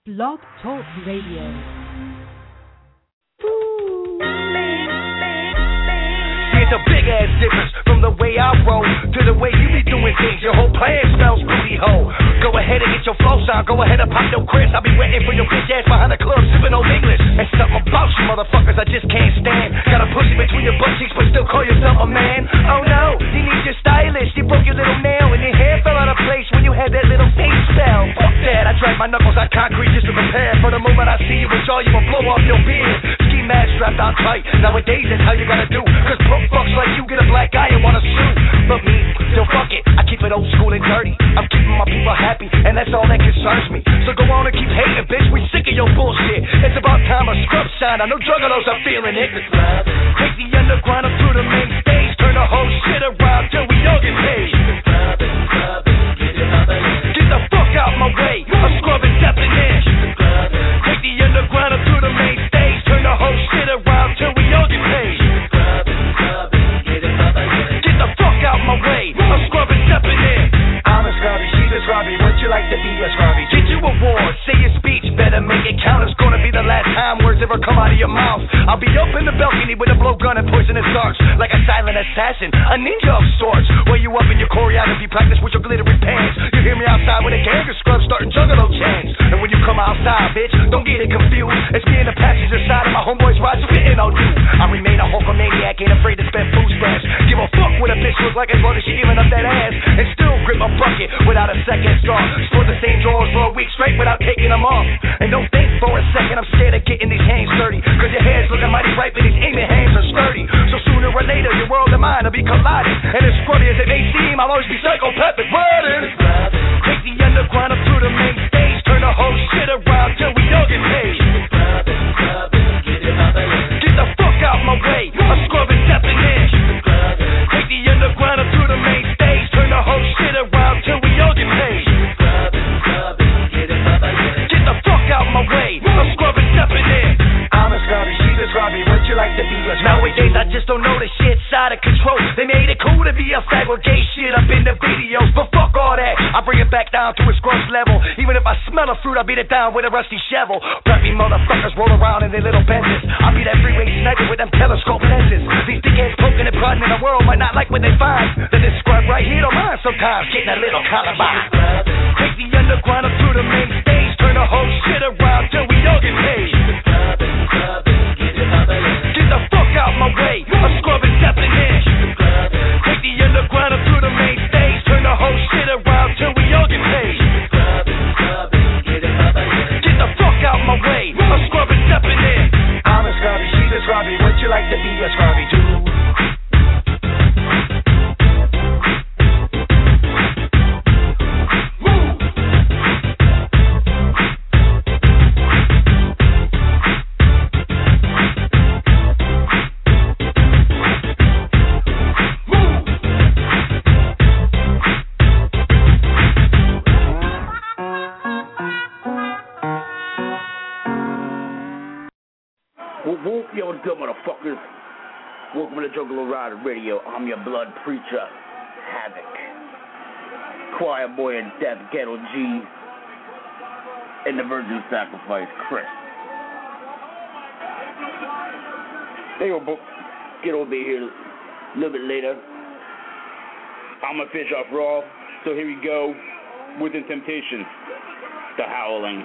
Blog Talk Radio. There's a big ass difference from the way I roll to the way you be doing things. Your whole plan smells booty hole. Go ahead and get your flow sound. Go ahead and pop your Chris. I'll be waiting for your bitch ass behind the club sipping old English. And something about you motherfuckers I just can't stand. Got a pussy between your butt cheeks but still call yourself a man. Oh no, you need your stylist. You broke your little nail and your hair fell out of place when you had that little face spell. Fuck that, I drag my knuckles out concrete just to prepare for the moment I see you with jaw. You will blow off your beard. Ski mask strapped on tight. Nowadays that's how you gotta do. Cause broke fucks like you get a black eye and wanna sue. But me, yo fuck it, I keep it old school and dirty. I'm keeping my people happy and that's all that concerns me. So go on and keep hating, bitch, we sick of your bullshit. It's about time a scrub shine, I know juggalos are feeling it. Take the underground up to the main stage. Turn the whole shit around till we all get paid. Get the fuck out my way, I'm scrubbing stepping in. Take the underground up to the main stage. Turn the whole shit around till we all get paid. Get the fuck out my way, I'm scrubbing stepping in. I'm a scrubby, she's a scrubby, would you like to be a scrubby? Get you award, say your speech, better make it count. It's gonna be the last time words ever come out of your mouth. I'll be up in the balcony with a blowgun and poisonous darts. Like a silent assassin, a ninja of sorts. Where you up in your choreography practice with your glittery pants. You hear me outside with a gang of scrubs starting juggalo chants. And when you come outside, bitch, don't get it confused. It's me and the passenger side of my homeboys ride spitting on you. I remain a Hulkamaniac, ain't afraid to spend food stamps. Give a fuck what a bitch looks like as long as she giving up that ass. And still grip a bucket without a second thought. Sport the same drawers for a week straight without taking them off. And don't think for a second I'm scared of getting these hands dirty. Cause your hair's looking mighty ripe and these aiming hands are sturdy. So sooner or later your world and mine will be colliding. And as scrubby as it may seem, I'll always be psychopathic riding. Take the underground up to the main stage. Turn the whole shit around till we all get paid. Get the fuck out my way, I'm scrubbing stepping in. Take the underground up to the main stage. Turn the whole shit around till we all get paid. Get the fuck out my way, I'm scrubbing stepping in. I'm a scrubby, she's a scrubby, would you like to be a scrubby? Nowadays I just don't know the shit's out of control. They made it cool to be a fag with gay shit up in the videos. But fuck all that, I bring it back down to a scrubs level. Even if I smell a fruit, I beat it down with a rusty shovel. Preppy motherfuckers roll around in their little Benzes. I be that freeway sniper with them telescope lenses. These dickheads poking and prodding in the world might not like what they find. Then this scrub right here don't mind sometimes getting a little Columbine. Take the underground up to the main stage. Turn the whole shit around till we all get paid. Get the fuck out my way, I'm scrubbing stepping in. Take the underground up to the main stage. Turn the whole shit around till we all get paid. Get the fuck out my way, I'm scrubbing stepping in. I'm a scrubby, she's a scrubby, would you like to be a scrubby too? Yo, what's good, motherfuckers? Welcome to Juggalo Rider Radio. I'm your blood preacher, Havoc. Choir boy and Death, Ghetto G. And the Virgin Sacrifice, Chris. They will get over here a little bit later. I'm going to finish off Raw. So here we go. Within Temptation, The Howling.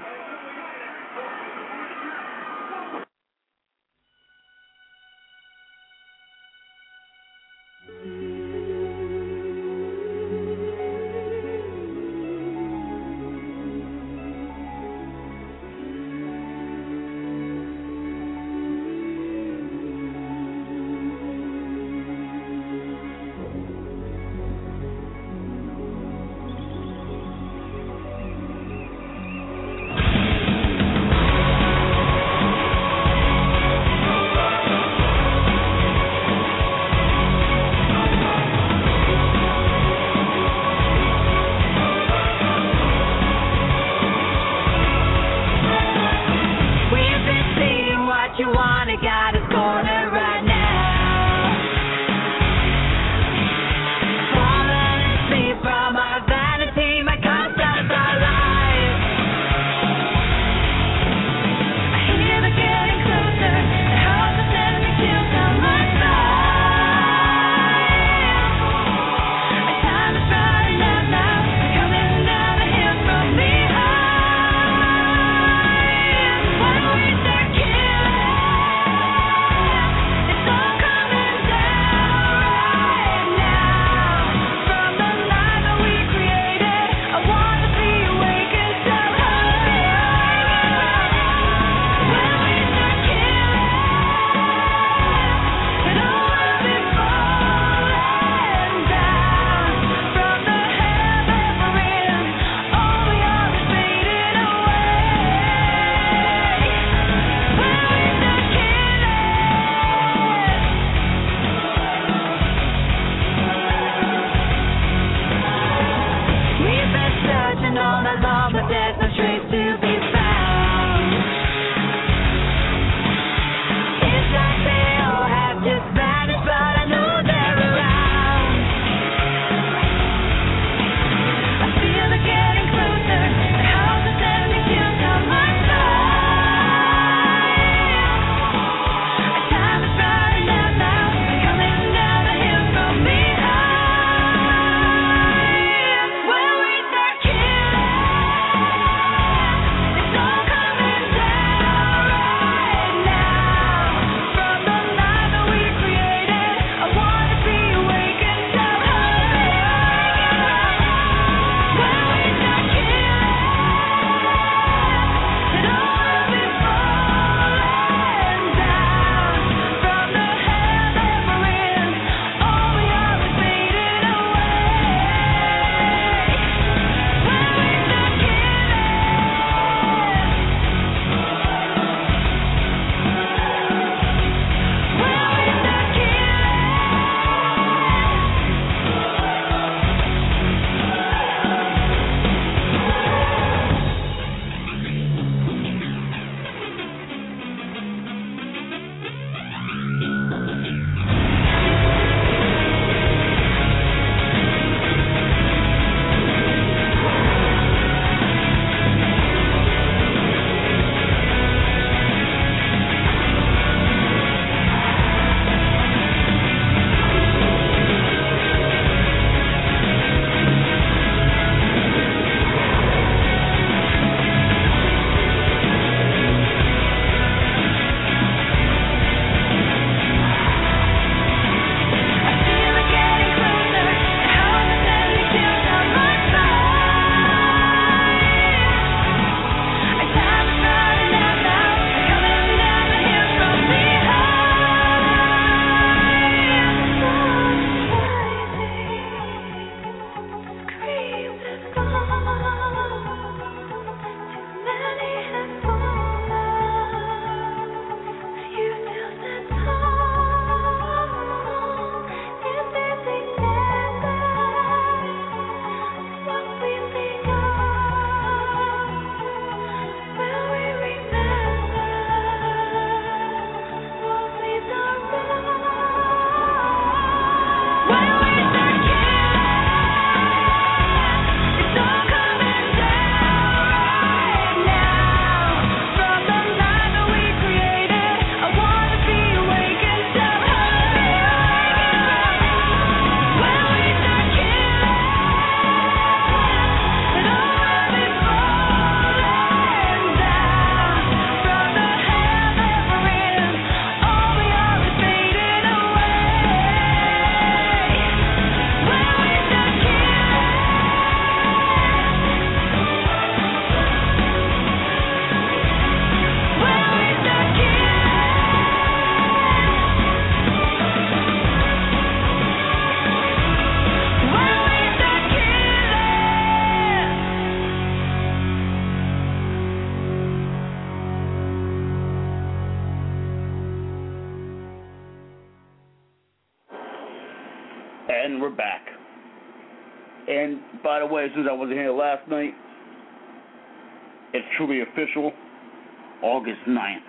And we're back. And by the way, since I wasn't here last night, it's truly official. August 9th,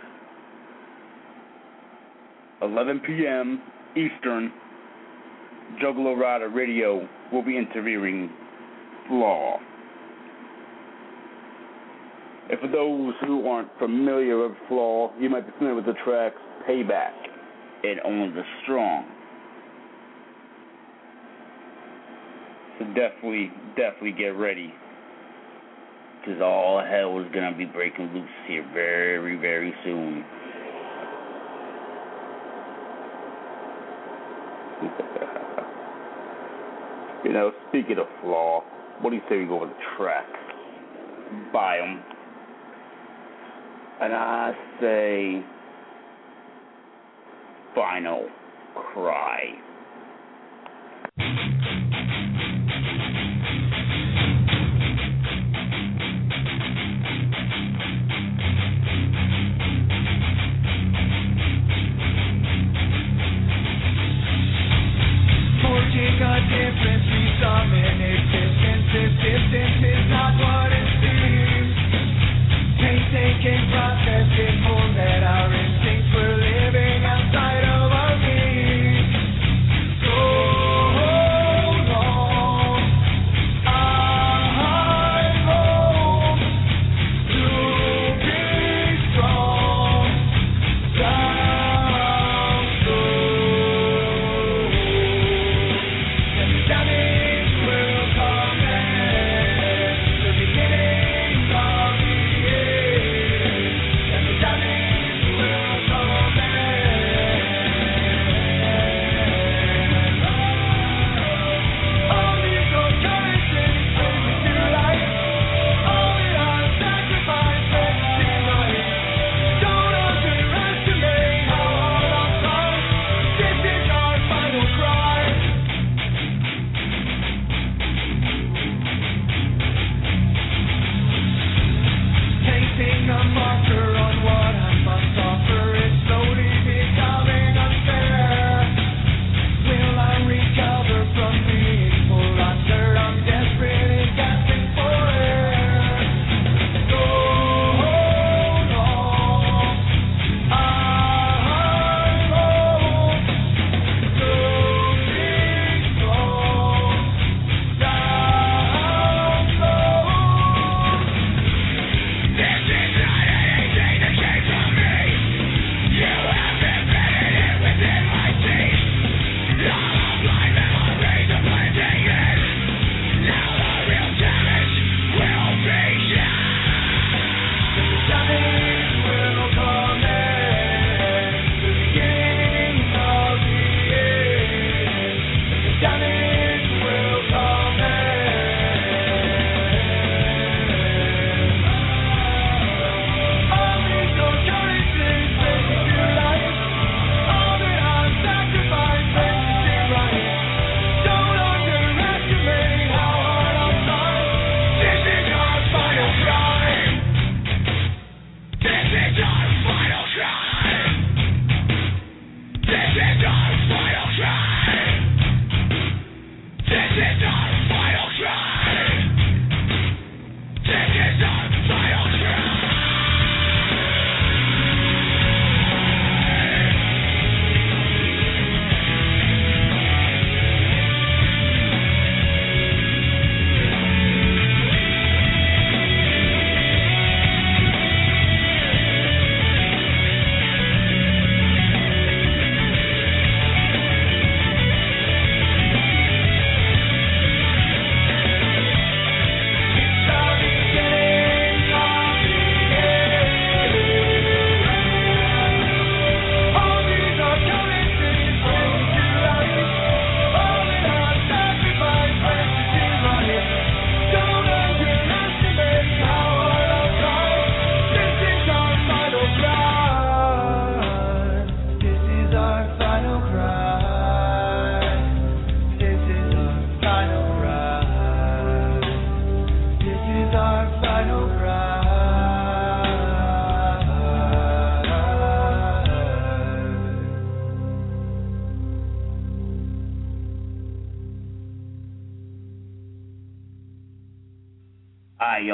11 p.m. Eastern, Juggalo Rider Radio will be interviewing Flaw. And for those who aren't familiar with Flaw, you might be familiar with the tracks Payback and Only the Strong. So definitely get ready, because all hell is going to be breaking loose here very, very soon. You know, speaking of Flaw, what do you say we go with the tracks? Buy 'em. And I say, Final Cry. Forging a difference, we summon existence. Existence is not what it seems. Painstaking process, it pulls at our instincts. We're living outside of our means. So long, I hope to be strong. Down soon. And the damage will come at the beginning of the end. And the damage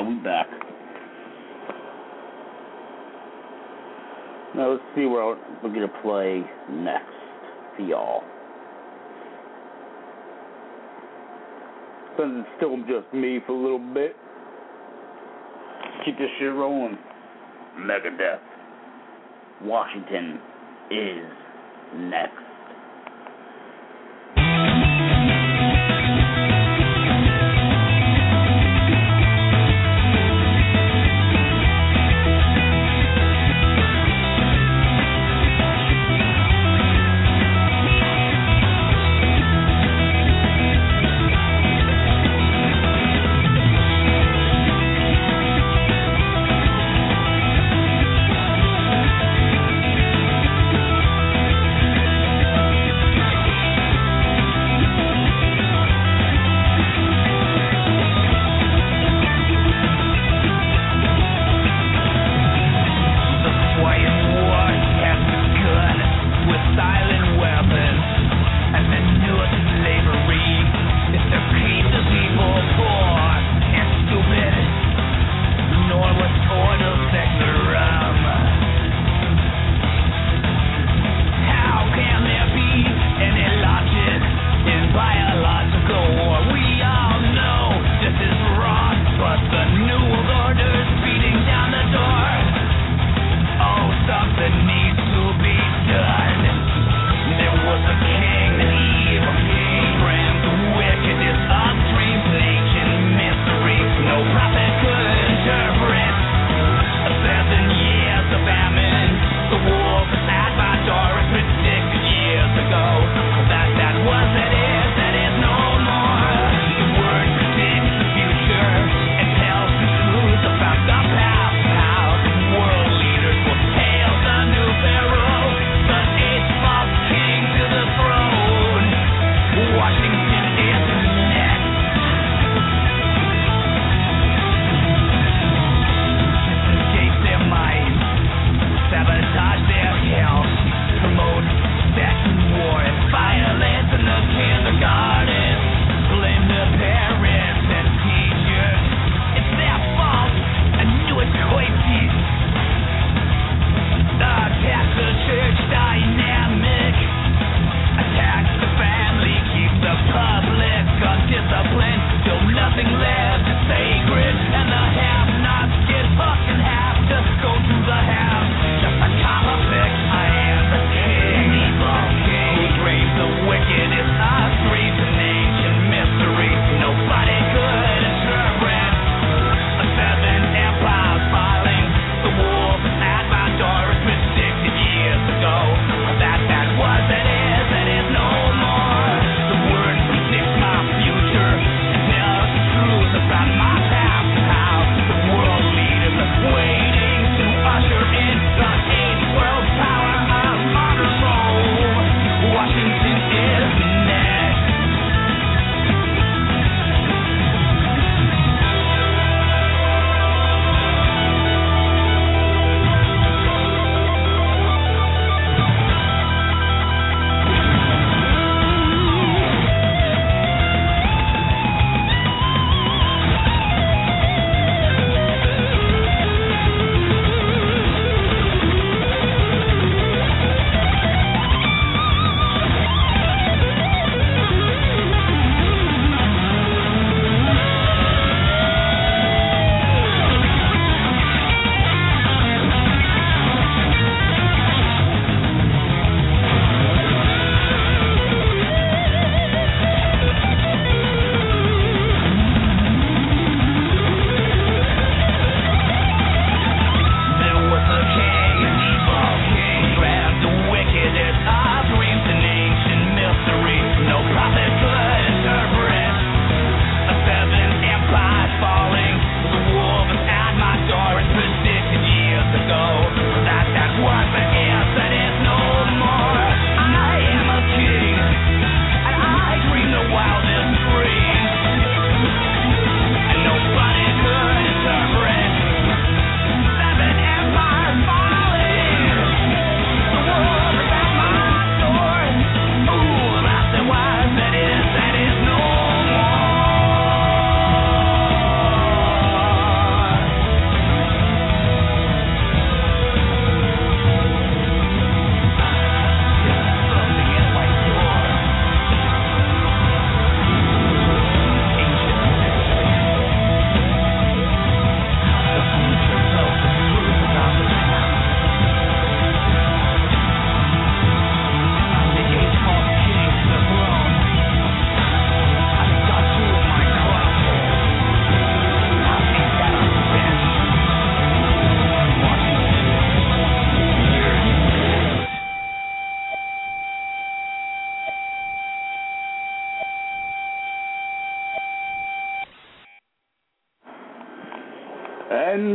we back. Now let's see where we're going to play next for y'all. Since it's still just me for a little bit, keep this shit rolling. Megadeth. Washington is next. Thank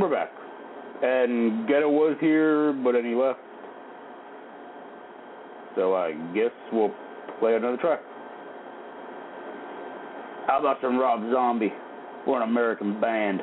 we're back. And Ghetto was here, but then he left. So I guess we'll play another track. How about some Rob Zombie? We're an American band.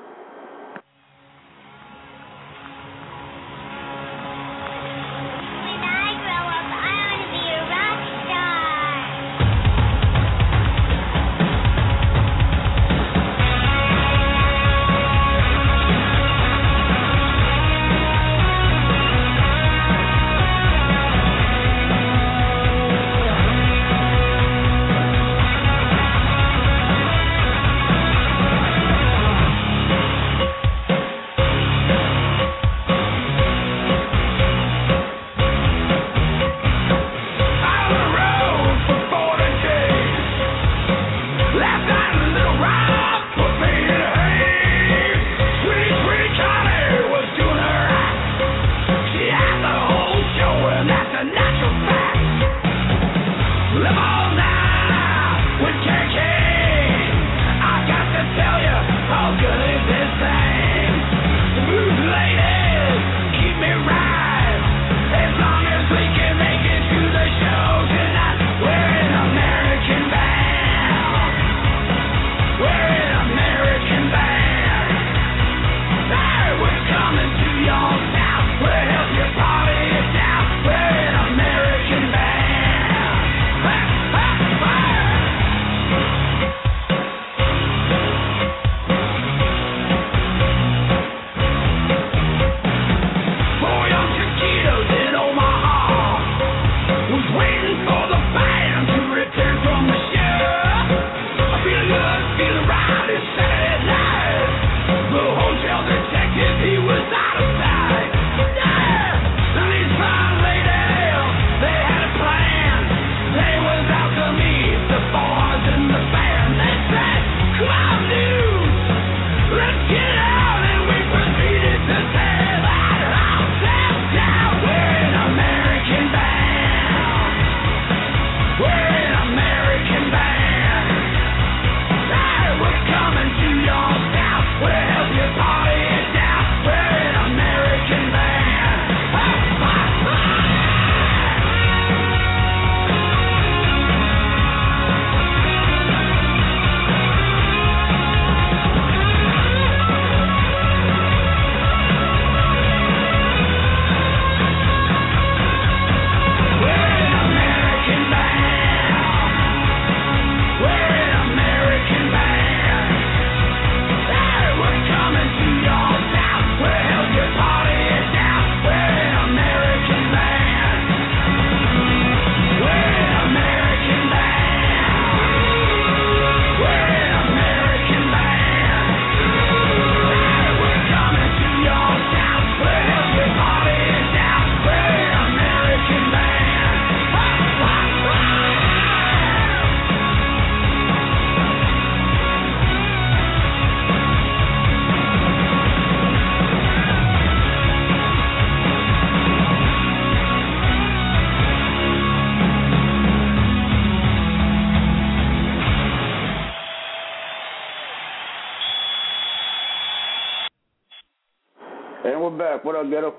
And we're back. What up, Ghetto?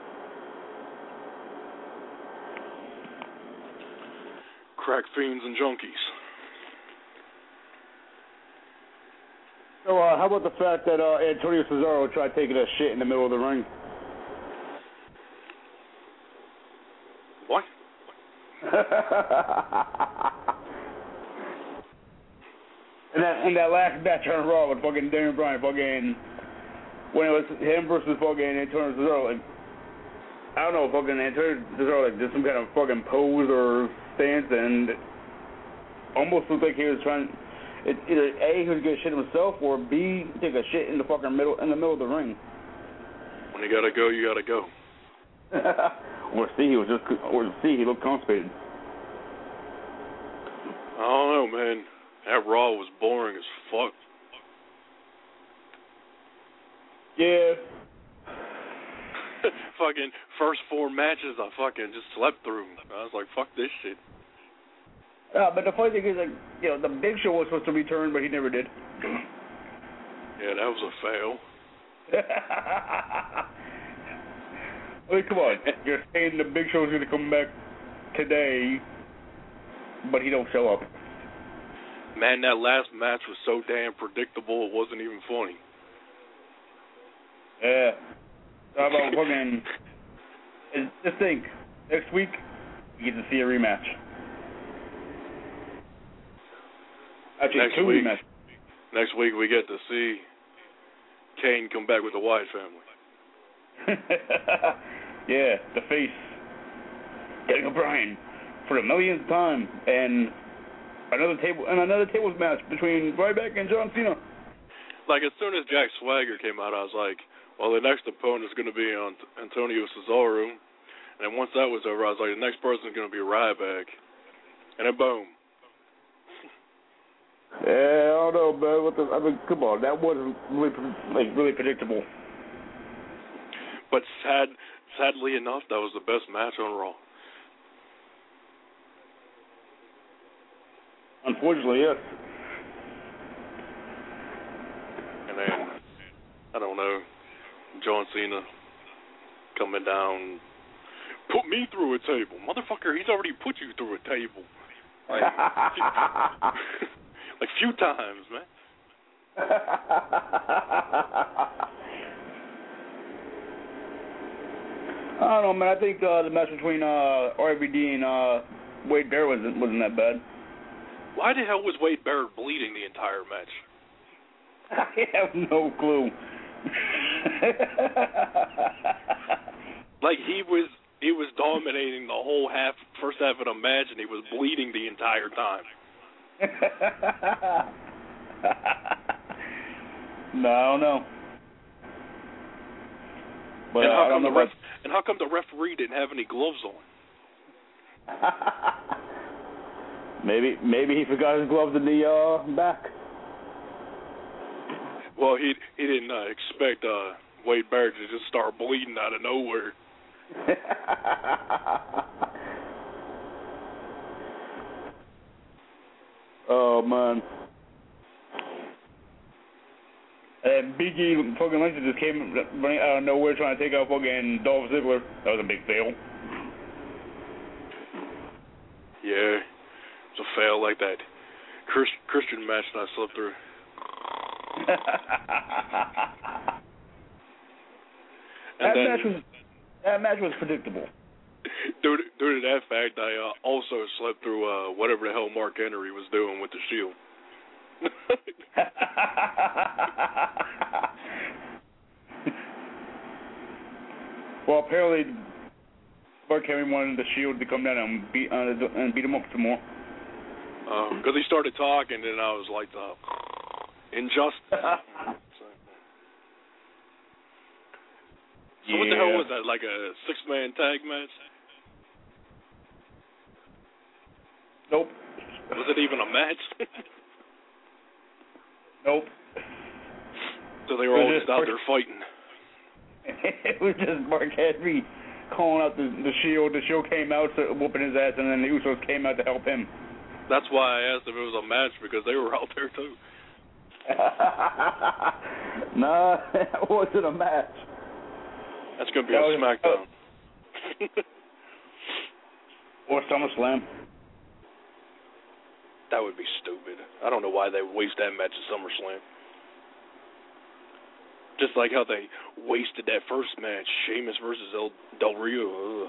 Crack fiends and junkies. So, how about the fact that Antonio Cesaro tried taking a shit in the middle of the ring? What? And that last match on Raw with fucking Daniel Bryan, fucking when it was him versus fucking Antonio Cesaro, like I don't know, fucking Antonio Cesaro like did some kind of fucking pose or stance and almost looked like he was trying. Either A, he was gonna shit himself, or B, take a shit in the fucking middle of the ring. When you gotta go, you gotta go. Or C, he looked constipated. I don't know, man. That Raw was boring as fuck. Yeah. Fucking first 4 matches I fucking just slept through. I was like, fuck this shit. But the funny thing is, like, you know, the Big Show was supposed to return, but he never did. Yeah, that was a fail. I mean, come on. You're saying the Big Show's going to come back today, but he don't show up. Man, that last match was so damn predictable, it wasn't even funny. Yeah. How about fucking... Just think, next week, we get to see a rematch. Actually, two rematches. Next week, we get to see Kane come back with the Wyatt family. Yeah, the face. Daniel Bryan for the millionth time, and another tables match between Ryback and John Cena. Like, as soon as Jack Swagger came out, I was like, well, the next opponent is going to be on Antonio Cesaro. And then once that was over, I was like, the next person is going to be Ryback. And then boom. Yeah, I don't know, man. I mean, come on, that wasn't really predictable. But sadly enough, that was the best match on Raw. Unfortunately, yes. And then, I don't know, John Cena coming down, put me through a table. Motherfucker, he's already put you through a table. Like, like few times, man. I don't know, man. I think the match between RVD and Wade Barrett wasn't that bad. Why the hell was Wade Barrett bleeding the entire match? I have no clue. Like, he was dominating the whole first half of the match, and he was bleeding the entire time. No, I don't know. But and how come the referee didn't have any gloves on? Maybe he forgot his gloves in the back. Well, he didn't expect Wade Barrett to just start bleeding out of nowhere. Oh man. And Big E fucking Lynch just came running out of nowhere trying to take out fucking Dolph Ziggler. That was a big fail. Yeah, it was a fail like that Christian match that I slipped through. That match was predictable. Due to that fact, I also slept through whatever the hell Mark Henry was doing with the Shield. Well, apparently Mark Henry wanted the Shield to come down and beat him up some more. Because he started talking, and I was like, injustice. So what the hell was that? Like a 6-man tag match? Nope. Was it even a match? Nope. So they were all just out there fighting. It was just Mark Henry calling out the Shield. The Shield came out, whooping his ass, and then the Usos came out to help him. That's why I asked if it was a match, because they were out there too. Nah, that wasn't a match. That's going to be on SmackDown. Or SummerSlam. That would be stupid. I don't know why they waste that match at SummerSlam. Just like how they wasted that first match, Sheamus versus Del Rio.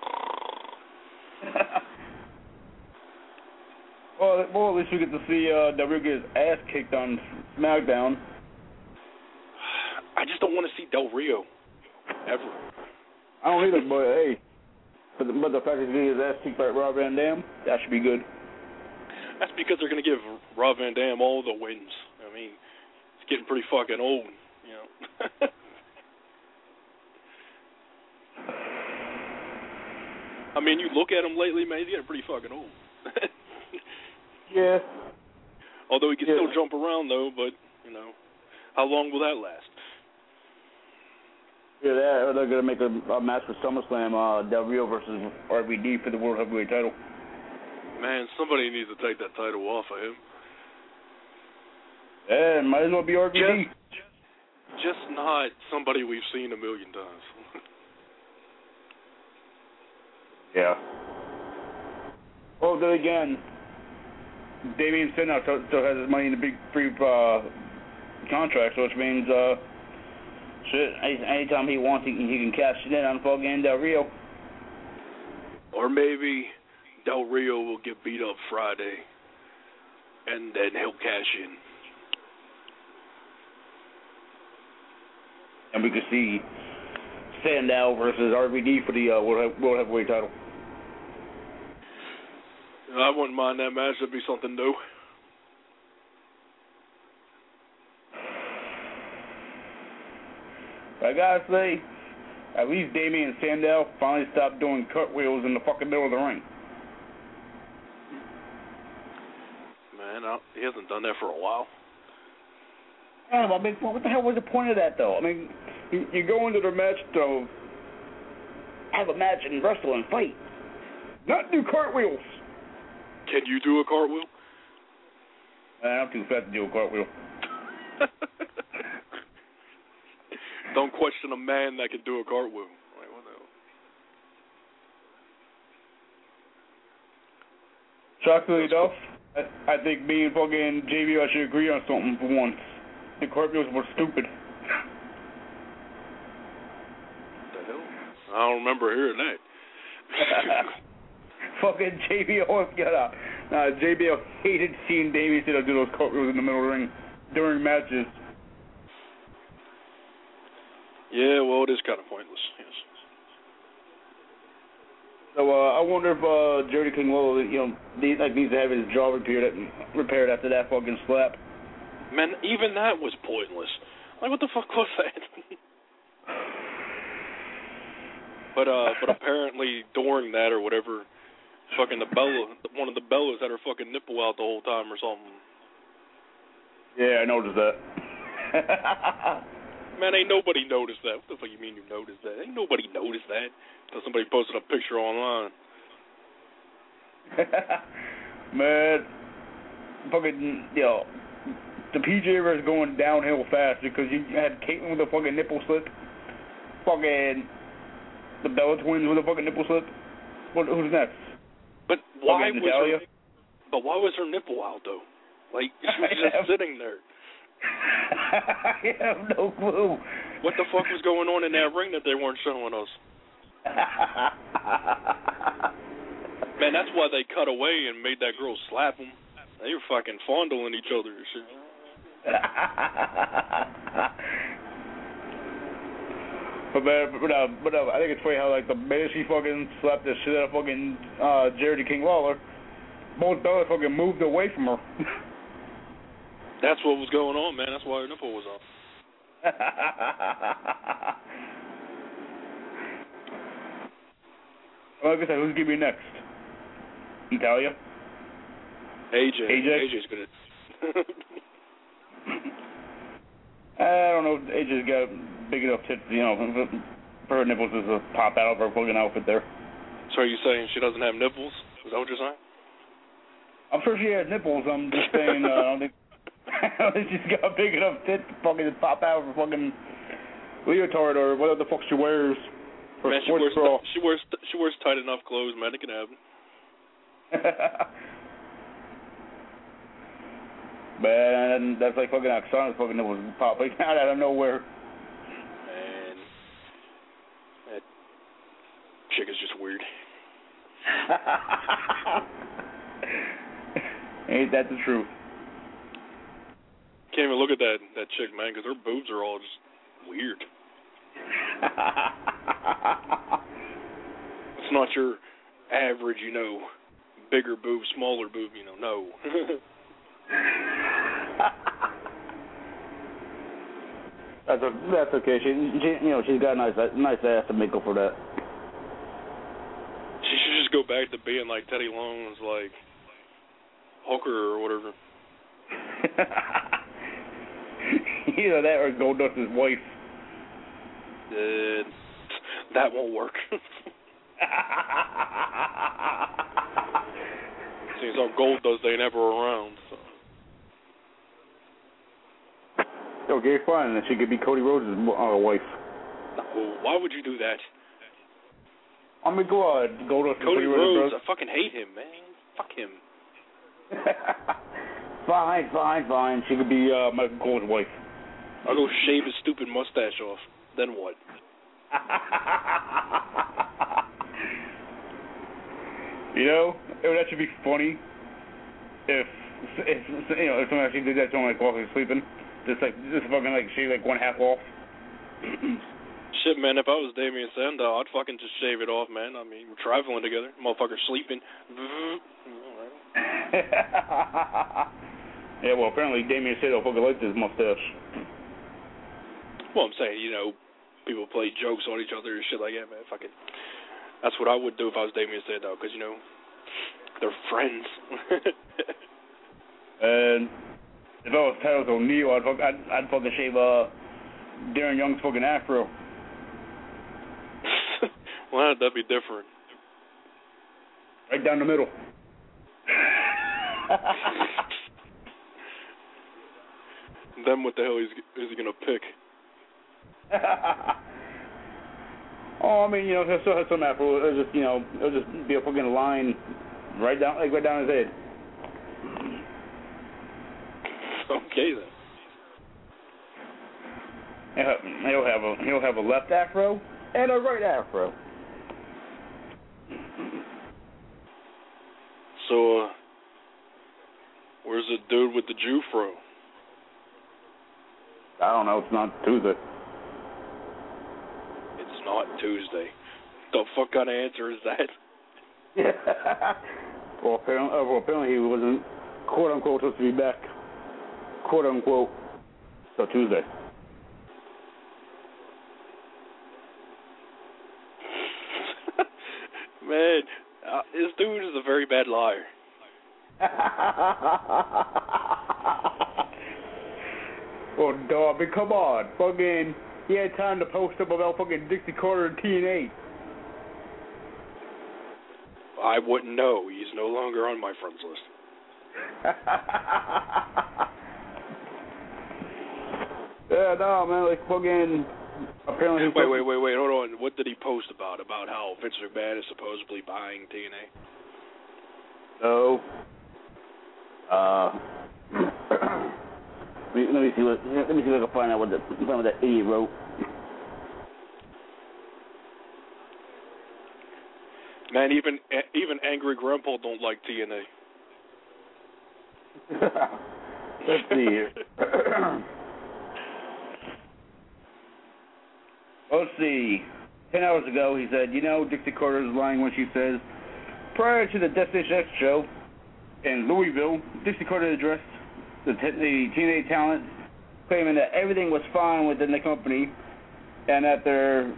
Well, at least we get to see Del Rio get his ass kicked on SmackDown. I just don't want to see Del Rio. Ever. I don't either, but hey. But the fact that he's getting his ass kicked by Rob Van Dam, that should be good. That's because they're going to give Rob Van Dam all the wins. I mean, he's getting pretty fucking old, you know. I mean, you look at him lately, man, he's getting pretty fucking old. Yeah. Although he can still jump around, though, but, you know, how long will that last? Yeah, they're going to make a match for SummerSlam, Del Rio versus RVD for the World Heavyweight title. Man, somebody needs to take that title off of him. Yeah, might as well be RVD. Just not somebody we've seen a million times. Yeah. Well, then again, Damien Sandow still has his money in the big free contract, which means, anytime he wants, he can cash it in on fucking Del Rio. Or maybe Del Rio will get beat up Friday, and then he'll cash in. And we could see Sandow versus RVD for the World Heavyweight title. I wouldn't mind that match. That'd be something new. I gotta say, at least Damien Sandow finally stopped doing cartwheels in the fucking middle of the ring. Man, he hasn't done that for a while. I mean, what the hell was the point of that, though? I mean, you go into the match to have a match and wrestle and fight, not do cartwheels. Can you do a cartwheel? I'm too fat to do a cartwheel. Don't question a man that can do a cartwheel. Like, what the hell? Shockingly enough, I think me and fucking JBL should agree on something for once. The cartwheels were stupid. What the hell? I don't remember hearing that. Fucking JBL hated seeing Damien Sandow do those cartwheels in the middle of the ring during matches. Yeah, well, it is kind of pointless, yes. So I wonder if Jerry King Lawler, needs to have his jaw repaired after that fucking slap. Man, even that was pointless. Like, what the fuck was that? But apparently during that or whatever, fucking one of the Bellas had her fucking nipple out the whole time or something. Yeah, I noticed that. Man, ain't nobody noticed that. What the fuck you mean you noticed that? Ain't nobody noticed that until somebody posted a picture online. Man, fucking, the PJ era is going downhill fast because you had Caitlyn with a fucking nipple slip. Fucking the Bella Twins with a fucking nipple slip. Who's next? But why Natalia? why was her nipple out though? Like, she was just sitting there. I have no clue. What the fuck was going on in that ring that they weren't showing us? Man, that's why they cut away and made that girl slap him. They were fucking fondling each other and shit. But I think it's funny how, like, the minute she fucking slapped the shit out of fucking Jerry King Lawler, both Bella fucking moved away from her. That's what was going on, man. That's why her nipple was on. Like I said, who's going to be next? Natalia? AJ? AJ's good at I don't know if AJ's got big enough tits, for her nipples to pop out of her fucking outfit there. So are you saying she doesn't have nipples? Is that what you're saying? I'm sure she has nipples. I'm just saying, I don't think she's got big enough tits to fucking pop out of her fucking leotard or whatever the fuck she wears. Man, she wears tight enough clothes, man. It can happen. Man, that's like fucking Oksana's fucking nipples popping out of nowhere. Man, that chick is just weird. Ain't that the truth? Can't even look at that chick, man, because her boobs are all just weird. It's not your average, bigger boob, smaller boob, no. That's okay. She's got a nice ass to make up for that. She should just go back to being like Teddy Long's, like hooker or whatever. That or Goldust's wife. That won't work. Seems how Goldust ain't ever around. So. Okay, fine. Then she could be Cody Rhodes' wife. No, why would you do that? I mean, go to Cody Rhodes. I fucking hate him, man. Fuck him. Fine. She could be Michael Cole's wife. I'll go shave his stupid mustache off. Then what? You know, it would actually be funny if someone actually did that to him, like while he was sleeping, just fucking like shave like one half off. Shit, man, if I was Damien Sandow, I'd fucking just shave it off, man. I mean, we're traveling together. Motherfucker sleeping. Yeah, well, apparently Damien Sandow fucking likes his mustache. Well, I'm saying, people play jokes on each other and shit like that, man. Fucking, that's what I would do if I was Damien Sandow, because, they're friends. And if I was Titus O'Neil, I'd fucking shave Darren Young's fucking afro. Well, that'd be different. Right down the middle. Then what the hell is he gonna pick? Oh, I mean, he'll still have some afro. It'll just be a fucking line right down his head. Okay then. He'll have a left afro and a right afro. So, where's the dude with the Jew fro? I don't know. It's not Tuesday. It's not Tuesday. The fuck kind of answer is that? Well, apparently he wasn't quote unquote supposed to be back. Quote unquote. So Tuesday. Man, this dude is a very bad liar. Well, dog, but come on. Fucking, he had time to post up about fucking Dixie Carter and TNA. I wouldn't know. He's no longer on my friends list. Yeah, no, man, like fucking, apparently... Wait, hold on. What did he post about? About how Vince McMahon is supposedly buying TNA? No. Let me see if I can find out what that idiot wrote. Man, even angry grandpa don't like TNA. Let's see here. Let's see. 10 hours ago, he said, Dixie Carter is lying when she says, prior to the Destination X show in Louisville, Dixie Carter addressed the TNA talent, claiming that everything was fine within the company and that there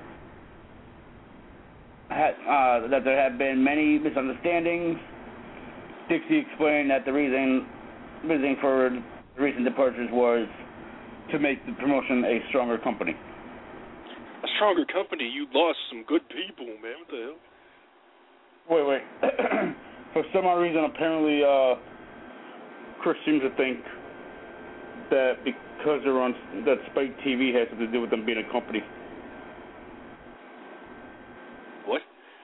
had been many misunderstandings. Dixie explained that the reason for the recent departures was to make the promotion a stronger company. A stronger company? You lost some good people, man. What the hell? Wait. For some odd reason, apparently, Chris seems to think that because they're on, that Spike TV has something to do with them being a company. What?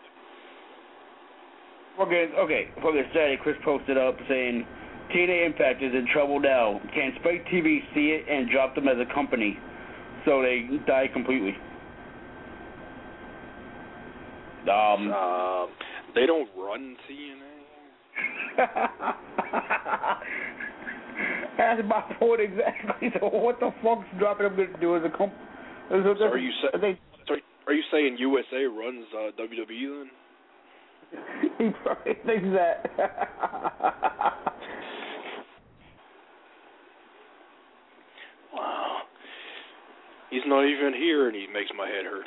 Okay. Saturday, Chris posted up saying, TNA Impact is in trouble now. Can Spike TV see it and drop them as a company so they die completely? They don't run TNA. That's my point exactly. So what the fuck's dropping them going to do as a company? So are you saying USA runs WWE then? He probably thinks that. Wow. He's not even here and he makes my head hurt.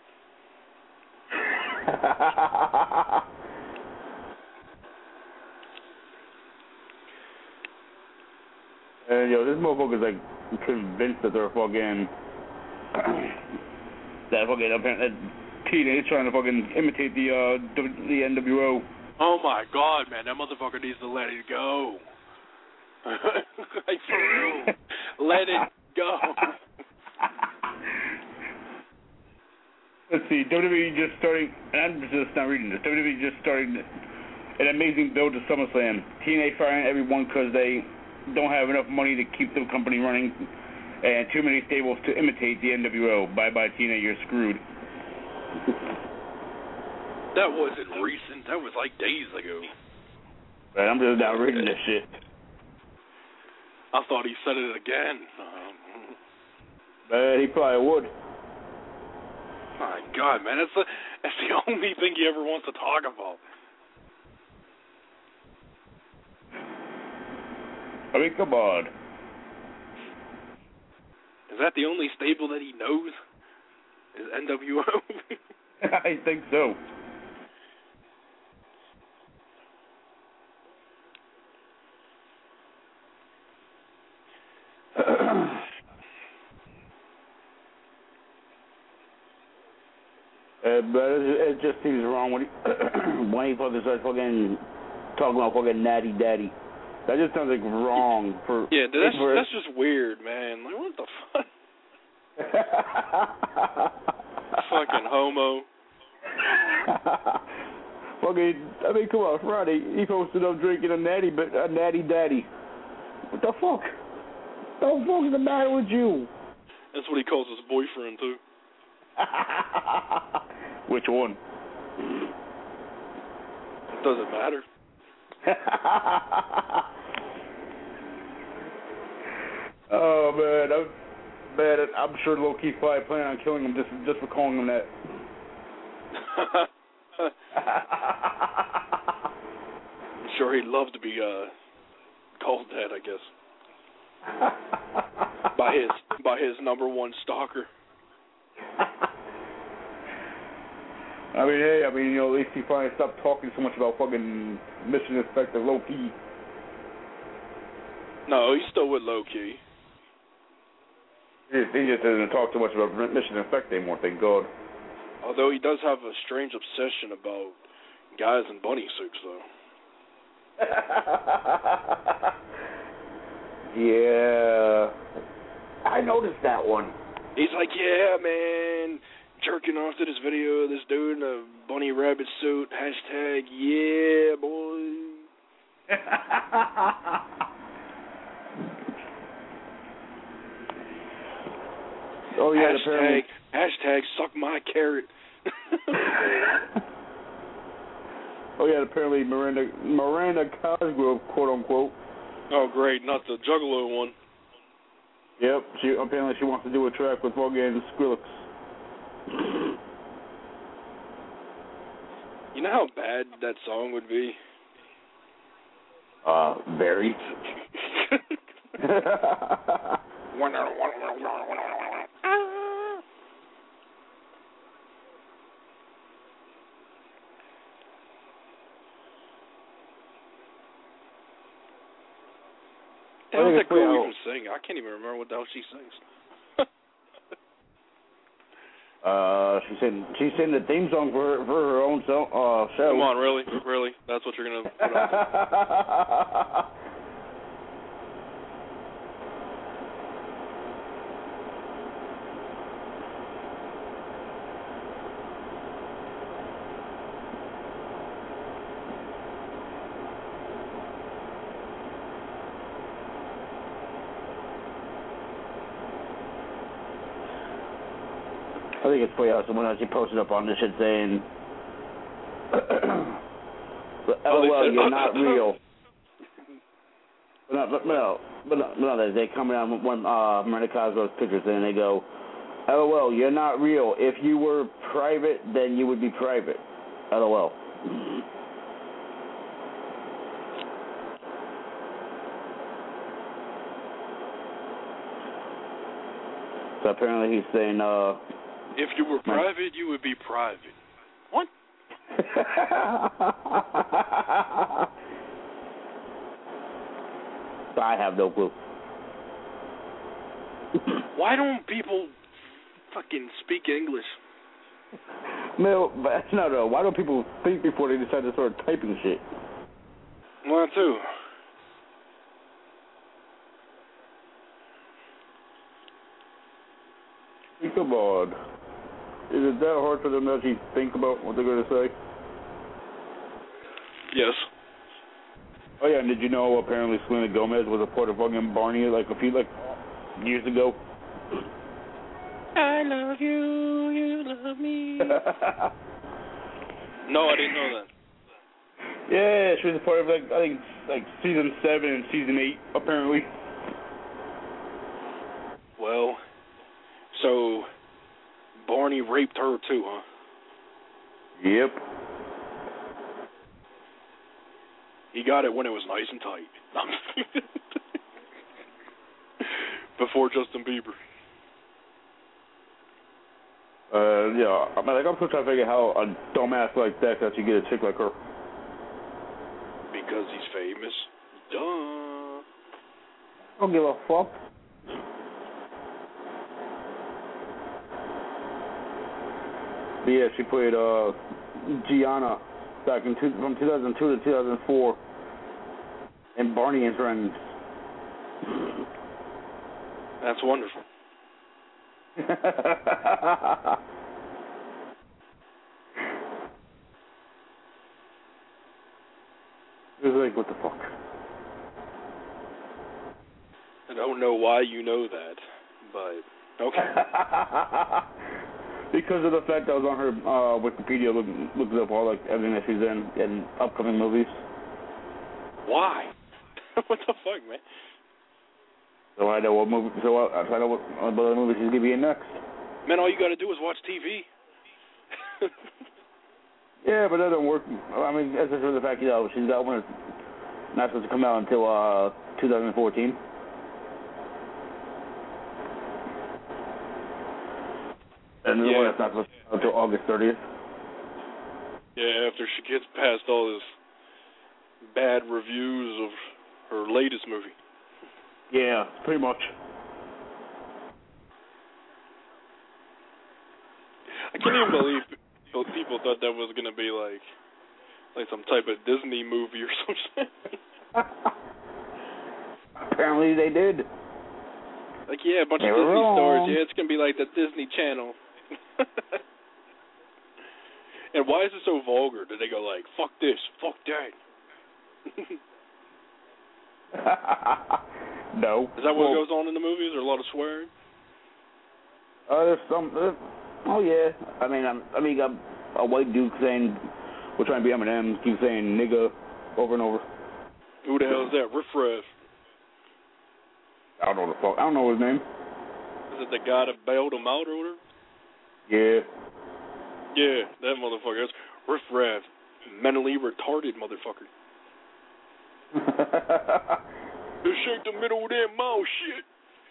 And this motherfucker's like convinced that they're fucking that TNA is trying to fucking imitate the NWO. Oh my God, man, that motherfucker needs to let it go. Like for real, let it go. Let's see, WWE just starting, and I'm just not reading this, WWE just starting an amazing build to SummerSlam. TNA firing everyone because they don't have enough money to keep the company running, and too many stables to imitate the NWO. Bye-bye, TNA, you're screwed. That wasn't recent. That was like days ago. But I'm just not reading this shit. I thought he said it again. But he probably would. My God, man, that's the only thing he ever wants to talk about. I mean, come on. Is that the only stable that he knows? Is NWO? I think so. But it just seems wrong when he fucking starts fucking talking about fucking natty daddy. That just sounds like wrong for. Yeah, that's just weird, man. Like, what the fuck? Fucking homo. Fucking, I mean, come on, Friday he posted up drinking a natty daddy. What the fuck? What the fuck is the matter with you? That's what he calls his boyfriend too. Which one? It doesn't matter. Oh man, I'm sure low-key probably planning on killing him just for calling him that. I'm sure he'd love to be called that, I guess. by his number one stalker. I mean, hey, at least he finally stopped talking so much about fucking Mission Inspector Low-key. No, he's still with Low-key. He just doesn't talk too much about Mission Inspector anymore, thank God. Although he does have a strange obsession about guys in bunny suits, though. Yeah, I noticed that one. He's like, yeah, man, jerking off to this video of this dude in a bunny rabbit suit, hashtag, yeah, boy. Oh, yeah, hashtag suck my carrot. Oh, yeah, apparently Miranda Cosgrove, quote-unquote. Oh, great, not the Juggalo one. Yep, apparently she wants to do a track with fucking Skrillex. You know how bad that song would be? Very. How does that girl even sing? I can't even remember what the hell she sings. She sang the theme song for her own show. Come on, really? That's what you're gonna put on? I think it's pretty awesome when she posted up on this shit saying, "LOL, you're not real." But they come around when Miranda Cosgrove's pictures and they go, "LOL, you're not real. If you were private, then you would be private." LOL. So apparently he's saying, if you were private, you would be private. What? I have no clue. Why don't people fucking speak English? No. Why don't people think before they decide to start typing shit? Well, too. Come on. Is it that hard for them to actually think about what they're going to say? Yes. Oh, yeah, and did you know apparently Selena Gomez was a part of fucking Barney like years ago? I love you, you love me. No, I didn't know that. Yeah, she was a part of I think season 7 and season 8 apparently. Well, so Barney raped her too, huh? Yep. He got it when it was nice and tight. Before Justin Bieber. Yeah, I'm still trying to figure out how a dumbass like that could actually get a chick like her. Because he's famous. Duh. Don't give a fuck. But yeah, she played Gianna back from 2002 to 2004 in Barney and Friends. That's wonderful. It's like, what the fuck? I don't know why you know that, but okay. Because of the fact that I was on her Wikipedia looking up all everything that she's in upcoming movies. Why? What the fuck, man? So I know what movie. I know what other movie she's gonna be in next. Man, all you got to do is watch TV. Yeah, but that doesn't work. I mean, that's just for the fact she's got one that's not supposed to come out until 2014. And the one that's not supposed to come out until August 30th. Yeah, after she gets past all this bad reviews of her latest movie. Yeah, pretty much. I can't even believe people thought that was going to be like some type of Disney movie or something. Apparently they did. Like, yeah, a bunch of Disney stars. Yeah, it's going to be like the Disney Channel. And why is it so vulgar? Do they go like, fuck this, fuck that? No. Is that what goes on in the movies? Or a lot of swearing? There's some. Oh yeah. I mean, you got a white dude saying, "We're trying to be M&M's," keep saying "nigga" over and over. Who the hell is that? Riff Raff. I don't know the fuck. I don't know his name. Is it the guy that bailed him out or whatever? Yeah. Yeah, that motherfucker. That's Riff Raff. Mentally retarded motherfucker. This ain't the middle of that mouth shit.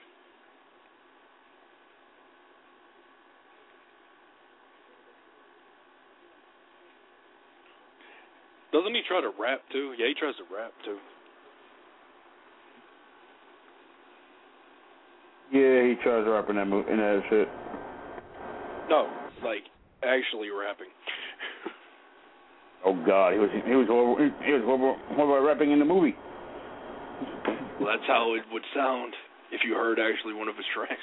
Doesn't he try to rap too? Yeah, he tries to rap too. Yeah, he tries rapping in that shit. No, like actually rapping. Oh God, he was horrible at rapping in the movie. Well, that's how it would sound if you heard actually one of his tracks.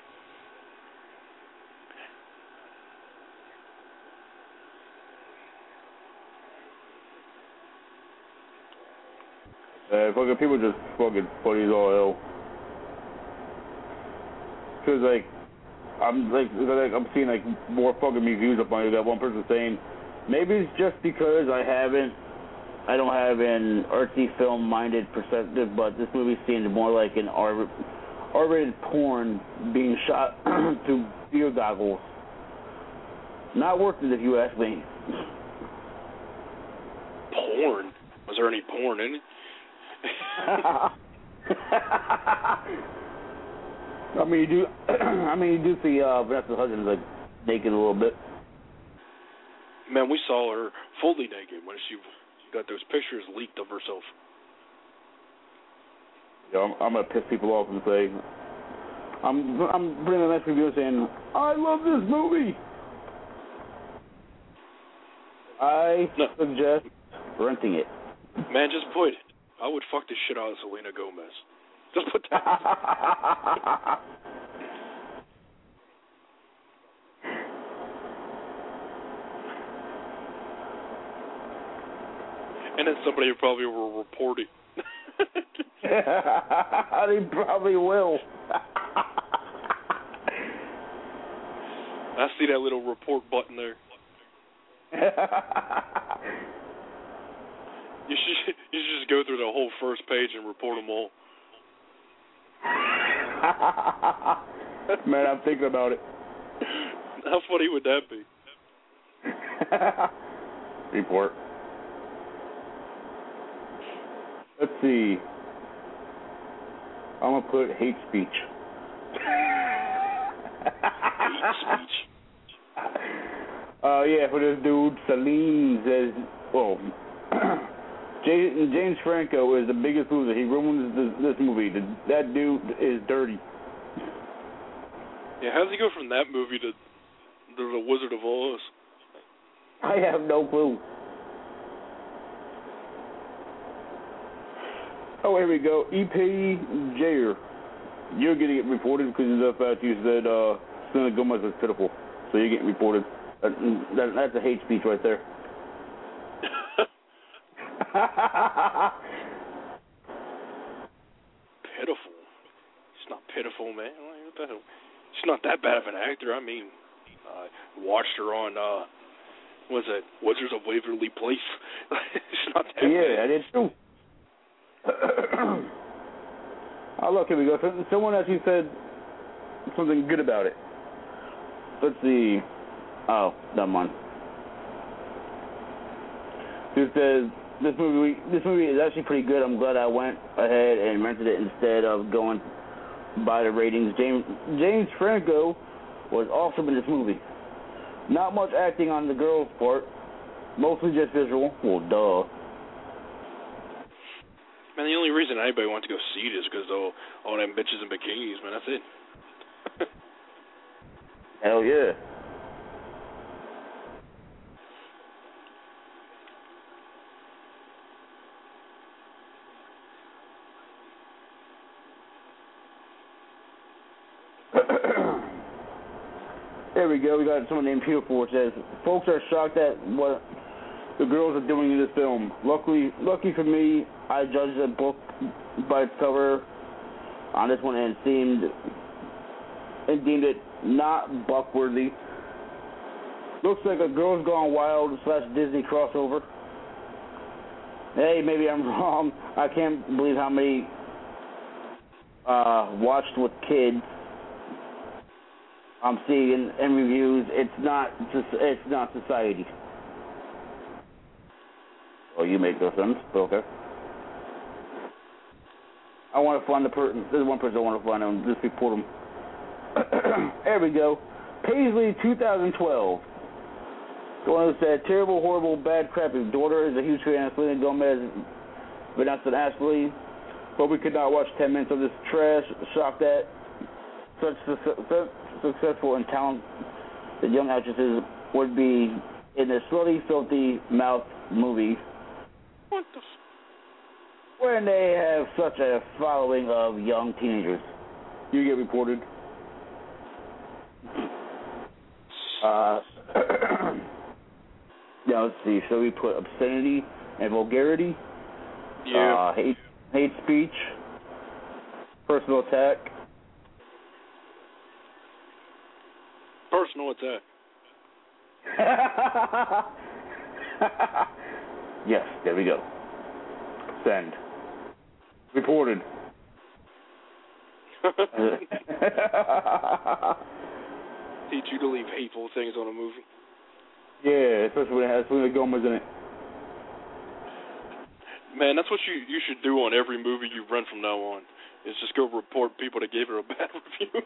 Fucking people just fucking funny as all hell. Cause I'm seeing more fucking reviews up on it. Got one person saying, maybe it's just because I don't have an artsy film-minded perspective, but this movie seemed more like an R-rated porn being shot through beer goggles. Not worth it if you ask me. Porn? Was there any porn in it? I mean, you do see Vanessa Hudgens naked a little bit. Man, we saw her fully naked when she got those pictures leaked of herself. Yeah, I'm gonna piss people off and say, I'm bringing a nice review saying, I love this movie. I suggest renting it. Man, just put it. I would fuck the shit out of Selena Gomez. Just put that. And then somebody probably will report it. They probably will. I see that little report button there. You should just go through the whole first page and report them all. Man, I'm thinking about it. How funny would that be? Report. Let's see. I'm going to put hate speech. Hate speech? Yeah, for this dude, Salim says, well, James Franco is the biggest loser. He ruins this movie. That dude is dirty. Yeah, how does he go from that movie to The Wizard of Oz? I have no clue. Oh, here we go. E.P. Jair. You're getting it reported because of the fact you said Selena Gomez is pitiful. So you're getting reported. That's a hate speech right there. Pitiful? She's not pitiful, man. What the hell? She's not that bad of an actor. I mean, watched her on, what was that, Wizards of Waverly Place? She's not that bad. Yeah, I did too. Oh, look, here we go. Someone actually said something good about it. Let's see. Oh, never mind. It says this movie is actually pretty good. I'm glad I went ahead and rented it instead of going by the ratings. James Franco was awesome in this movie. Not much acting on the girl's part, mostly just visual. Well, duh. Man, the only reason anybody wants to go see it is because all them bitches in bikinis, man. That's it. Hell yeah. There we go. We got someone named Peter Ford says, folks are shocked at what the girls are doing in this film. Lucky for me, I judged the book by its cover on this one and deemed it not buck-worthy. Looks like a Girls Gone Wild / Disney crossover. Hey, maybe I'm wrong. I can't believe how many watched with kids I'm seeing in reviews. It's not society. Well, you make no sense, but okay. I want to find the person. There's one person I want to find and just report him. There we go. Paisley, 2012. The one who said, terrible, horrible, bad crap. His daughter is a huge fan of Selena Gomez, Vanessa Ashley, but we could not watch 10 minutes of this trash. Shocked that such successful and talented young actresses would be in this slutty, filthy mouth movie. What the when they have such a following of young teenagers. You get reported. Now let's see. Shall we put obscenity and vulgarity? Yeah. Hate speech. Personal attack. Personal attack. Yes, there we go. Send. Reported. Teach you to leave hateful things on a movie. Yeah, especially when it has Selena Gomez in it. Man, that's what you should do on every movie you rent from now on. Is just go report people that gave it a bad review.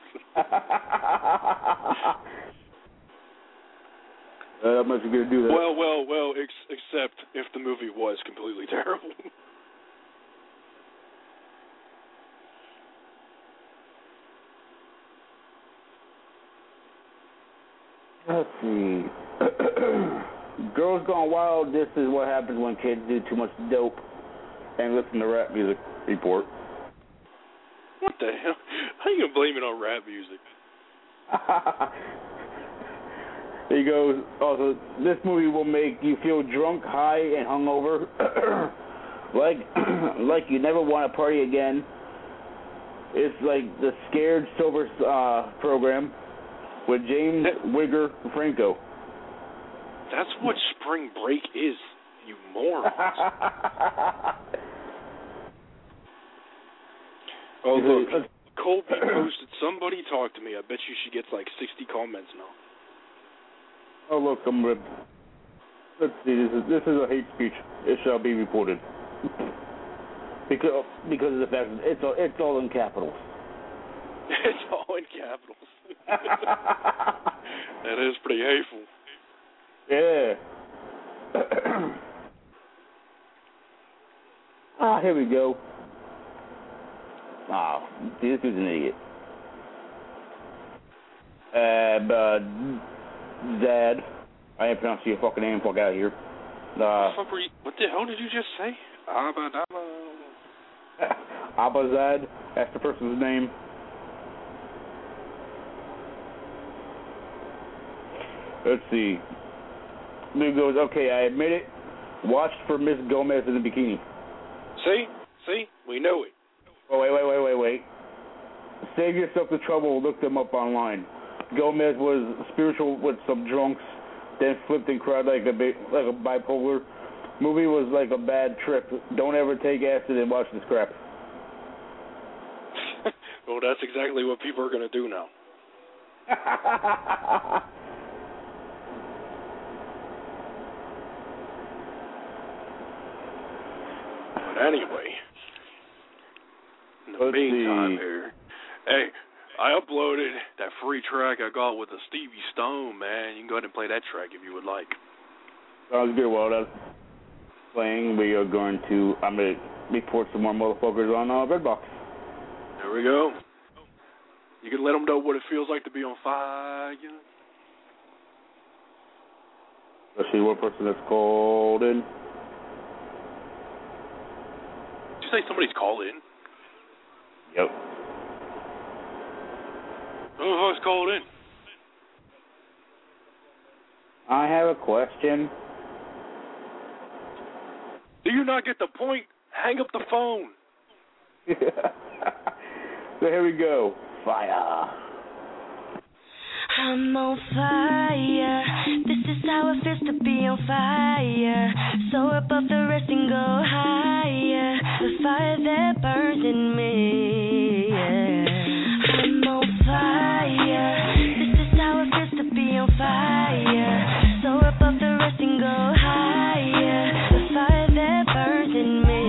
I'm not going to do that. Well, except if the movie was completely terrible. Let's see. Girls Gone Wild, this is what happens when kids do too much dope and listen to rap music. Report. What the hell? How are you going to blame it on rap music? He goes, also, this movie will make you feel drunk, high, and hungover, like you never want to party again. It's like the Scared Sober program with James Wigger Franco. That's what spring break is, you morons. Oh, look, Colby posted, somebody talk to me. I bet you she gets like 60 comments now. Oh, look, I'm ripped. Let's see, this is a hate speech. It shall be reported. Because of the fact that it's all in capitals. It's all in capitals. That is pretty hateful. Yeah. Here we go. This dude's an idiot. Zad. I ain't pronouncing your fucking name. Fuck out of here. What the hell did you just say? Abazad. That's the person's name. Let's see. Dude goes, okay, I admit it. Watched for Miss Gomez in the bikini. See? We know it. Oh, wait. Save yourself the trouble. Look them up online. Gomez was spiritual with some drunks, then flipped and cried like a bipolar. Movie was like a bad trip. Don't ever take acid and watch this crap. Well, that's exactly what people are going to do now. But anyway, in the meantime here, hey, I uploaded that free track I got with the Stevie Stone, man. You can go ahead and play that track if you would like. Sounds good. Well, that's playing. I'm going to report some more motherfuckers on Redbox. There we go. You can let them know what it feels like to be on fire. Let's see what person that's called in. Did you say somebody's called in? Yep. Oh, who's called in? I have a question. Do you not get the point? Hang up the phone. So here we go. Fire. I'm on fire. This is how it feels to be on fire. So above the rest and go higher. The fire that burns in me. I'm on fire. This is how it feels to be on fire. So above the rest and go higher. The fire that burns in me.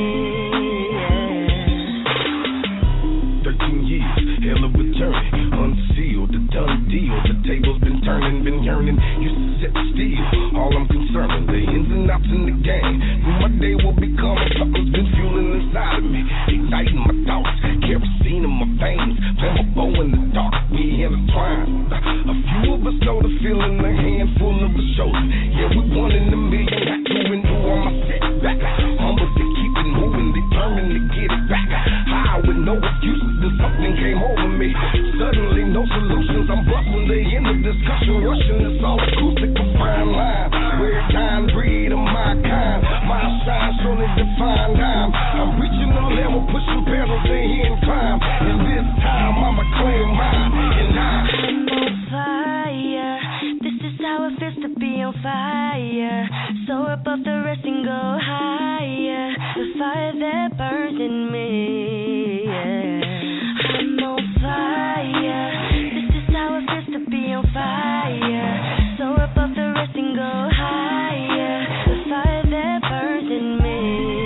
13 years, hell of a journey, unsealed, the done deal. The table's been turning, been yearning. Used to sit still. All I'm concerned, the ins and outs in the game. Knew my day will be coming. Something's been fueling inside of me, igniting my thoughts. Kerosene in my veins, play my bow in the dark. We intertwined. A few of us know the feeling, a handful of the shoulder. Yeah, we one in a million. Got to endure my setback. Humble to keep it moving, determined to get it back. High with no excuses, then something came over me. Suddenly, no solutions. I'm busting the end of discussion, rushing. It's all acoustic, a fine line. Rare kind, breed of my kind. My shine, surely defined time. I'm reaching the level, pushing pedals in here and climb. And this time, I'ma claim mine. And I'm on fire. This is how it feels to be on fire. So above the rest and go higher. The fire that burns in me. I'm on fire. This is how it feels to be on fire. So above the rest and go higher. The fire that burns in me.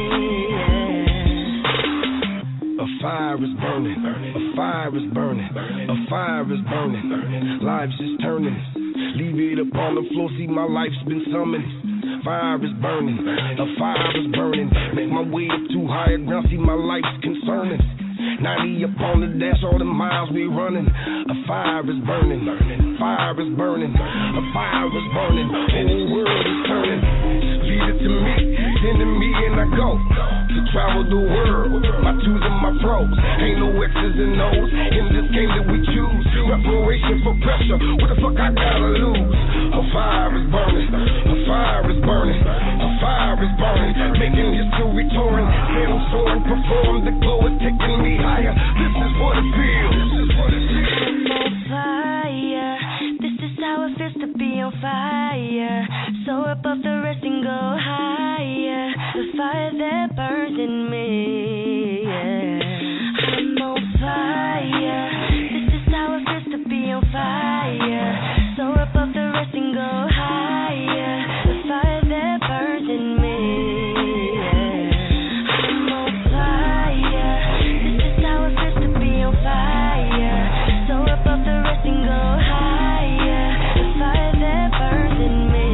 a fire is burning, a fire is burning, a fire is burning. Lives is turning. Leave it up on the floor, see my life's been summoned. Fire is burning, a fire is burning. Make my way up to higher ground, see my life's concerning. 90 up on the dash, all the miles we running. A fire is burning, fire is burning, a fire is burning. Whole world is turning. Leave it to me, send to me and I go. To travel the world. My twos and my pros, ain't no X's and O's in this game that we choose. Preparation for pressure, what the fuck I gotta lose? A fire is burning, a fire is burning, a fire is burning, making history touring. Film soaring, perform, the glow is taking me higher. This is what it feels. This is what it feels. I'm on fire. This is how it feels to be on fire. Soar above the rest and go higher. The fire that burns in me. Yeah. I'm on fire. This is how it feels to be on fire. Soar above the rest and go higher. The fire that burns in me. Yeah. I'm on fire. This is how it feels to be on fire. Soar above the rest and go higher. The fire that burns in me.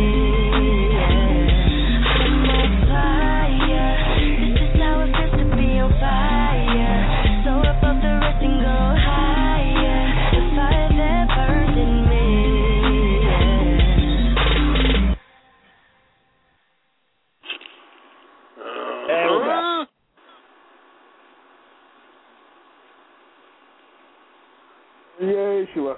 Yeah. I'm on fire. This is how it feels to be on fire. Soar above the rest and go higher. The fire that burns in me. Yeah, sure.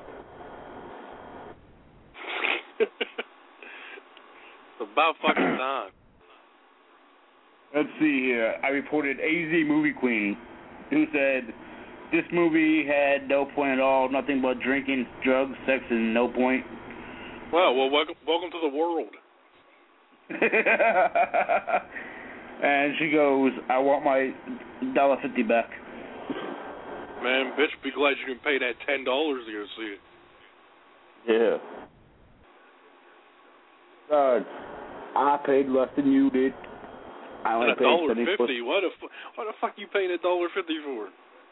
It's about fucking time. Let's see here. I reported AZ Movie Queen, who said this movie had no point at all, nothing but drinking, drugs, sex, and no point. Well, welcome to the world. And she goes, I want my $1.50 back. Man, bitch, be glad you can pay that $10 to go see it. Yeah. I paid less than you did. I only paid $1.50. Why the fuck you paying $1.50 for?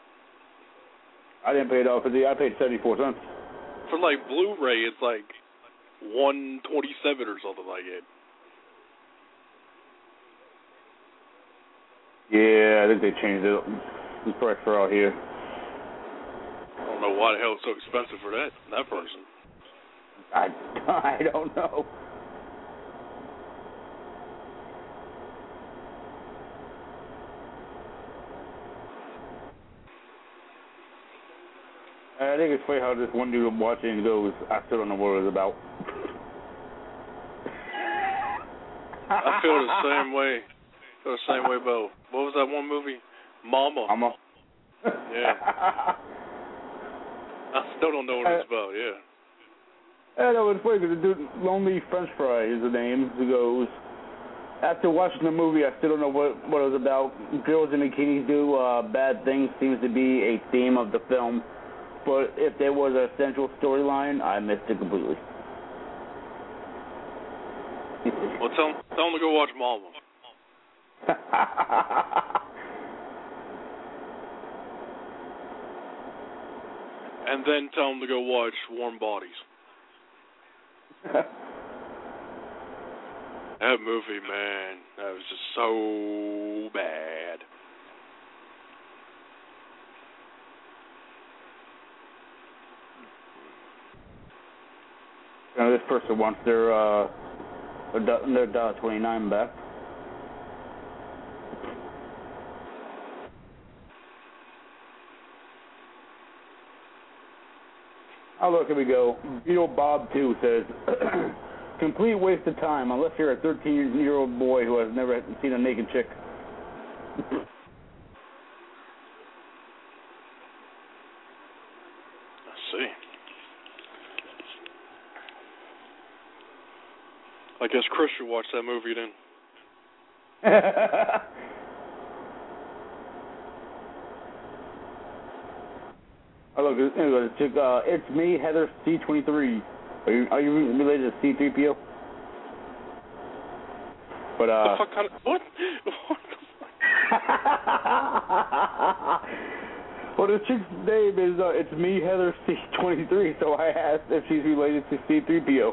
I didn't pay $1.50. I paid 74 cents. For like Blu-ray, it's like $1.27 or something like it. Yeah, I think they changed it. The price for out here. I don't know why the hell it's so expensive for that person. I don't know. I think it's funny how this one dude watching goes, I still don't know what it was about. I feel the same way. Bo. What was that one movie? Mama. Yeah. I still don't know what it's about, yeah. I know, it's funny because the dude, Lonely French Fry is the name, who goes, after watching the movie, I still don't know what it was about. Girls in bikinis do bad things seems to be a theme of the film. But if there was a central storyline, I missed it completely. Well, tell them to go watch Mama. And then tell them to go watch Warm Bodies. That movie, man, that was just so bad. Now, this person wants their $1.29 back. Oh, look, here we go. Beetle Bob 2 says, complete waste of time, unless you're a 13-year-old boy who has never seen a naked chick. I see. I guess Chris should watch that movie then. Oh, look, anyway, it's me, Heather C23. Are you related to C3PO? But the fuck kind of what? What the fuck? Well, the chick's name is it's me, Heather C23. So I asked if she's related to C3PO.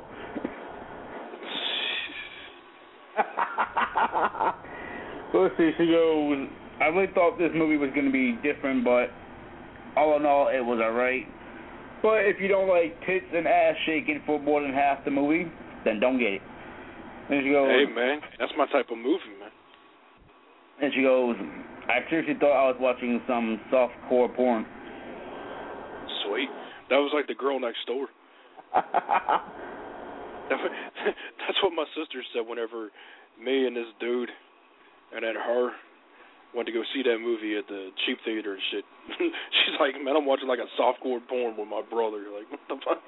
So let's see. She goes, I really thought this movie was going to be different, but all in all, it was alright. But if you don't like tits and ass shaking for more than half the movie, then don't get it. Then she goes, hey, man, that's my type of movie, man. And she goes, I seriously thought I was watching some softcore porn. Sweet. That was like the girl next door. That's what my sister said whenever me and this dude and then her went to go see that movie at the cheap theater and shit. She's like, man, I'm watching like a softcore porn with my brother. Like, what the fuck?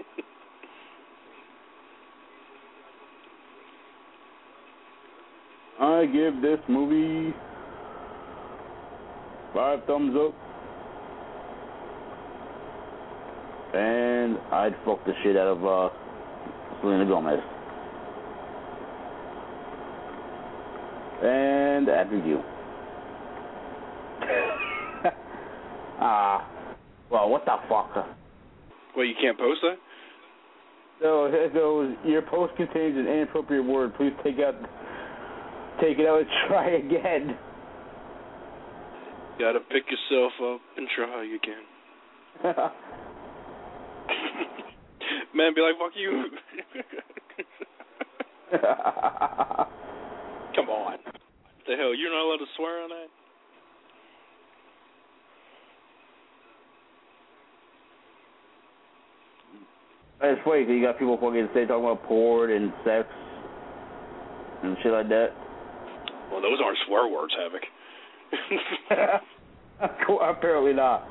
I give this movie 5 thumbs up. And I'd fuck the shit out of Selena Gomez. And ad review. Well, what the fuck? Well, you can't post that? So it goes, your post contains an inappropriate word. Please take it out and try again. Gotta pick yourself up and try again. Man, be like, fuck you. Come on. What the hell, you're not allowed to swear on that? It's funny because you got people fucking talking about porn and sex and shit like that. Well, those aren't swear words, Havoc. Apparently not.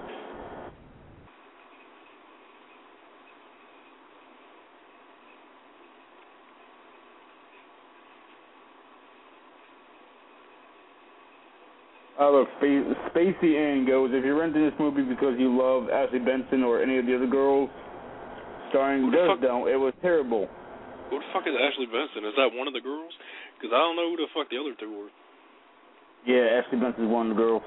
Look, Spacey Ann goes, if you're renting this movie because you love Ashley Benson or any of the other girls starring Don't, it was terrible. Who the fuck is Ashley Benson? Is that one of the girls? Because I don't know who the fuck the other two were. Yeah, Ashley Benson's one of the girls.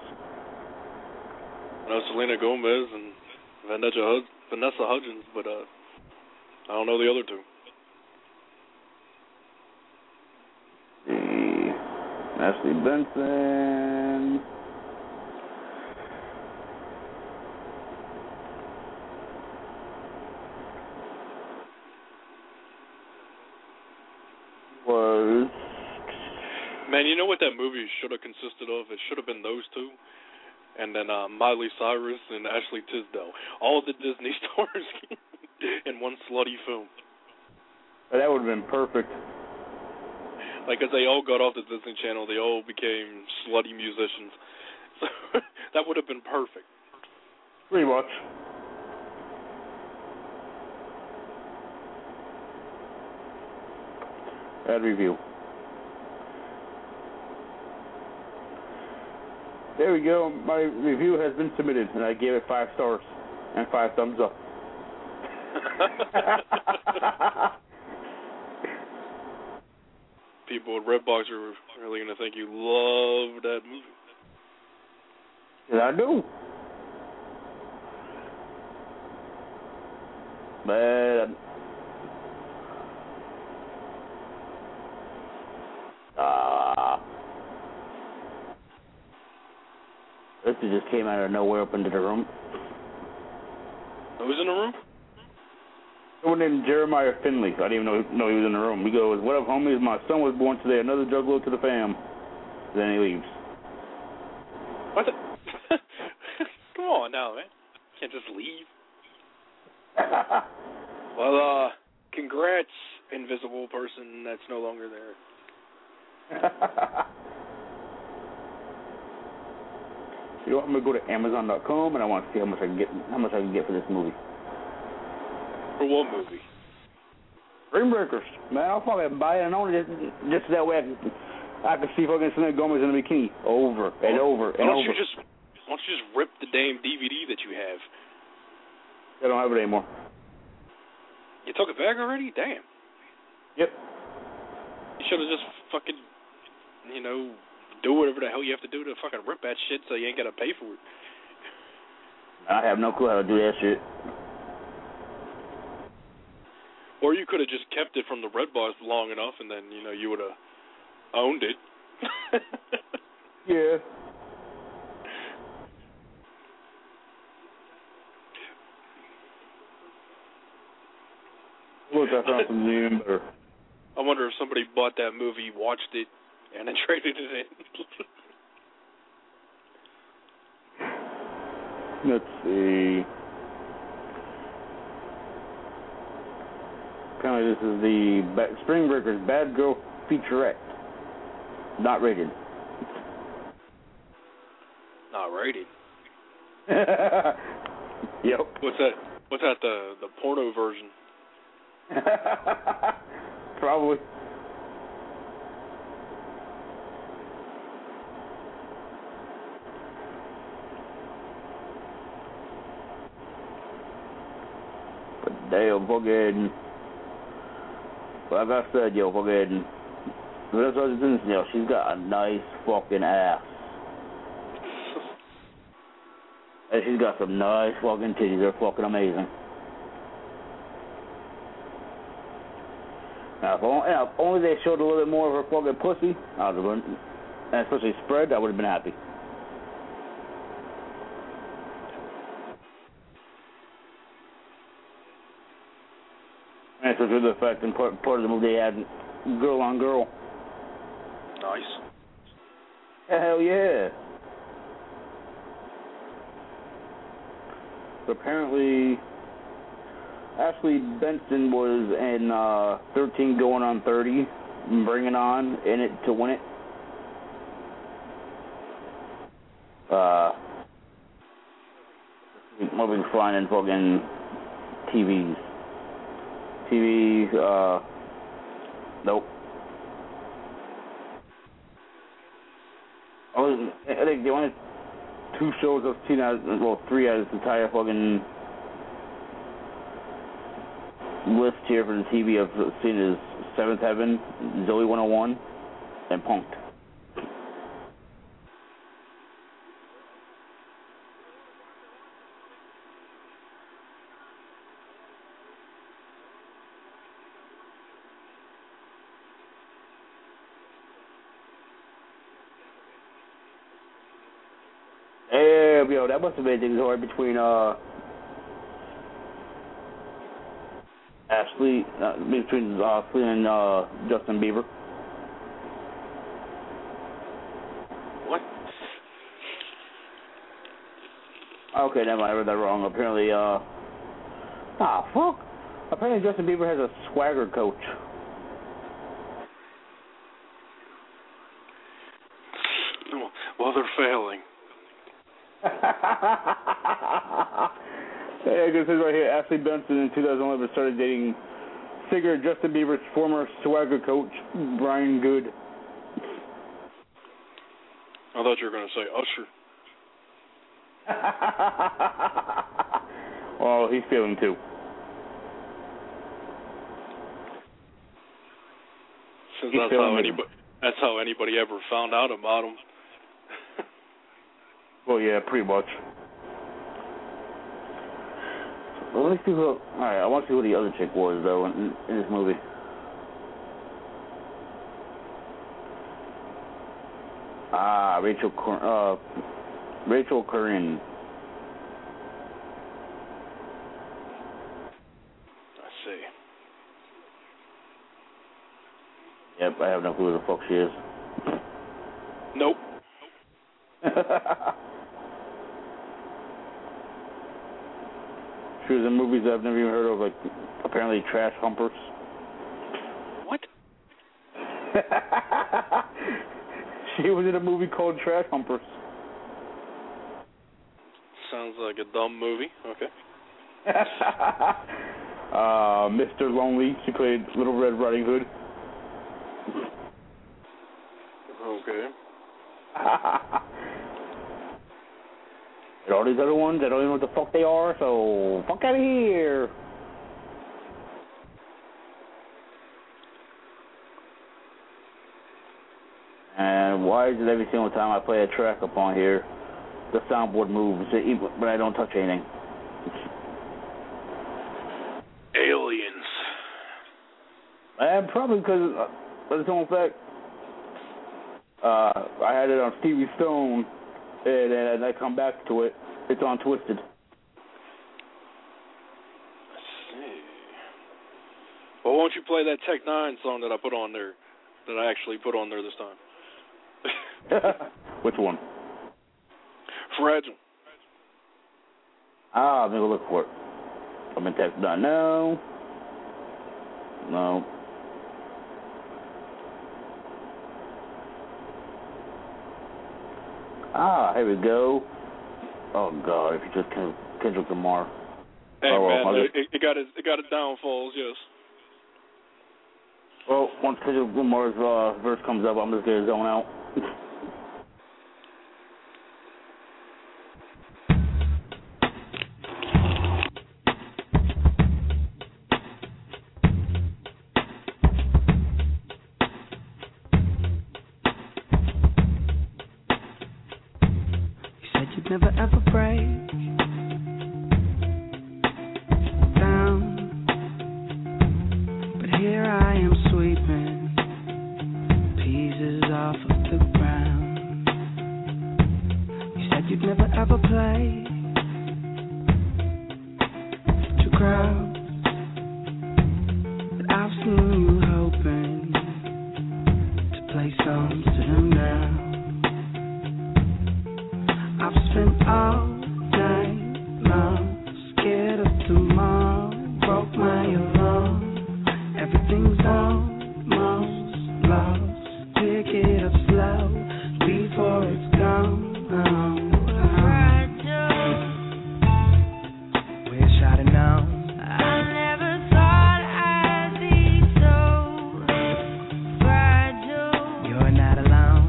I know Selena Gomez and Vanessa Hudgens, but I don't know the other two. Ashley Benson was... Man, you know what that movie should have consisted of? It should have been those two, and then Miley Cyrus and Ashley Tisdale. All the Disney stars in one slutty film. That would have been perfect. Like, as they all got off the Disney Channel, they all became slutty musicians. So that would have been perfect. Pretty much. Ad review. There we go. My review has been submitted, and I gave it 5 stars and 5 thumbs up. People at Redbox are really going to think you love that movie. Yeah, I do. Man. This just came out of nowhere up into the room. Who's in the room? Someone named Jeremiah Finley. I didn't even know he was in the room. He goes, what up, homies? My son was born today. Another juggalo to the fam. Then he leaves. What the? Come on now, man. Can't just leave. Well, congrats, invisible person that's no longer there. You know, I'm gonna go to Amazon.com and I want to see how much I can get for this movie. For what movie? Dream Breakers. Man, I'll fucking buy it and own it just that way I can see fucking Selena Gomez in a bikini over and over and over. Why don't you just rip the damn DVD that you have? I don't have it anymore. You took it back already? Damn. Yep. You should have just fucking, do whatever the hell you have to do to fucking rip that shit so you ain't got to pay for it. I have no clue how to do that shit. Or you could have just kept it from the Redbox long enough and then, you would have owned it. Yeah. Look, I found something even better. I wonder if somebody bought that movie, watched it, and then traded it in. Let's see. Apparently this is the Spring Breakers Bad Girl Featurette. Not rated. Not rated. Yep. What's that? What's that? The porno version? Probably. But damn, fucking. Like I said, yo, fucking. Vanessa Hudgens, yo, she's got a nice fucking ass. And she's got some nice fucking titties. They're fucking amazing. Now, if only they showed a little bit more of her fucking pussy, I would have been, and especially spread, I would have been happy. And especially the fact in part of the movie they had girl on girl. Nice. Hell yeah. Apparently, Ashley Benson was in 13 Going on 30, Bring It On, in it to win it. What we can find in fucking TVs. Nope. I think the only 2 shows I've seen, well, 3 out of this entire fucking list here for the TV I've seen is Seventh Heaven, Zoe 101, and Punked. Yo, that must have been things hard between Ashley and Justin Bieber. What? Okay, never mind, I read that wrong. Apparently, fuck. Apparently Justin Bieber has a swagger coach. Well, they're failing. Yeah, it says right here, Ashley Benson in 2011 started dating singer Justin Bieber's former swagger coach, Brian Good. I thought you were going to say Usher. Well, he's feeling too. Since that's how anybody ever found out about him. Well, yeah, pretty much. Well, let me see who. Alright, I want to see who the other chick was, though, in this movie. Rachel Corinne. I see. Yep, I have no clue who the fuck she is. Nope. She was in movies that I've never even heard of, like, apparently Trash Humpers. What? She was in a movie called Trash Humpers. Sounds like a dumb movie. Okay. Mr. Lonely. She played Little Red Riding Hood. Okay. And all these other ones, I don't even know what the fuck they are, so fuck out of here. And why is it every single time I play a track up on here, the soundboard moves, but I don't touch anything? Aliens. And probably because, for the simple fact, I had it on Stevie Stone, and I come back to it, it's on Twisted. Let's see. Well, won't you play that Tech Nine song that I put on there, that I actually put on there this time? Which one? Fragile. I'm going to look for it. I'm in text done. No. Here we go. Oh God! If you just Kendrick Lamar. Hey man, it got its downfalls, yes. Well, once Kendrick Lamar's verse comes up, I'm just gonna zone out. Never ever break down, but here I am sweeping pieces off of the ground. You said you'd never ever play to crowds, but I've seen you hoping to play songs to them now. I've spent all night long, scared of tomorrow, broke my alarm. Everything's almost lost, pick it up slow, before it's gone. Wish I'd have known. I never thought I'd be so fragile. You're not alone.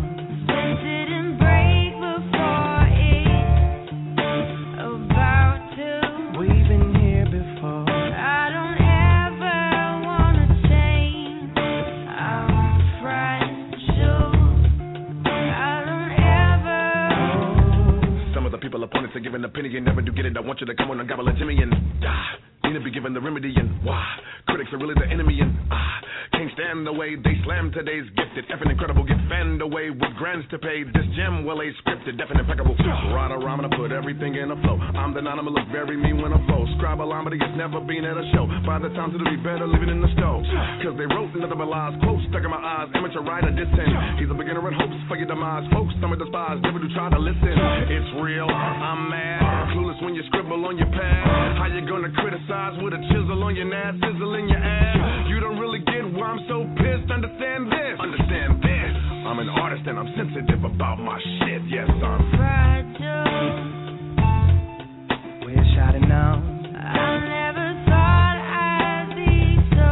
To give an opinion, never do get it. I want you to come on and gobble a Jimmy and need to be given the remedy and why critics are really the enemy and can't stand the way they slam today's gifted, effing incredible, get fanned away with grants to pay. This gem well a scripted, definite impeccable. Ride a rhyme and I put everything in a flow. I'm the nine, I'ma look very mean when I flow. Scribe-a-lomedy has never been at a show. By the time it'll be better living in the stove. Cause they wrote nothing but lies, quotes stuck in my eyes. Amateur writer dissent. He's a beginner in hopes for your demise. Folks, some are despised, never do try to listen. It's real, I'm mad. Clueless when you scribble on your pad. How you gonna criticize with a chisel on your nads, sizzle in your ass? You don't really get why I'm so pissed. Understand this. Understand this. I'm an artist and I'm sensitive about my shit. Yes, I'm fragile. Wish I'd have known. I never thought I'd be so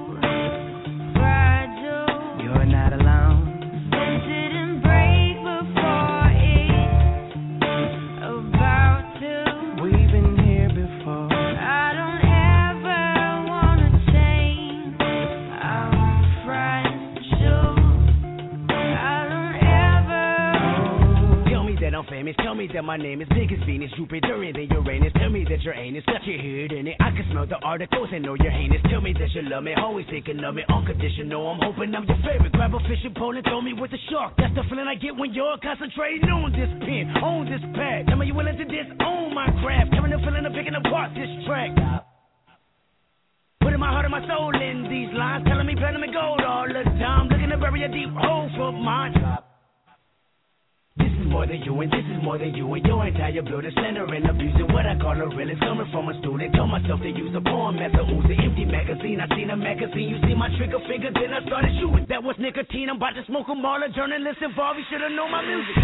fragile. You're not alone. It didn't break before it's about to. We've been here before. I don't ever wanna change. I'm fragile. I don't ever. Tell me that I'm famous. Tell me that my name is big as Venus, Jupiter, and then Uranus. Tell me that your anus got your head in it. I can smell the articles and know you're heinous. Tell me that you love me, always thinking of me, unconditional. I'm hoping I'm your favorite. Grab a fishing pole and throw me with a shark. That's the feeling I get when you're concentrating on this pen, on this pad. Tell me you willing to disown my craft. Having the feeling of picking apart this track. Putting my heart and my soul in these lines, telling me platinum and gold all the time. Looking to bury a deep hole for mine. This is more than you, and this is more than you, and your entire building slander and abusing what I call a realist. Coming from a student, told myself to use a poem as a Uzi. Empty magazine, I seen a magazine. You see my trigger finger, then I started shooting. That was nicotine, I'm about to smoke 'em all. A journalist involved, you should've known my music.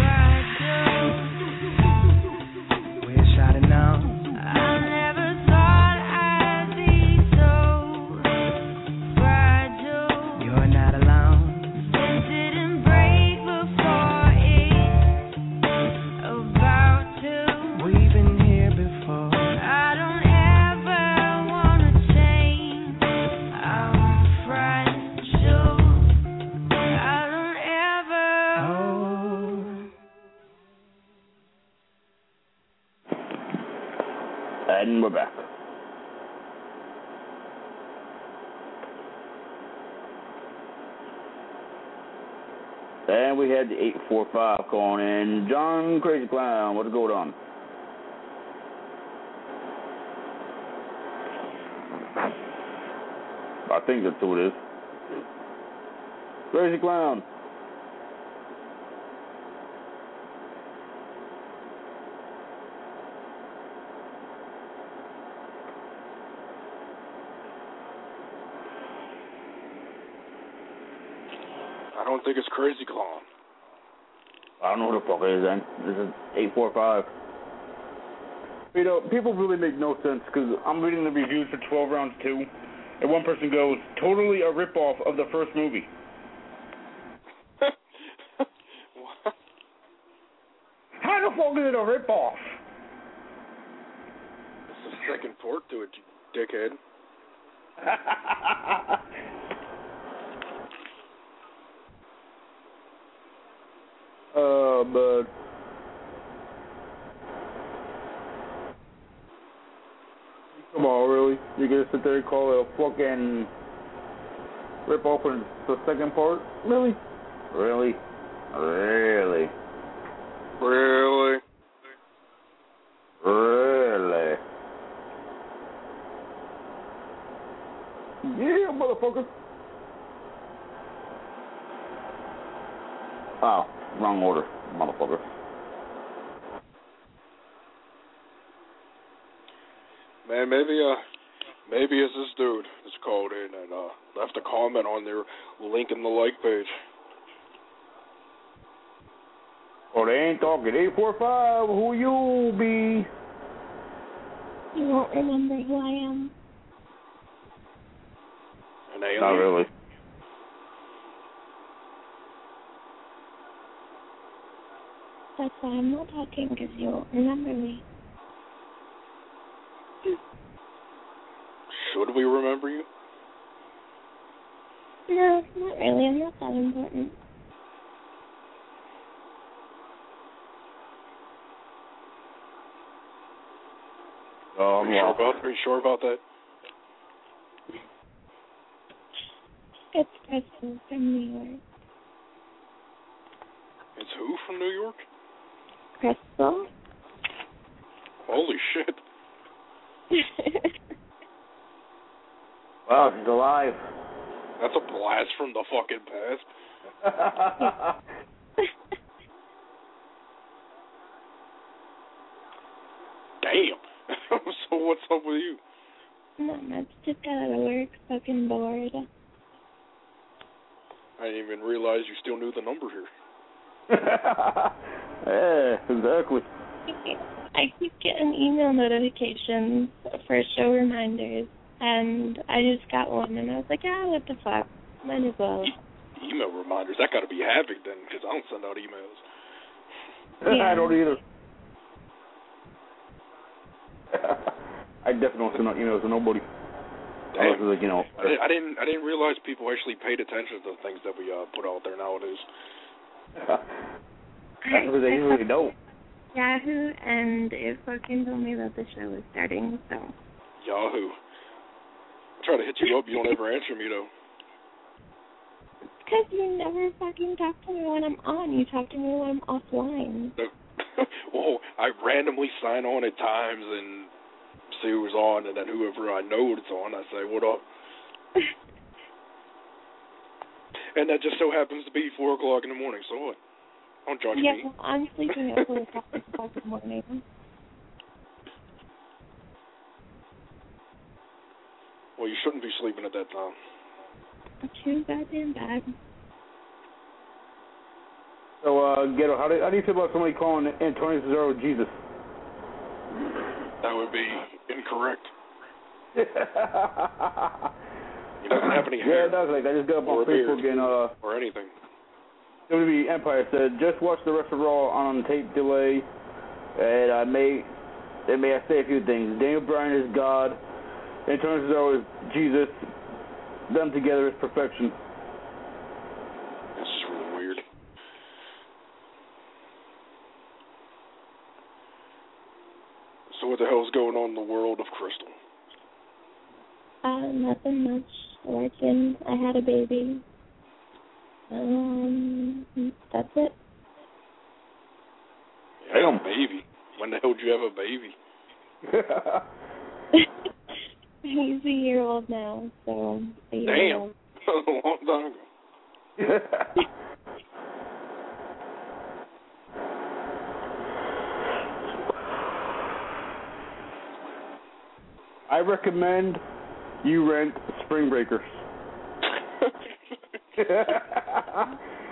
Wish I'd have known. I never thought I'd be so fragile. You're not alone. It didn't break before it's about to. We've been here before. I don't ever wanna change. I'm fragile. I don't ever. And we're back. And we had the 845 calling in. John Crazy Clown, what's going on? I think that's who it is. Crazy Clown. I don't think it's Crazy Clown. I don't know who the fuck it is then. This is 845. You know, people really make no sense because I'm reading the reviews for 12 Rounds 2, and one person goes, totally a ripoff of the first movie. What? How the fuck is it a ripoff? It's the second part to it, you dickhead. But come on, really? You're gonna sit there and call it a fucking rip-off in the second part? Really? Really? Really? Really? Really? Yeah, motherfucker. Oh, wrong order, motherfucker. Man, maybe it's this dude that's called in and left a comment on their link in the like page. Oh, they ain't talking. 845, who you be? You won't remember who I am. An alien? Not really. That's why I'm not talking, because you won't remember me. Should we remember you? No, not really. I'm not that important. Are you sure about that? It's Crystal from New York. It's who from New York? Crystal? Holy shit. Wow, she's alive. That's a blast from the fucking past. Damn. So what's up with you? Not much. Just got out of work, fucking bored. I didn't even realize you still knew the number here. Yeah, exactly. I keep getting email notifications for show reminders, and I just got one, and I was like, what the fuck? Might as well. Email reminders? That gotta be Havoc then, because I don't send out emails. Yeah. I don't either. I definitely don't send out emails to nobody. Damn. Like, you know, I didn't realize people actually paid attention to the things that we put out there nowadays. That's because they usually don't. Yahoo, and it fucking told me that the show was starting, so. Yahoo. I try to hit you up, you don't ever answer me though. Because you never fucking talk to me when I'm on. You talk to me when I'm offline. Well, I randomly sign on at times and see who's on, and then whoever I know it's on, I say, what up? And that just so happens to be 4 o'clock in the morning, so what? Don't judge me. Yeah, well, I'm sleeping at 4 o'clock in the morning. Well, you shouldn't be sleeping at that time. Too goddamn bad. So, Ghetto, how do you feel about somebody calling Antonio Cesaro Jesus? That would be incorrect. He doesn't have any hair. Yeah, it does. Like, I just got up on Facebook and or anything. WWE Empire said, just watch the rest of Raw on tape delay, and may I say a few things. Daniel Bryan is God. Antonio Cesaro is Jesus. Them together is perfection. This is really weird. So what the hell's going on in the world of Crystal? Nothing much. Working. I had a baby. That's it. Damn, baby. When the hell did you have a baby? He's a year old now, so a year old. A long time ago. I recommend you rent Spring Breakers.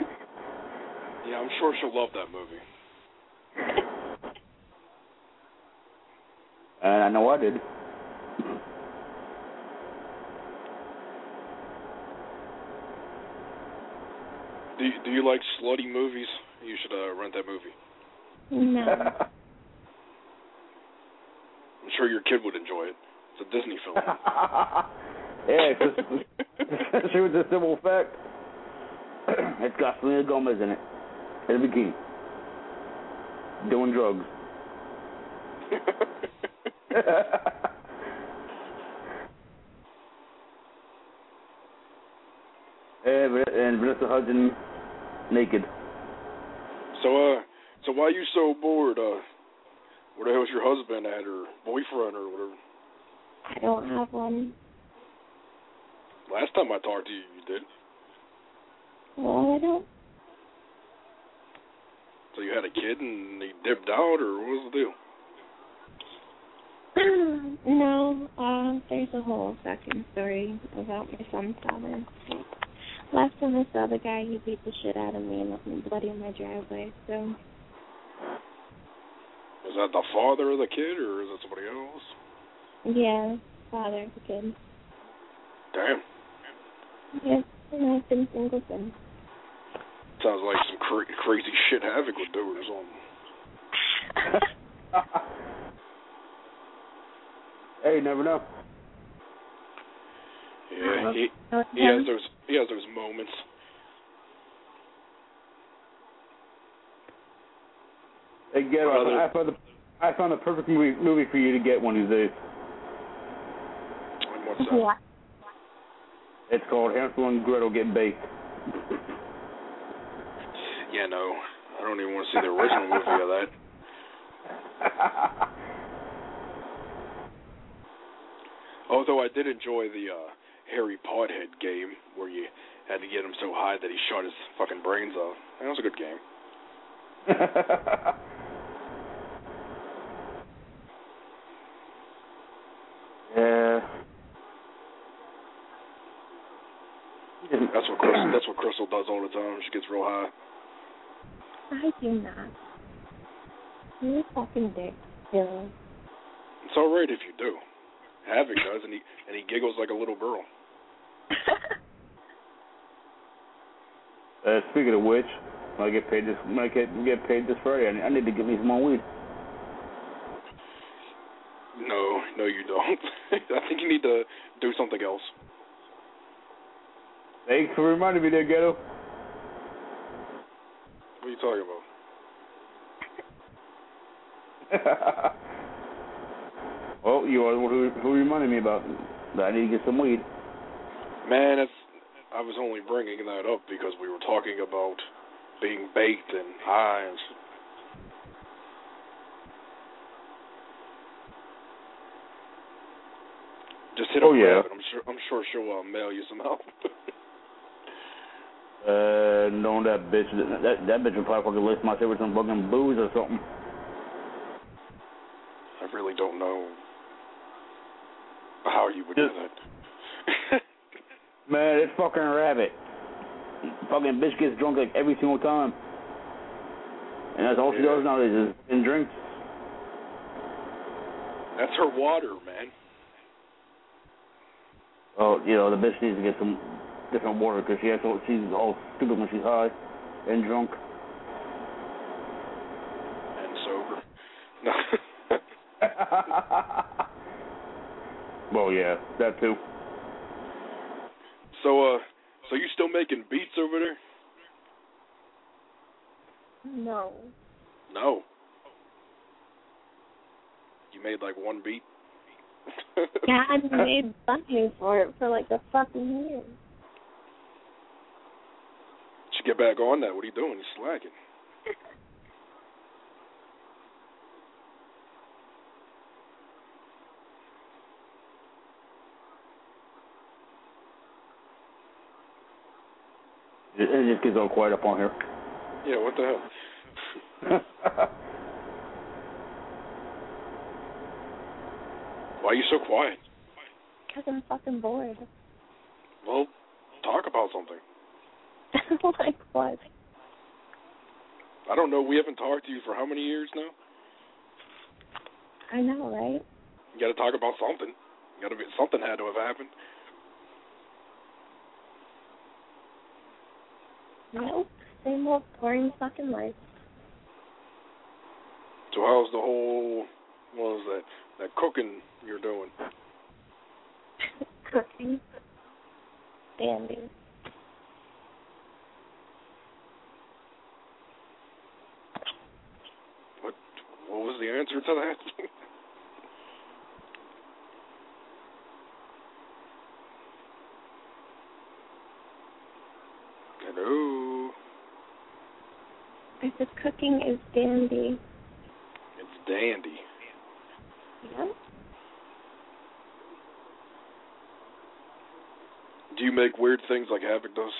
Yeah, I'm sure she'll love that movie. I know I did. Do you like slutty movies? You should rent that movie. No. I'm sure your kid would enjoy it. It's a Disney film. Yeah, she was a simple fact. It's got Selena Gomez in it. In a bikini. Doing drugs. And Vanessa Hudgens naked. So why are you so bored? Where the hell's your husband at, or boyfriend, or whatever? I don't have one. Last time I talked to you, you did. Well, I don't. So you had a kid and he dipped out, or what was the deal? No, there's a whole fucking story about my son's father. Last time I saw the guy, he beat the shit out of me and left me bloody in my driveway, so... Is that the father of the kid, or is that somebody else? Yeah, father of the kid. Damn. Yeah, and I've been single since. Sounds like some crazy shit Havoc would do or something. Hey, you never know. Yeah, he has those moments. Hey, I found the perfect movie for you to get one of these days. And what's that? What? It's called Hansel and Gretel Get Baked. Yeah, no. I don't even want to see the original movie of that. Although I did enjoy the Harry Pothead game where you had to get him so high that he shot his fucking brains off. That was a good game. Yeah. That's what Crystal does all the time. She gets real high. I do not. You're a fucking dick, Dylan. It's all right if you do. Havoc does, and he giggles like a little girl. Speaking of which, when I get paid this Friday, I need to get me some more weed. No, you don't. I think you need to do something else. Thanks for reminding me there, Ghetto. What are you talking about? Well, you are who reminded me about that I need to get some weed. Man, I was only bringing that up because we were talking about being baked and high and shit. Just hit up Rabbit. I'm sure she'll mail you some help. No, that bitch. That bitch will probably fucking list myself with some fucking booze or something. I really don't know how you would do that. Man, it's fucking Rabbit. Fucking bitch gets drunk like every single time. And that's all she does nowadays is in drinks. That's her water, man. Oh, the bitch needs to get some different water because she's all stupid when she's high and drunk. And sober. No. Well, yeah, that too. So you still making beats over there? No. No. You made like one beat? Yeah, I made money for it for like a fucking year. Should get back on that. What are you doing? You're slacking. It just gets all quiet up on here. Yeah, what the hell? Why are you so quiet? Because I'm fucking bored. Well, talk about something. Like what? I don't know. We haven't talked to you for how many years now? I know, right? You got to talk about something. Something had to have happened. Nope. Same old boring fucking life. So how's the whole, what was that cooking you're doing? Cooking. Dandy. What was the answer to that? Hello? I said cooking is dandy. It's dandy. Yeah. Do you make weird things like Havoc does?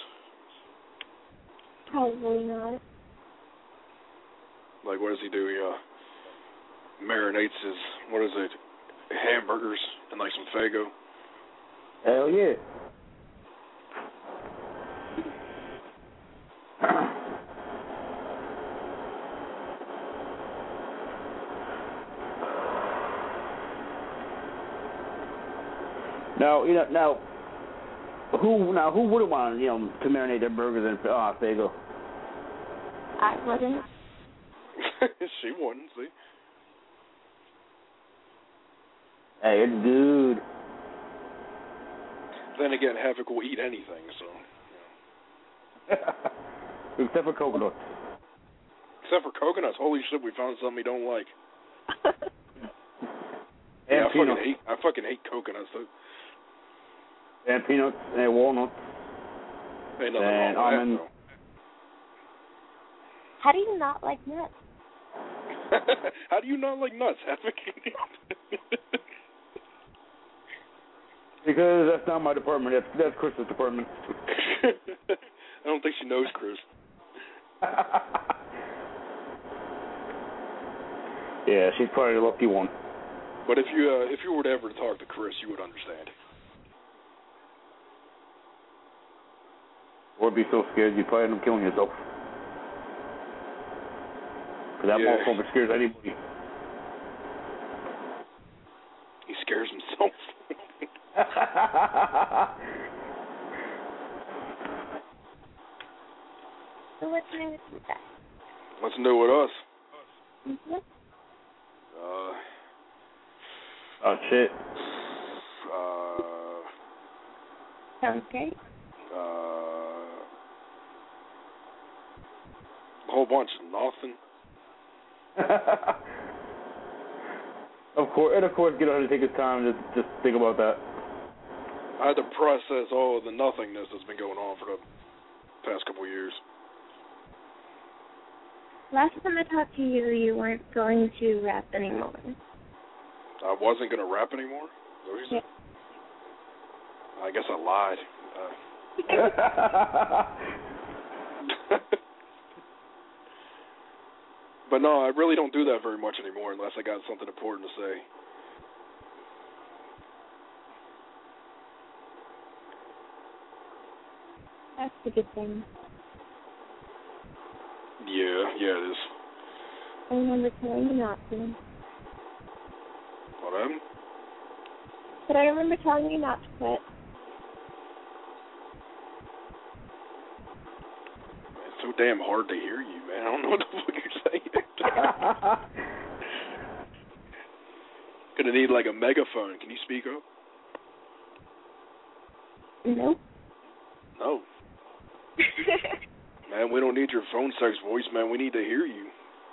Probably not. Like, what does he do? He marinates his, what is it, hamburgers and like some Faygo. Hell yeah. Now, who wouldn't want, to marinate their burgers in Faygo? I wouldn't. She wouldn't, see? Hey, it's good. Then again, Havoc will eat anything, so. Except for coconuts. Except for coconuts. Holy shit, we found something we don't like. And I fucking hate coconuts, though. And peanuts and walnuts. Ain't nothing and wrong with almonds. that, How do you not like nuts? How do you not like nuts, Havoc? Because that's not my department. That's Chris's department. I don't think she knows Chris. Yeah, she's probably the lucky one. But if you were to ever talk to Chris, you would understand. Or be so scared you'd probably end up killing yourself. Because that motherfucker scares anybody. He scares himself. So what's new with you guys? What's new with us? Mm-hmm. Oh, shit. Sounds great. A whole bunch of nothing. Of course, get on to take his time to just think about that. I had to process all of the nothingness that's been going on for the past couple of years. Last time I talked to you, you weren't going to rap anymore. I wasn't going to rap anymore? Is that what you said? I guess I lied. But no, I really don't do that very much anymore unless I got something important to say. That's a good thing. Yeah, it is. I remember telling you not to. What happened? But I remember telling you not to quit. It's so damn hard to hear you, man. I don't know what the fuck you're saying. Gonna need like a megaphone. Can you speak up? Nope. No. Man, we don't need your phone sex voice, man. We need to hear you.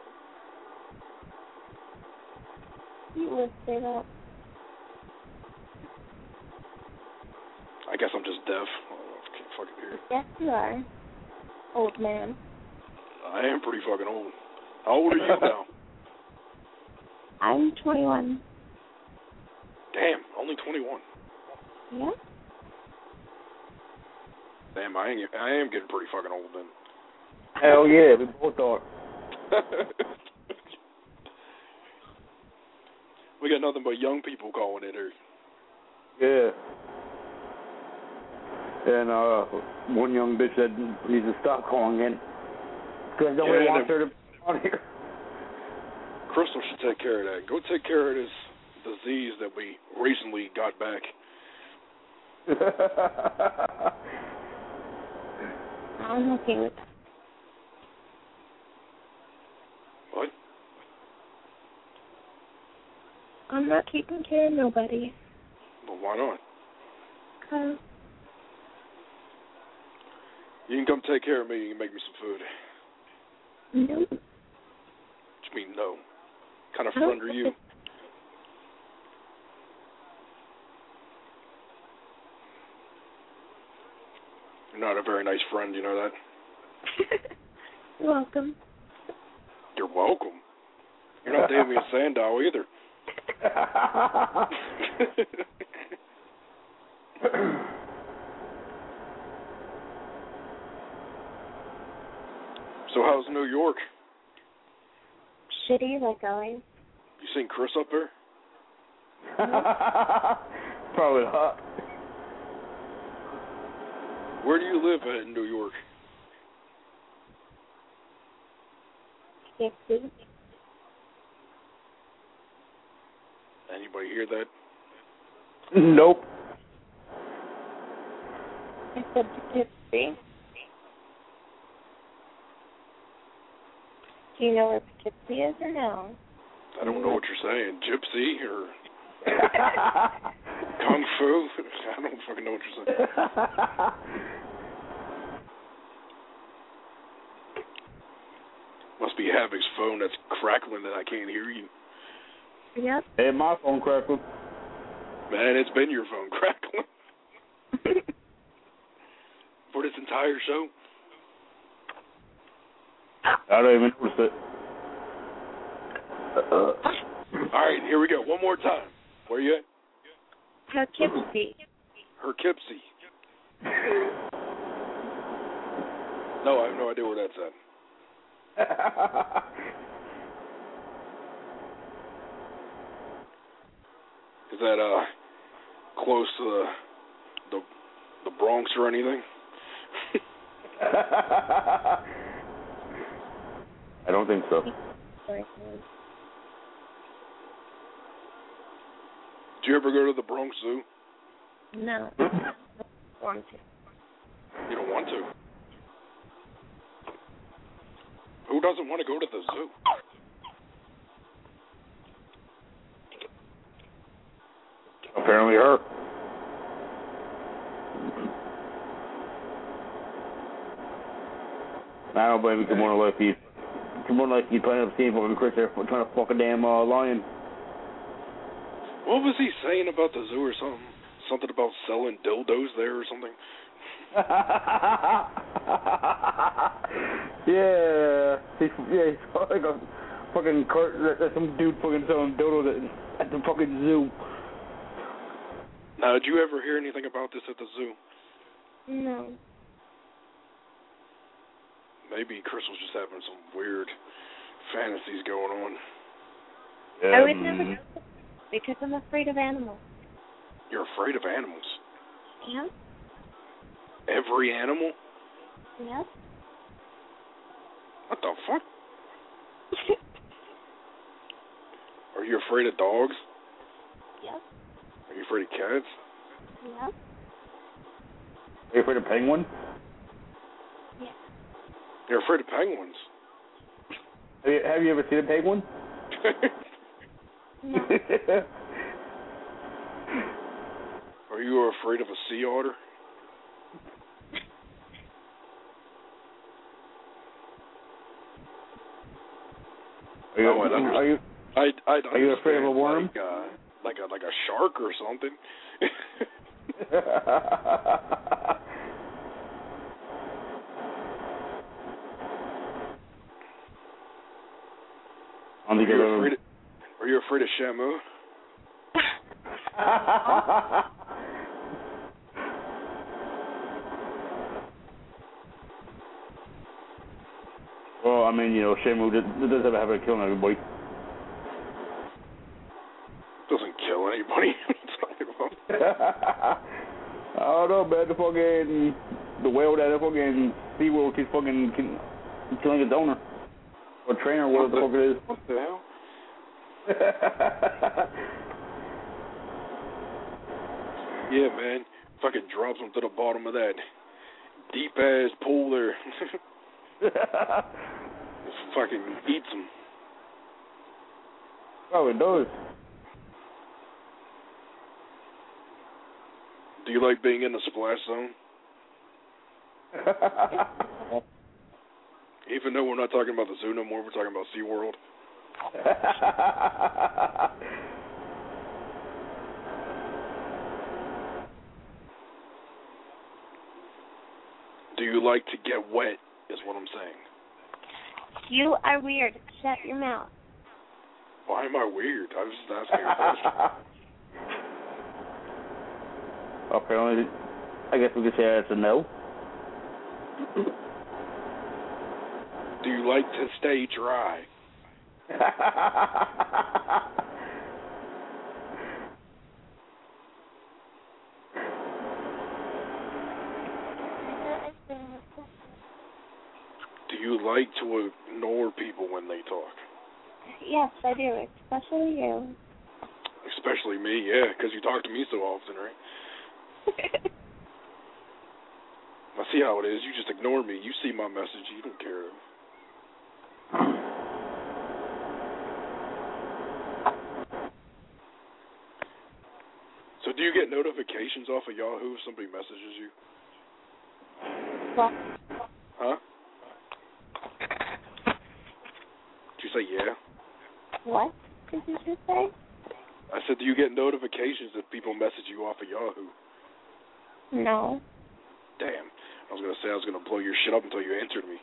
You would say that. I guess I'm just deaf. I can't fucking hear you. Yes, you are. Old man. I am pretty fucking old. How old are you now? I'm 21. Damn, only 21. Yeah? Damn, I am getting pretty fucking old then. Hell yeah, we both are. We got nothing but young people calling in here. Yeah. And one young bitch that needs to stop calling in because nobody wants her to on here. Crystal should take care of that. Go take care of this disease that we recently got back. I'm okay with that. What? I'm not taking care of nobody. Well, why not? 'Cause You can come take care of me. You can make me some food. no. What you mean, no? What kind of friend are you? You're not a very nice friend, you know that? You're welcome. You're welcome. You're not Damien Sandow either. So how's New York? Shitty, like always. You seen Chris up there? Probably hot. Where do you live at in New York? Poughkeepsie. Anybody hear that? Nope. I said Poughkeepsie. Do you know where Poughkeepsie is or no? I don't know what you're saying. Gypsy or Kung Fu? I don't fucking know what you're saying. Must be Havoc's phone that's crackling that I can't hear you. Yep. Hey, my phone crackling. Man, it's been your phone crackling. For this entire show? I don't even notice it. All right, here we go. One more time. Where you at? Poughkeepsie. Poughkeepsie. No, I have no idea where that's at. Is that close to the Bronx or anything? I don't think so. Did you ever go to the Bronx Zoo? No. Want to. You don't want to. Who doesn't want to go to the zoo? Apparently her. I don't blame you. Come on, like you playing up seeing fucking Chris there trying to fuck a damn lion. What was he saying about the zoo or something? Something about selling dildos there or something? Yeah, he's like a fucking cart. There's some dude fucking selling dildos at the fucking zoo. Now, did you ever hear anything about this at the zoo? No. Maybe Chris was just having some weird fantasies going on. I would never go because I'm afraid of animals. You're afraid of animals? Yeah. Every animal? Yeah. What the fuck? Are you afraid of dogs? Yeah. Are you afraid of cats? Yeah. Are you afraid of penguins? Yeah. You're afraid of penguins? Have you ever seen a penguin? No. Are you afraid of a sea otter? Are you afraid of a worm? Like a shark or something. Are you afraid of Shamu? Well, I mean, Shamu does have a habit of killing everybody. Doesn't kill anybody. What are you talking about? I don't know, man. The whale that fucking SeaWorld keeps fucking killing its owner. Or trainer, what the fuck it is. What the hell? Yeah, man. Fucking drops him to the bottom of that deep ass pool there. Fucking eats him. Oh, it does. Do you like being in the splash zone? Even though we're not talking about the zoo no more, we're talking about SeaWorld. Do you like to get wet, is what I'm saying. You are weird. Shut your mouth. Why am I weird? I was just asking a question. Apparently, I guess we could say that's a no. Do you like to stay dry? Do you like to ignore people when they talk? Yes, I do, especially you. Especially me, yeah, because you talk to me so often, right? I see how it is. You just ignore me. You see my message. You don't care. So do you get notifications off of Yahoo if somebody messages you? What? Huh? Did you say yeah? What did you just say? I said, do you get notifications if people message you off of Yahoo? No. Damn. I was going to say I was going to blow your shit up until you answered me.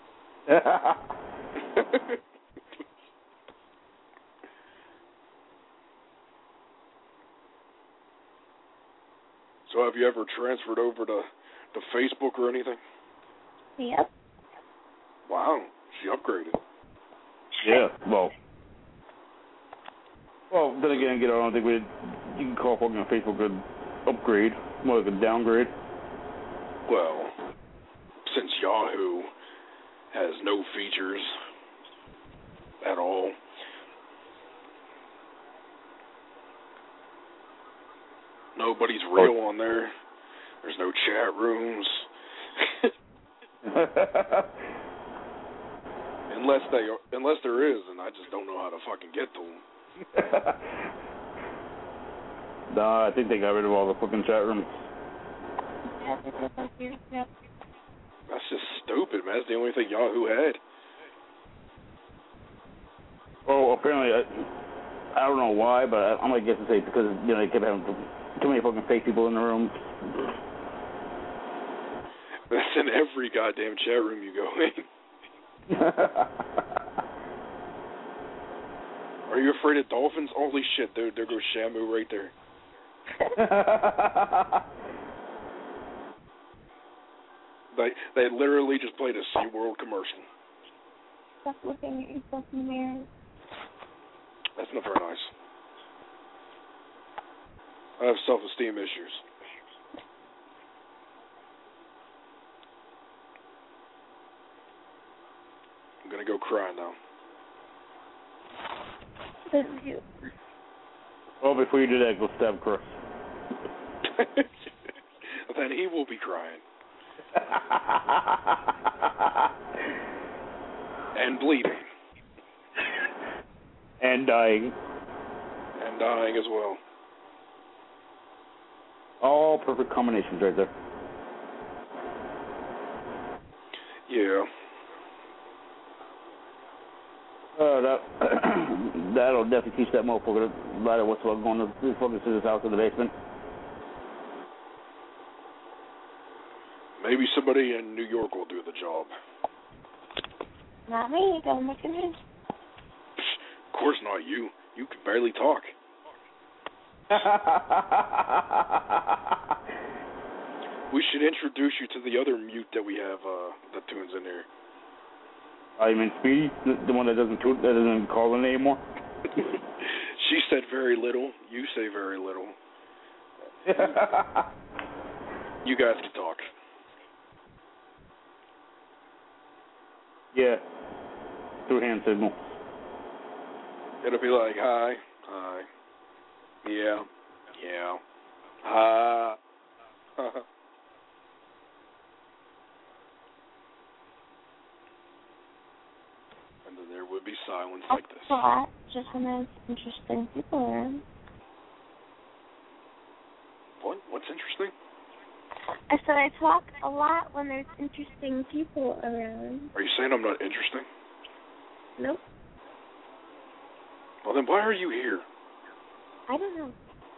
So have you ever transferred over to Facebook or anything? Yep. Wow. She upgraded. Yeah, well, then again, I don't think you can call fucking Facebook an upgrade, more like a downgrade. Well, since Yahoo has no features at all, nobody's real on there. There's no chat rooms. Unless there is, and I just don't know how to fucking get to them. Nah, I think they got rid of all the fucking chat rooms. That's just stupid, man. That's the only thing Yahoo had. Oh, apparently, I don't know why, but I'm gonna guess to say because they kept having too many fucking fake people in the room. That's in every goddamn chat room you go in. Are you afraid of dolphins? Holy shit, there goes Shamu right there. They literally just played a SeaWorld commercial. Stop looking at yourself in the mirror. That's not very nice. I have self-esteem issues. I'm going to go cry now. This is you. Oh, before you do that, go stab Chris. Then he will be crying. And bleeding. And dying. And dying as well. All perfect combinations right there. Yeah. That'll definitely teach that motherfucker about what's going to fucking his house in the basement. Maybe somebody in New York will do the job. Not me. Don't look at me. Of course not you. You can barely talk. We should introduce you to the other mute that we have that tunes in here. You mean Speedy, the one that doesn't call in anymore? She said very little. You say very little. You guys can talk. Yeah. through hand signal. It'll be like, hi, yeah, hi. And then there would be silence like this. A lot, just when there's interesting people around. What's interesting? I said I talk a lot when there's interesting people around. Are you saying I'm not interesting? Nope. Well, then why are you here? I don't know.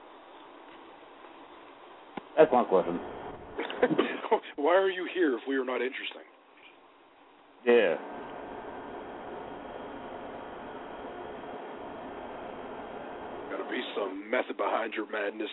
That's my question. Why are you here if we are not interesting? Yeah. Gotta be some method behind your madness.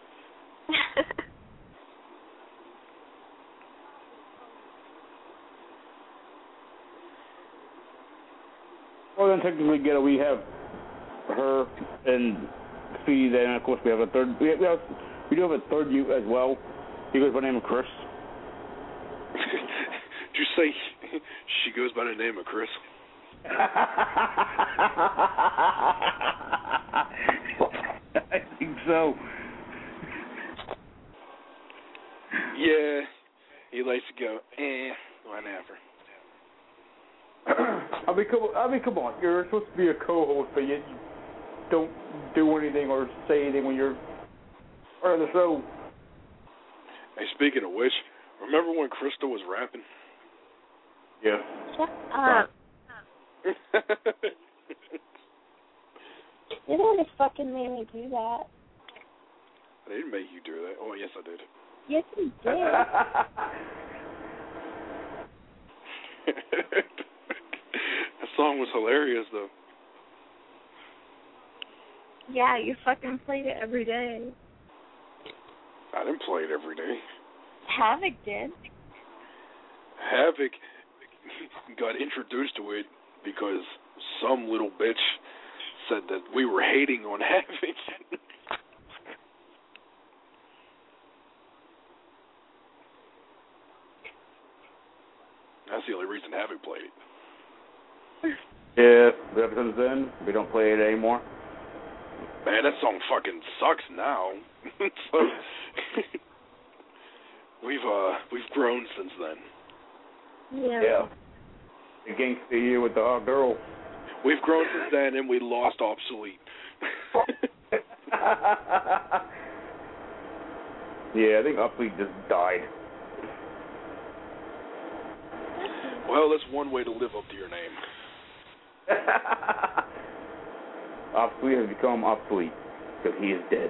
Well, then technically, we have her and Speedy, and of course we have a third. We do have a third you as well. He goes by the name of Chris. Did you say she goes by the name of Chris? I think so. Yeah, he likes to go, whatever. I mean, come on. You're supposed to be a co-host, but yet you don't do anything or say anything when you're part of the show. Hey, speaking of which, remember when Crystal was rapping? Yeah. Shut up. You don't just fucking made me do that. I didn't make you do that. Oh, yes, I did. Yes, you did. That song was hilarious, though. Yeah, you fucking played it every day. I didn't play it every day. Havoc did. Havoc got introduced to it because some little bitch said that we were hating on Havoc. That's the only reason Havoc played it. Yeah, but ever since then, we don't play it anymore. Man, that song fucking sucks now. So we've grown since then. Yeah. The gangsta here with the hot girl. We've grown since then, and we lost obsolete. Yeah, I think obsolete just died. Well, that's one way to live up to your name. Obsolete has become obsolete because he is dead.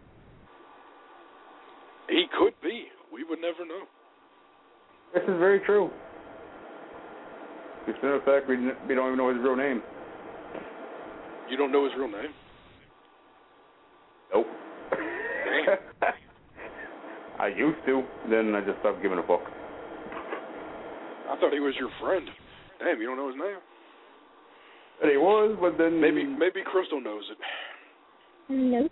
He could be. We would never know. This is very true. As a matter of fact, we don't even know his real name. You don't know his real name? Nope. Damn. I used to. Then I just stopped giving a fuck. I thought he was your friend. Damn, you don't know his name? And he was, but then... Maybe Crystal knows it. Nope.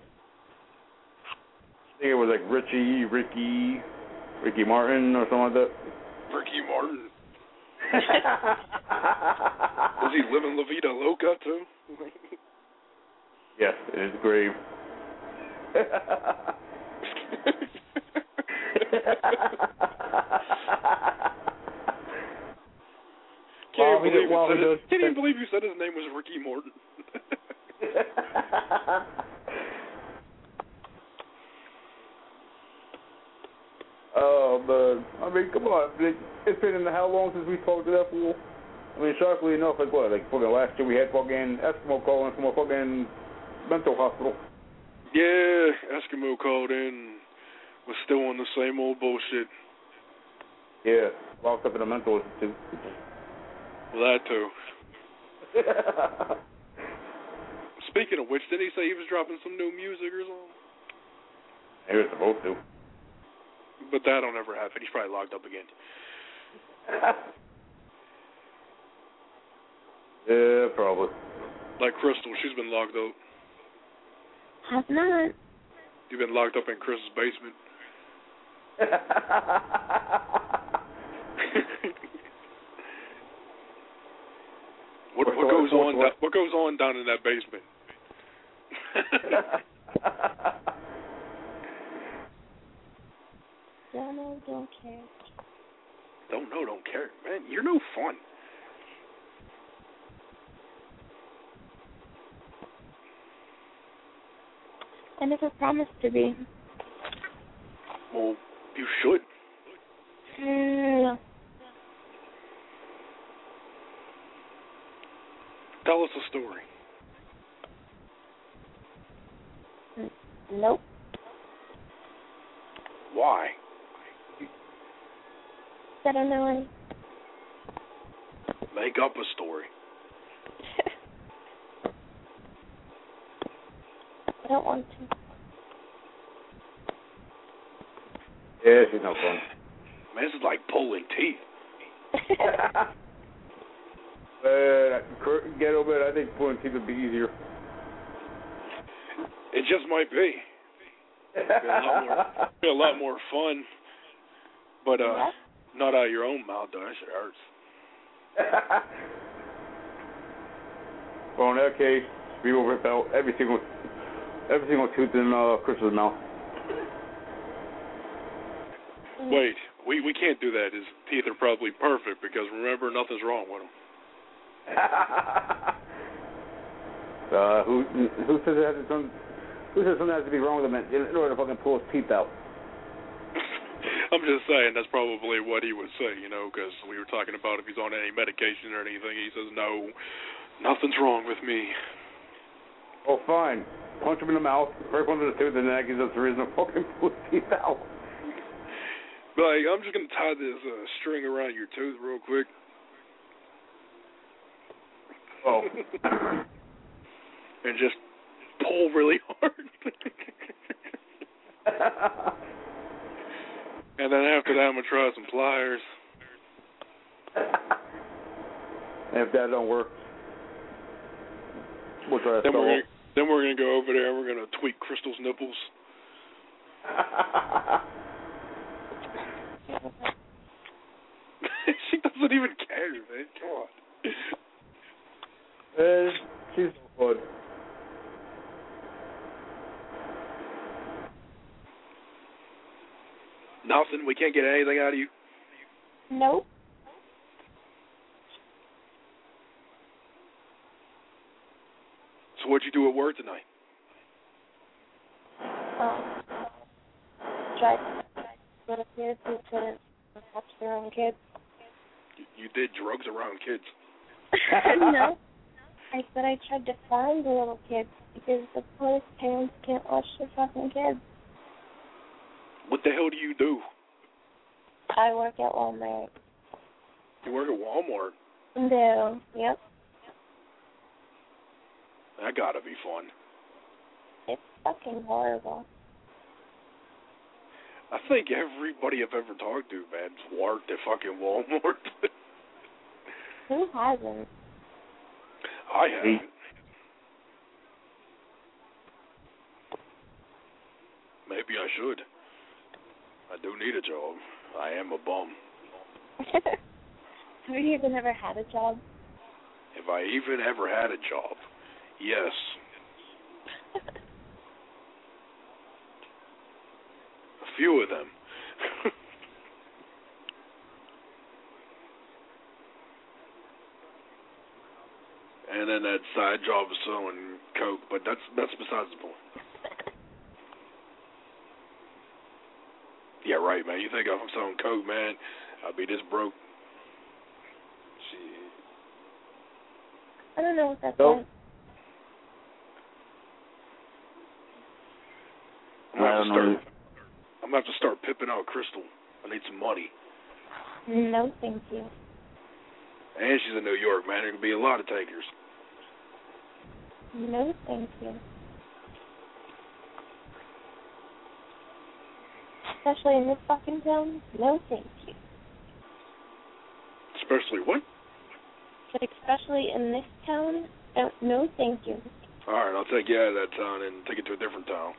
I think it was like Ricky Martin or something like that. Ricky Martin. Is he living La Vida Loca, too? Yes, in his grave. Can't even believe you said his name was Ricky Morton. Oh, man. I mean, come on. It's been how long since we talked to that fool? I mean, shockingly enough, like fucking last year we had fucking Eskimo calling from a fucking mental hospital. Yeah, Eskimo called in, was still on the same old bullshit. Yeah, locked up in a mental institute. Well, that too. Speaking of which, didn't he say he was dropping some new music or something? He was supposed to. But that don't ever happen. He's probably locked up again. Yeah, probably. Like Crystal, she's been locked up. Have not. You've been locked up in Chris's basement. What goes on? What goes on down in that basement? Don't know, don't care. Don't know, don't care, man. You're no fun. I never promised to be. Well, you should. No. Tell us a story. Nope. Why? I don't know any. Make up a story. I don't want to. Yeah, she's no fun. Man, this is like pulling teeth. Get over it. I think pulling teeth would be easier. It just might be. Be a lot more fun. But not out of your own mouth, though. That shit hurts. Well, in that case, we will rip out every single tooth in Crystal's mouth. Wait, we can't do that. His teeth are probably perfect because remember, nothing's wrong with them. Who says it has something? Who says something has to be wrong with him in order to fucking pull his teeth out? I'm just saying that's probably what he would say, you know, because we were talking about if he's on any medication or anything. He says, no, nothing's wrong with me. Oh, fine. Punch him in the mouth, break one of the tooth, and then that gives us a reason to fucking pull his teeth out. Like, I'm just going to tie this string around your tooth real quick. Oh. And just pull really hard. And then after that, I'm going to try some pliers. And if that don't work, we'll try then we're going to go over there and we're going to tweak Crystal's nipples. She doesn't even care, man. Come on. She's no fun. Nothing? We can't get anything out of you? Nope. So what'd you do at work tonight? Tried to little kids who couldn't touch their own kids. You did drugs around kids? No. I said I tried to find the little kids because the poorest parents can't watch their fucking kids. What the hell do you do? I work at Walmart. You work at Walmart? No. Yep. That gotta be fun. It's fucking horrible. I think everybody I've ever talked to, man, worked at fucking Walmart. Who hasn't? I haven't. Maybe I should. I do need a job. I am a bum. Have you even ever had a job? If I even ever had a job, yes. A few of them. And then that side job of selling coke, but that's besides the point. Yeah, right, man. You think if I'm selling coke, man, I'll be this broke. Shit. I don't know what that's Nope. like. I'm gonna have to start pimping out Crystal. I need some money. No, thank you. And she's in New York, man. There could be a lot of takers. No, thank you. Especially in this fucking town. No, thank you. Especially what? But especially in this town, no, thank you. All right, I'll take you out of that town and take it to a different town.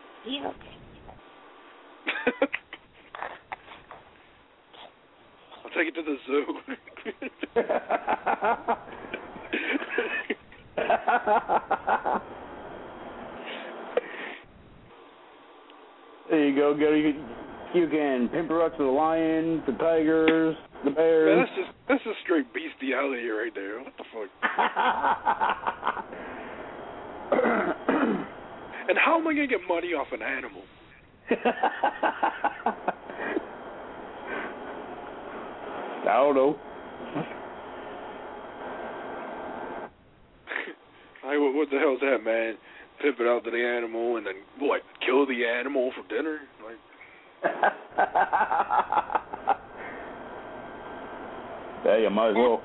Yeah. I'll take it to the zoo. There you go. You can pimp her up to the lions, the tigers, the bears. Man, that's just straight bestiality right there. What the fuck? And how am I gonna get money off an animal? I don't know. What the hell is that, man? Pimp it out to the animal and then, what, kill the animal for dinner? Like... Yeah, you might as well.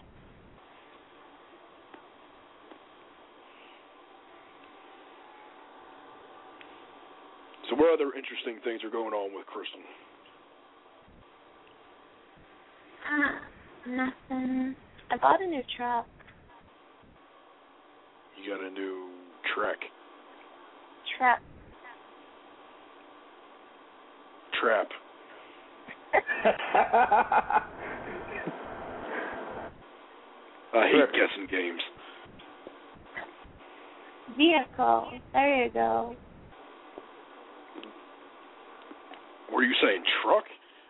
So what other interesting things are going on with Crystal? Nothing. I bought a new truck. You got a new Trek. Trap. Trap. I hate guessing games. Vehicle. There you go. Were you saying truck?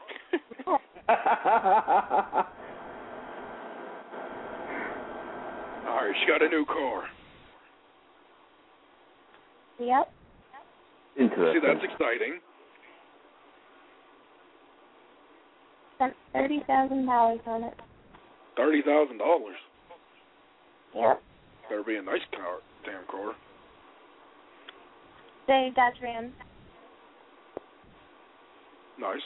Alright, she got a new car. Yep. Interesting. See, that's exciting. Spent $30,000 on it. $30,000. Yep. Better be a nice car, damn car. Say Dodge Ram. Nice.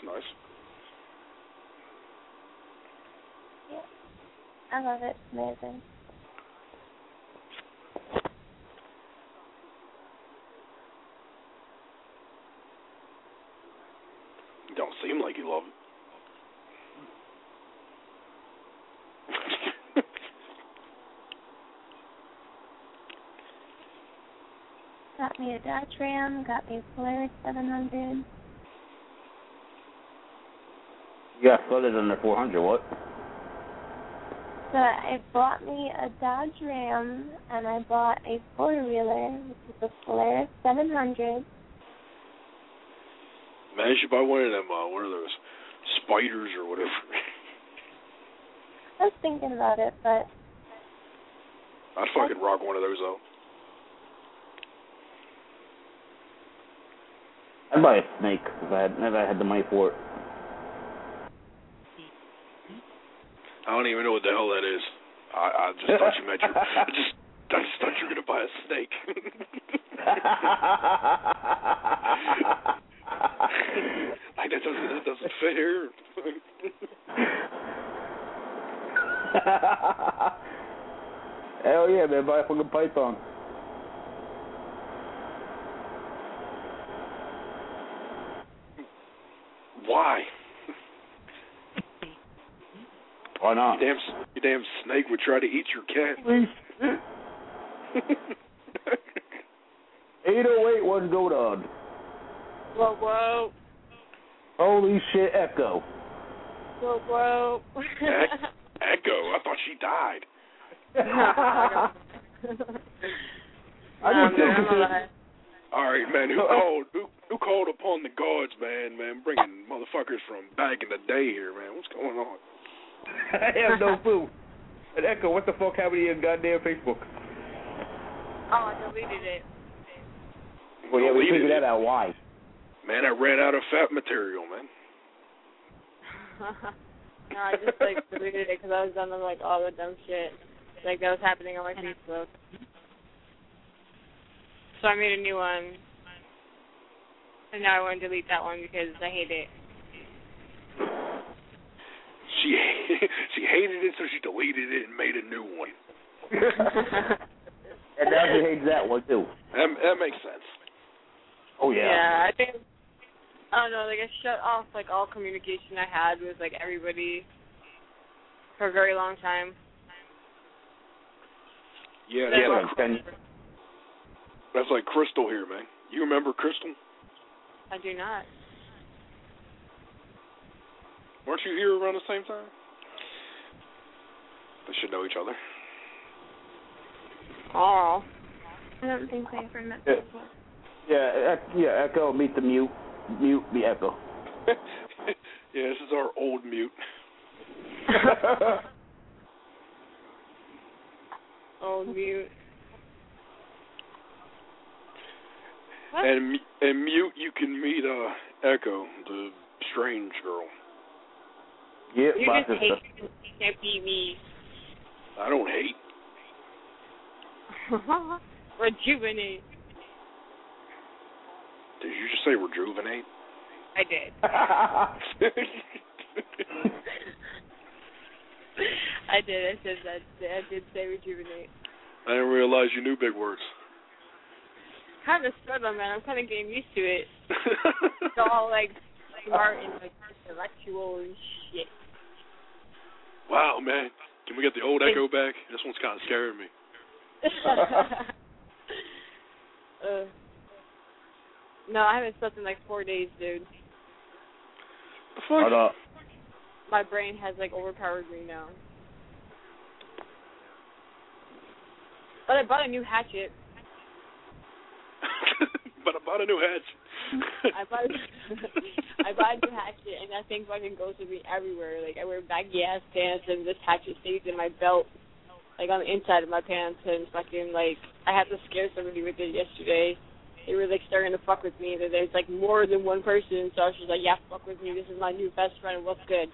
Yep. I love it. It's amazing. Don't seem like you love it. Got me a Dodge Ram. Got me a Polaris 700. You got flooded under 400, what? So I bought me a Dodge Ram, and I bought a four-wheeler, which is a Polaris 700. Man, you should buy one of those spiders or whatever. I was thinking about it, but... I'd fucking rock one of those, though. I'd buy a snake if I had the money for it. I don't even know what the hell that is. I just thought you meant I just thought you were gonna buy a snake. Like that doesn't fit here. Hell yeah, man! Buy a fucking python. Why? Why not? Your damn snake would try to eat your cat. 808 one go on. Whoa. Holy shit, Echo. Whoa. Echo? I thought she died. All right, man. Who called upon the gods, man? Bringing motherfuckers from back in the day here, man. What's going on? I have no clue. And Echo, what the fuck happened to your goddamn Facebook? Oh, I deleted it. Well, yeah, we figured that out. Why? Man, I ran out of fat material, man. No, I just deleted it because I was done with all the dumb shit that was happening on my Facebook. So I made a new one, and now I want to delete that one because I hate it. She hated it, so she deleted it and made a new one. And now she hates that one too. That makes sense. Oh yeah. Yeah, I think I don't know. I shut off all communication I had with everybody for a very long time. Yeah, that's like Crystal here, man. You remember Crystal? I do not. Weren't you here around the same time? They should know each other. Oh. I don't think I ever met them before. Yeah, Echo, meet the mute. Mute the Echo. Yeah, this is our old mute. Old mute. What? And mute, you can meet Echo, the strange girl. Yep, You my just sister. hate you can't be me. I don't hate. Rejuvenate. Did you just say rejuvenate? I did. I did. I said that. I did say rejuvenate. I didn't realize you knew big words. Kind of struggle, man. I'm kind of getting used to it. It's all like smart and like intellectual and shit. Wow, man. Can we get the old Echo back? This one's kind of scaring me. No, I haven't slept in like 4 days, dude. The fuck? Hold up. My brain has like overpowered me now. But I bought a new hatchet. But I bought a new hatchet. I bought a new hatchet, and that thing fucking goes with me everywhere. Like, I wear baggy ass pants, and this hatchet stays in my belt, like on the inside of my pants, and fucking like I had to scare somebody with it yesterday. They were like starting to fuck with me. That there's like more than one person, so I was just like, yeah, fuck with me. This is my new best friend. What's good?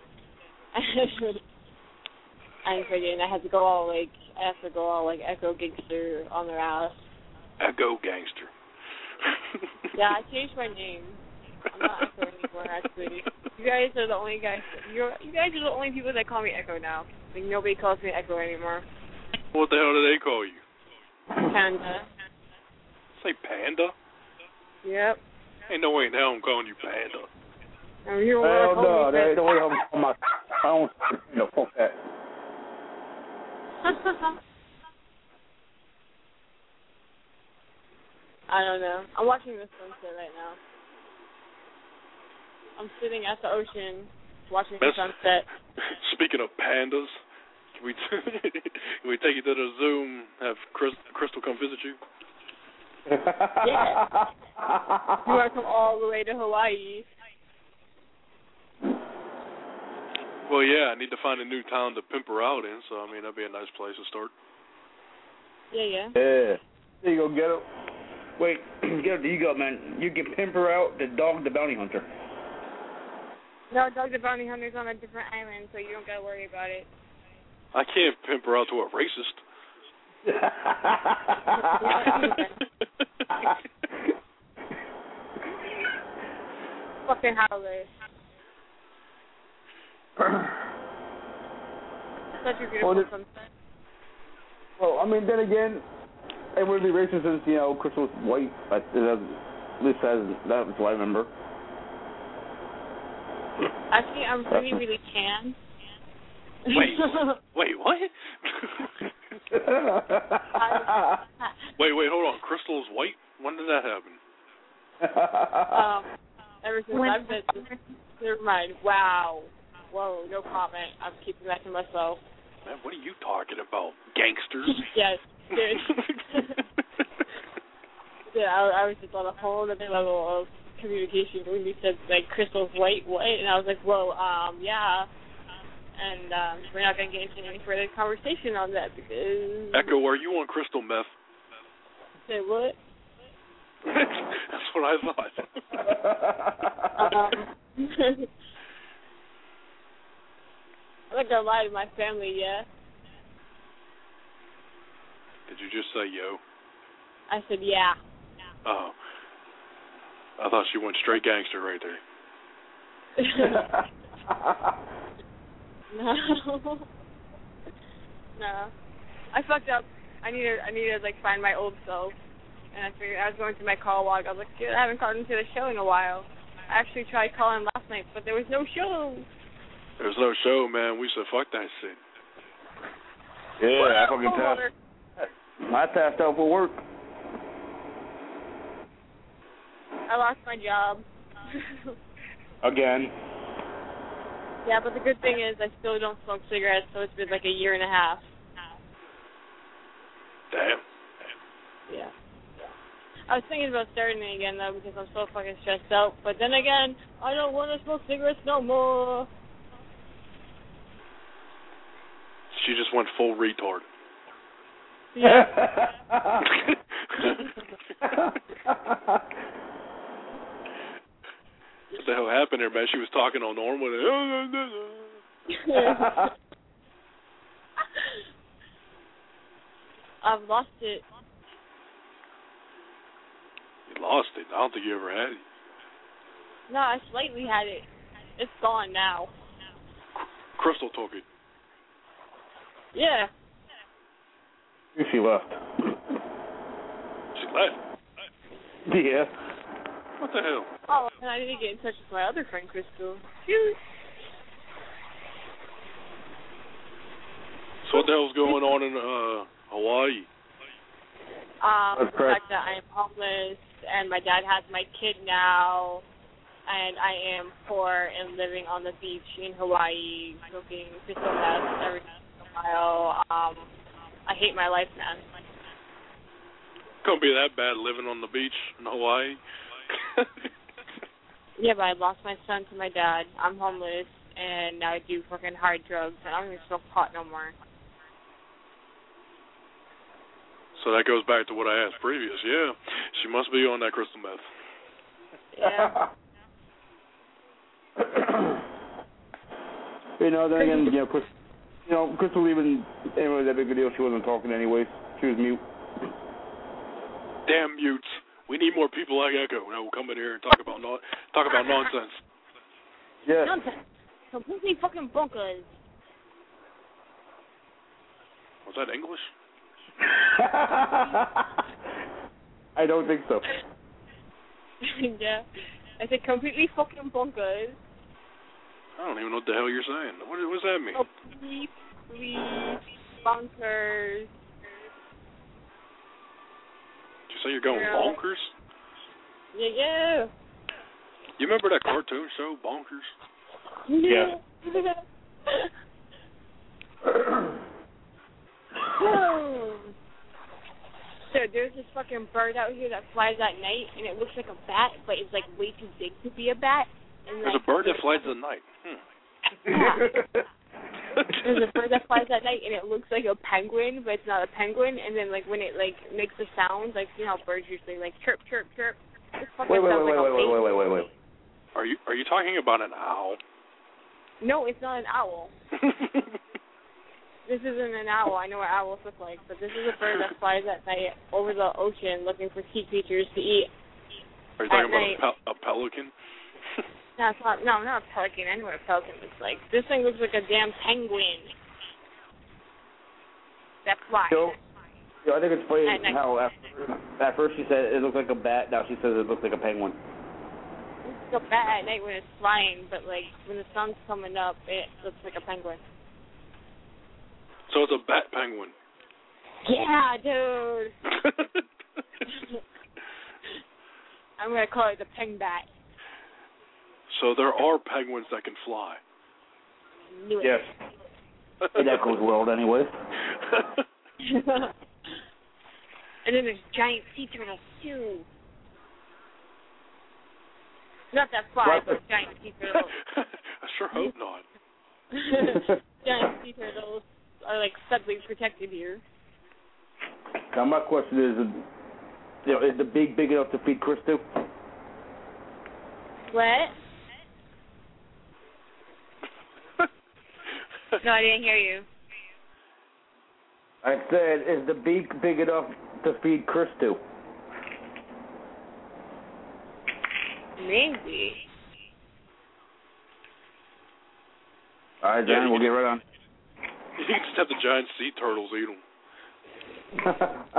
And freaking, I had to go all like Echo Gangster on their ass. Echo Gangster. Yeah, I changed my name. I'm not Echo anymore, actually. You guys are the only guys. You guys are the only people that call me Echo now. Like nobody calls me Echo anymore. What the hell do they call you? Panda. Say Panda? Yep. Ain't no way in hell I'm calling you Panda. Oh, you Hell no, there ain't no way I'm my. I don't. No, fuck that. I don't know. I'm watching the sunset right now. I'm sitting at the ocean watching the sunset. Speaking of pandas, can we can we take you to the Zoom? Have Crystal come visit you? Yeah. You want to come all the way to Hawaii? Well, yeah, I need to find a new town to pimp her out in, so, I mean, that'd be a nice place to start. Yeah. Yeah. There you go, get it. Wait, get it, there you go, man. You can pimp her out the Dog the Bounty Hunter. No, Dog the Bounty Hunter's on a different island, so you don't got to worry about it. I can't pimp her out to a racist. Fucking howlers. Such a beautiful sunset. Well, I mean, then again, it would be racist since, you know, Crystal's white. At least that's what I remember. Actually, I'm really tan. Wait, what? Wait, hold on. Crystal's white? When did that happen? Ever since I've been... Never mind. Wow. Whoa, no comment. I'm keeping that to myself. Man, what are you talking about? Gangsters? Yes, dude. Yeah, I was just on a whole other level of communication when you said, like, Crystal's white, and I was like, whoa, yeah. And we're not going to get into any further conversation on that because... Echo, are you on crystal meth? Say what? That's what I thought. I'm not going to lie to my family, yeah. Did you just say yo? I said yeah. Oh. I thought she went straight gangster right there. No. I fucked up. I need to like find my old self. And I figured I was going through my call log. I was like, dude, I haven't called into the show in a while. I actually tried calling last night, but there was no show. There was no show, man. We said fuck that shit. Yeah, I fucking tasked. I tasked out for work. I lost my job. Again. Yeah, but the good thing is I still don't smoke cigarettes, so it's been like a year and a half. Damn. Yeah. I was thinking about starting it again, though, because I'm so fucking stressed out. But then again, I don't want to smoke cigarettes no more. She just went full retard. Yeah. What the hell happened there, man? She was talking all normal. I've lost it. You lost it. I don't think you ever had it. No, I slightly had it. It's gone now. Crystal took it. Yeah. She left. She left? Yeah. What the hell? Oh, and I need to get in touch with my other friend, Crystal. Shoot. So what the hell's going on in Hawaii? The fact that I am homeless and my dad has my kid now, and I am poor and living on the beach in Hawaii, smoking crystal meth every once in a while. I hate my life, man. Couldn't be that bad living on the beach in Hawaii. Yeah, but I lost my son to my dad. I'm homeless, and now I do fucking hard drugs, and I don't even smoke pot no more. So that goes back to what I asked previous. Yeah, she must be on that crystal meth. Yeah. Then again, Crystal even anyway that big a deal. She wasn't talking anyways. She was mute. Damn mutes. We need more people like Echo that will come in here and talk about nonsense. Yeah. Nonsense. Completely fucking bonkers. Was that English? I don't think so. Yeah. I said completely fucking bonkers. I don't even know what the hell you're saying. What does that mean? Oh, please, bonkers. Did you say you're going bonkers? Yeah. You remember that cartoon show, Bonkers? Yeah. So there's this fucking bird out here that flies at night, and it looks like a bat, but it's like way too big to be a bat. And there's a bird that flies at night. Yeah. There's a bird that flies at night, and it looks like a penguin, but it's not a penguin. And then like when it like makes the sounds, like you know how birds usually like chirp, chirp, chirp. It fucking sounds like a baby. Wait. Are you talking about an owl? No, it's not an owl. This isn't an owl. I know what owls look like, but this is a bird that flies at night over the ocean looking for sea creatures to eat. Are you talking about a pelican? No, it's not. No, not a pelican. I know what a pelican looks like. This thing looks like a damn penguin that flies. I think it's funny how at first she said it looks like a bat. Now she says it looks like a penguin. It's a bat at night when it's flying, but like when the sun's coming up, it looks like a penguin. So it's a bat penguin. Yeah, dude. I'm gonna call it the peng bat. So there are penguins that can fly. Knew it. Yes. In Echo's world, anyway. And then there's giant sea turtles too. Not that fly, but giant sea turtles. I sure hope not. Giant sea turtles are like suddenly protected here. Now my question is the beak big enough to feed Crystal? What? No, I didn't hear you. I said, is the beak big enough to feed Crystal? Maybe. All right, John, we'll get right on. You can just have the giant sea turtles eat them.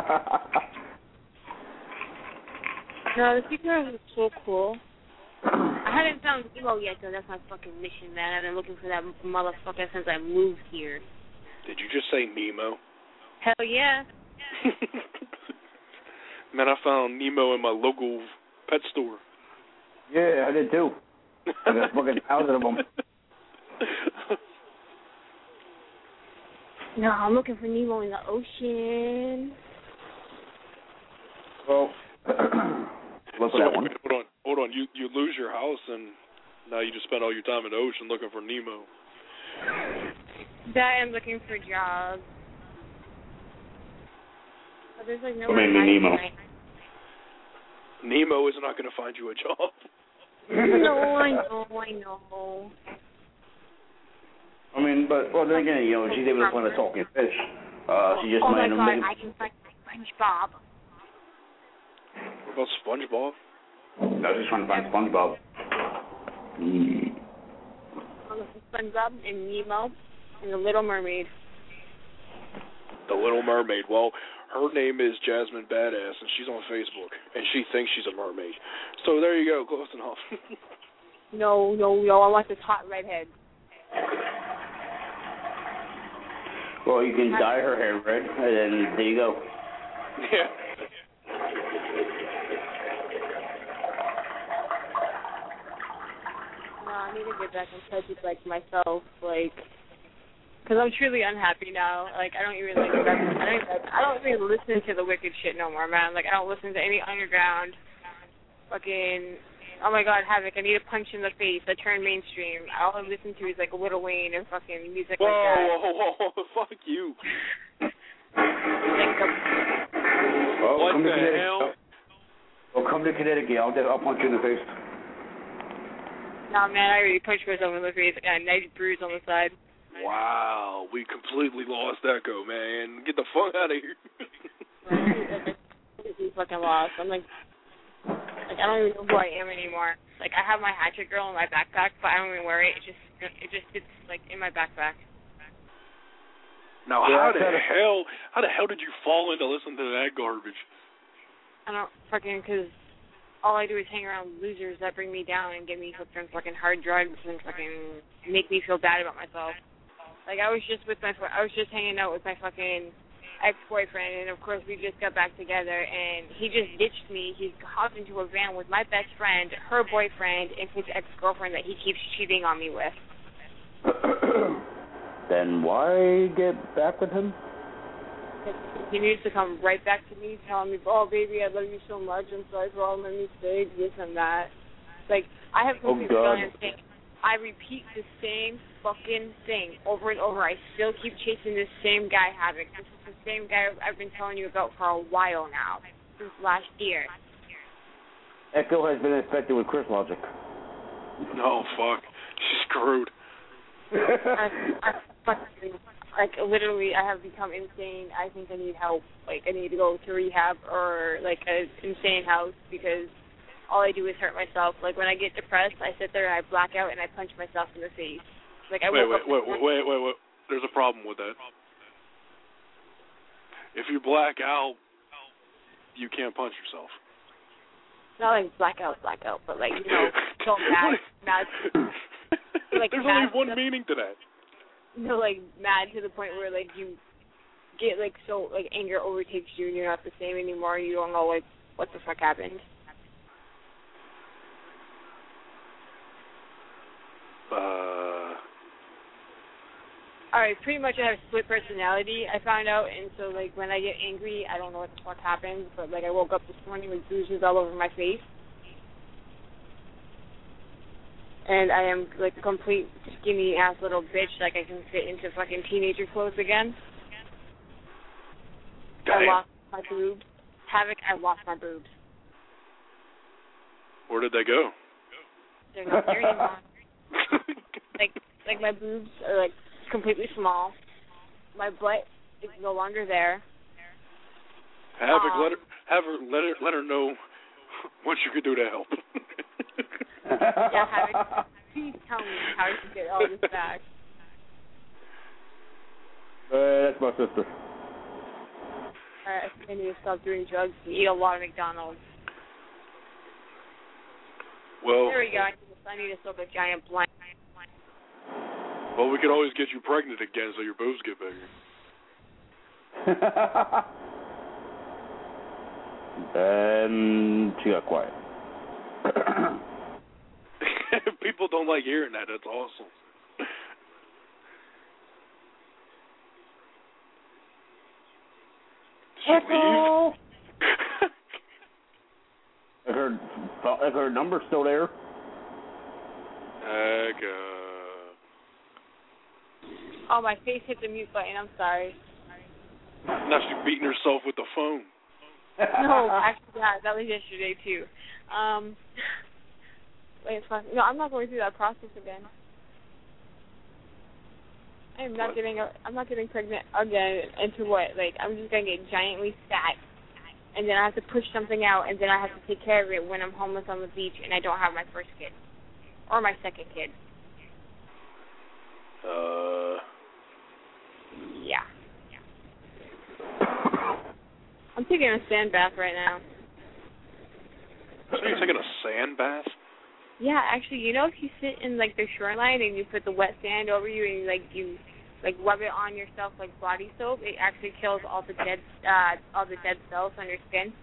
No, the sea turtles are so cool. I haven't found Nemo yet, though. That's my fucking mission, man. I've been looking for that motherfucker since I moved here. Did you just say Nemo? Hell yeah. Man, I found Nemo in my local pet store. Yeah, I did too. I got fucking thousands of them. No, I'm looking for Nemo in the ocean. Well, look for that one. Hold on. You lose your house and now you just spend all your time in the ocean looking for Nemo. That I'm looking for jobs. But there's like no one Mainly Nemo. Nemo is not going to find you a job. No, I know. I mean, but, well, then again, you know, she's able to find a talking fish. She just oh might my God, I can find SpongeBob. What about SpongeBob? No, she's trying to find SpongeBob. I'm looking for SpongeBob and Nemo and the Little Mermaid. The Little Mermaid. Well, her name is Jasmine Badass, and she's on Facebook, and she thinks she's a mermaid. So there you go, close enough. No, I want this hot redhead. Well, you can dye her hair red, and then there you go. Yeah. No, I need to get back in touch with, like, myself, like, because I'm truly unhappy now. Like, I don't even listen to the wicked shit no more, man. Like, I don't listen to any underground fucking, oh my God, Havoc, I need a punch in the face. I turn mainstream. All I listen to is, like, Lil Wayne and fucking music like that. Whoa, fuck you. Like what the hell? Well, come to Connecticut. I'll punch you in the face. Nah, man, I already punched myself in the face. I got a nice bruise on the side. Wow, we completely lost Echo, man. Get the fuck out of here. He's fucking lost. I'm like, I don't even know who I am anymore. Like, I have my Hatchet Girl in my backpack, but I don't even wear it. It just sits, like, in my backpack. Now, how the hell did you fall into listening to that garbage? I don't because all I do is hang around losers that bring me down and get me hooked on fucking hard drugs and fucking make me feel bad about myself. Like, I was just hanging out with my fucking ex-boyfriend, and of course we just got back together, and he just ditched me. He hopped into a van with my best friend, her boyfriend, and his ex-girlfriend that he keeps cheating on me with. Then why get back with him? He needs to come right back to me, telling me, oh, baby, I love you so much. I'm sorry for all my mistakes, this and that. Like, I have complete feeling saying, I repeat the same fucking thing over and over. I still keep chasing this same guy, Havoc. This is the same guy I've been telling you about for a while now, since last year. Echo has been infected with Chris Logic. No, fuck. She's screwed. Literally, I have become insane. I think I need help. Like, I need to go to rehab or, like, an insane house because all I do is hurt myself. Like, when I get depressed, I sit there and I black out and I punch myself in the face. Like, Wait. There's a problem with that. If you black out, you can't punch yourself. Not like black out, but, like, you know, so mad. Like, there's only one meaning to that. No, like, mad to the point where, like, you get, like, so, like, anger overtakes you and you're not the same anymore. You don't know, like, what the fuck happened. Alright, pretty much I have split personality, I found out, and so, like, when I get angry, I don't know what the fuck happens, but, like, I woke up this morning with bruises all over my face. And I am, like, a complete skinny-ass little bitch, like I can fit into fucking teenager clothes again. I lost my boobs. Havoc, I lost my boobs. Where did they go? They're not there anymore. like my boobs are, like, completely small. My butt is no longer there. Havoc, let her know what you could do to help. Yeah, Havoc, please tell me how you get all this back. That's my sister. I need to stop doing drugs and eat a lot of McDonald's. Well, there we go. I need to smoke a giant blunt. Well, we could always get you pregnant again so your boobs get bigger. And she got quiet. People don't like hearing that. That's awesome. Echo! Is her number still there? Echo. Oh, my face hit the mute button. I'm sorry. Now she's beating herself with the phone. No, actually, yeah, that was yesterday too. Wait, no, I'm not going through that process again. I'm not getting pregnant again. Into what? Like, I'm just gonna get giantly fat, and then I have to push something out, and then I have to take care of it when I'm homeless on the beach, and I don't have my first kid or my second kid. Yeah. I'm taking a sand bath right now. So you're taking a sand bath? Yeah, actually, you know, if you sit in like the shoreline and you put the wet sand over you and you rub it on yourself like body soap, it actually kills all the dead cells on your skin.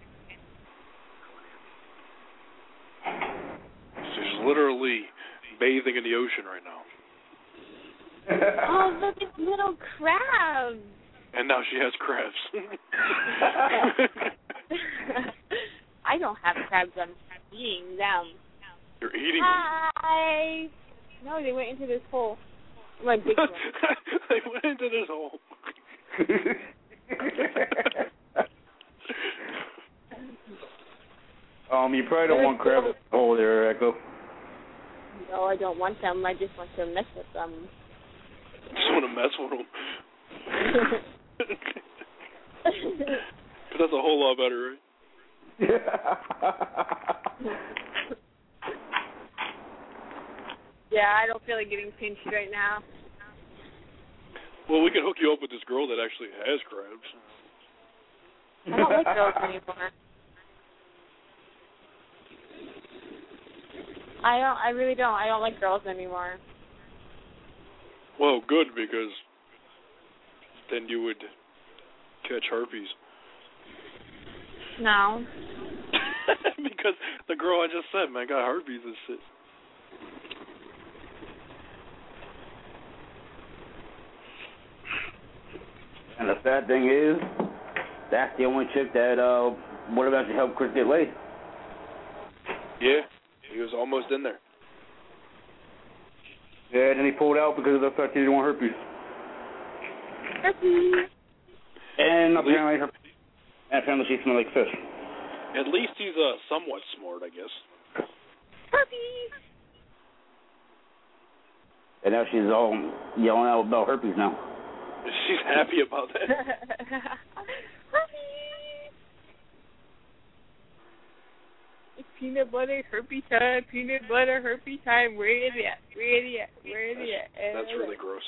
She's literally bathing in the ocean right now. Oh, look, it's little crabs. And now she has crabs. I don't have crabs. I'm eating them. You're eating Hi. No, they went into this hole. My big one. They went into this hole. You probably don't want crabs in the hole there, Echo. No, I don't want them. I just want to mess with them. Just want to mess with them. But that's a whole lot better, right? Yeah, I don't feel like getting pinched right now. Well, we can hook you up with this girl that actually has crabs. I don't like girls anymore. I really don't. I don't like girls anymore. Well, good, because then you would catch herpes. No. Because the girl I just said, man, got herpes and shit. And the sad thing is, that's the only chick that would have actually helped Chris get laid. Yeah, he was almost in there. Yeah, and then he pulled out because of the fact he didn't want herpes. Herpes. And apparently she smelled like fish. At least he's somewhat smart, I guess. Herpes. And now she's all yelling out about herpes now. She's happy about that. Herpes. It's peanut butter herpes time. Peanut butter herpes time. Where is it at? Where is it at? Where is it at? That's really gross.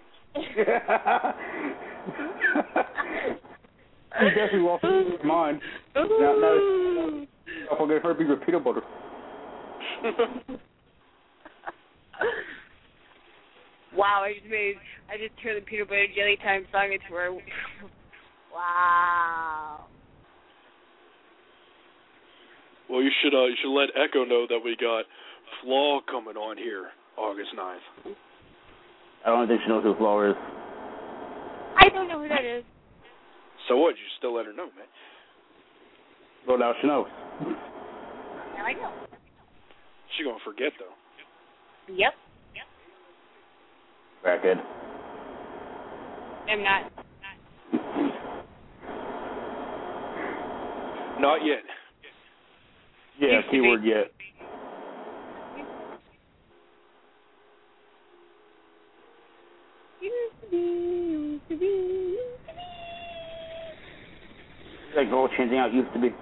He definitely lost his mind. Now I'll get herpes with peanut butter. Wow, I just turned the peanut butter jelly time song into her. Wow. Well, you should let Echo know that we got Flaw coming on here August 9th. I don't think she knows who Flaw is. I don't know who that is. So what? You still let her know, man. Well, now she knows. Now I know. She gonna forget though. Yep. Crackhead. I'm not. Not yet. Yeah, keyword yet. That girl changing out used to be.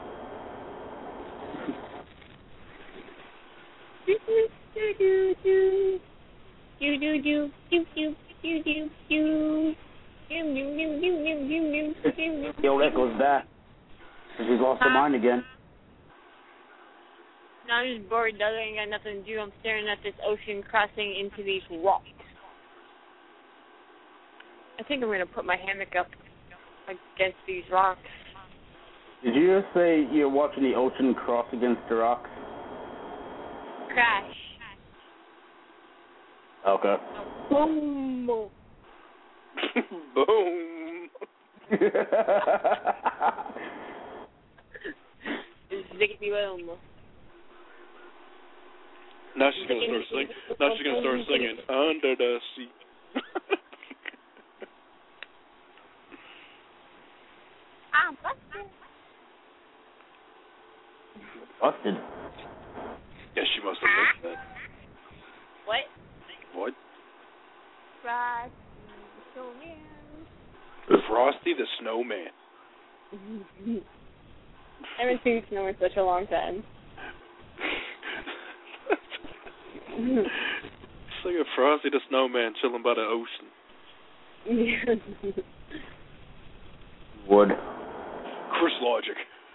Yo, Echo's back. She's lost her mind again. No, I'm just bored, Doug. I ain't got nothing to do. I'm staring at this ocean crossing into these rocks. I think I'm going to put my hammock up against these rocks. Did you just say you're watching the ocean cross against the rocks? Crash. Okay. Boom. Boom. Ziggity boom. Now she's gonna start singing. Now she's gonna start singing Under the Sea. I'm busted. Busted. Yeah, she must have missed that. What? What? Frosty the Snowman. Frosty the Snowman. I haven't seen snow in such a long time. It's like a Frosty the Snowman chilling by the ocean. Wood. Chris Logic.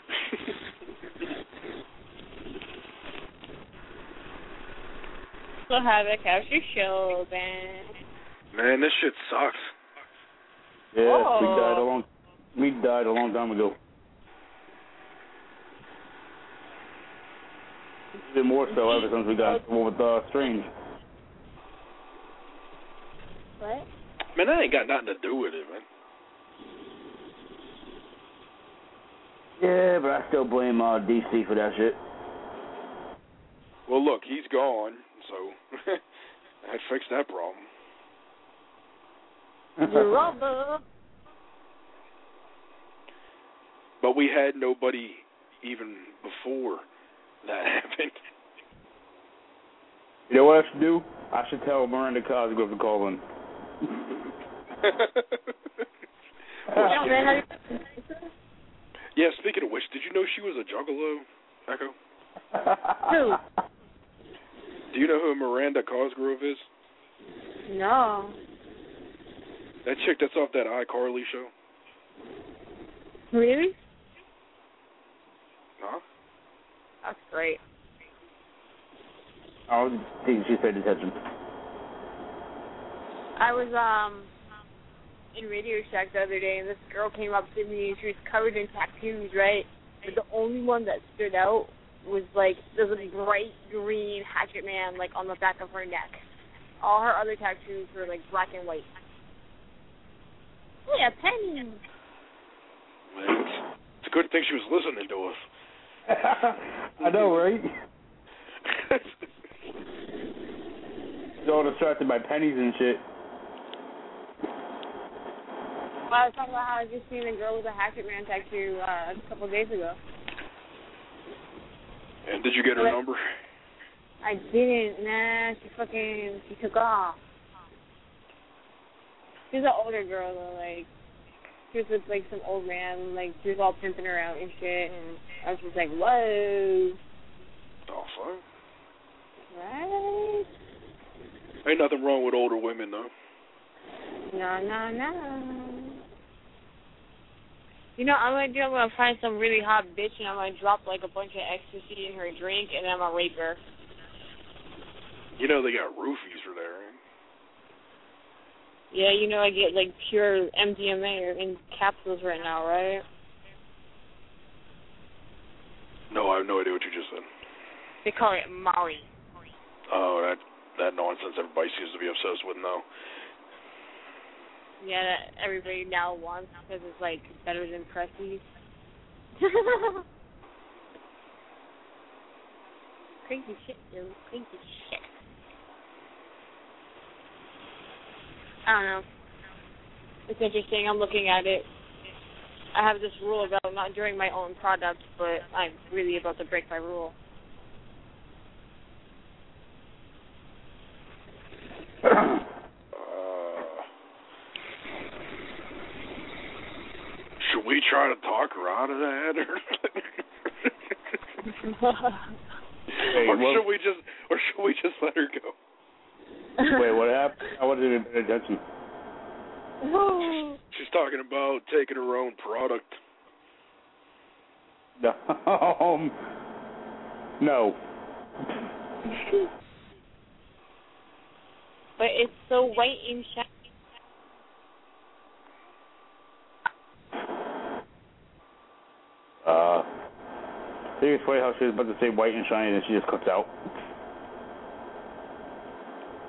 So Havoc, how's your show been? Man, this shit sucks. Yeah, Oh. we died a long time ago. Even more so ever since we got the one with Strange. What? Man, that ain't got nothing to do with it, man. Yeah, but I still blame DC for that shit. Well, look, he's gone, so that fixed that problem. Rubber. But we had nobody even before that happened. You know what I should do? I should tell Miranda Cosgrove to call in. Yeah, speaking of which, did you know she was a juggalo, Echo? Who? Do you know who Miranda Cosgrove is? No. That chick that's off that iCarly show. Really? Huh? That's great. I don't think she paid attention. I was in Radio Shack the other day, and this girl came up to me, and she was covered in tattoos, right? But the only one that stood out was, like, there's a bright green Hatchet Man, like, on the back of her neck. All her other tattoos were, like, black and white. Yeah, Penny. Man, it's a good thing she was listening to us. I know, right? She's all distracted by pennies and shit. Well, I was talking about how I just seen a girl with a Hatchet Man tattoo a couple days ago. And did you get her number? I didn't. Nah, she took off. She's an older girl, though, like, she was with, like, some old man, like, she was all pimping her out and shit, and I was just like, whoa. Oh, fuck. Right? Ain't nothing wrong with older women, though. No. You know, I'm gonna find some really hot bitch, and I'm gonna drop, like, a bunch of ecstasy in her drink, and then I'm gonna rape her. You know they got roofies for that, right? Yeah, you know I get, like, pure MDMA in capsules right now, right? No, I have no idea what you just said. They call it Molly. Oh, that nonsense everybody seems to be obsessed with now. Yeah, that everybody now wants because it's, like, better than Prestige. Crazy shit, dude. Crazy shit. I don't know. It's interesting. I'm looking at it. I have this rule about not doing my own product, but I'm really about to break my rule. Should we try to talk her out of that, or should we just let her go? Wait, what happened? I wasn't even paying attention. She's talking about taking her own product. No. But it's so white and shiny. I think it's funny how she was about to say white and shiny and she just cuts out.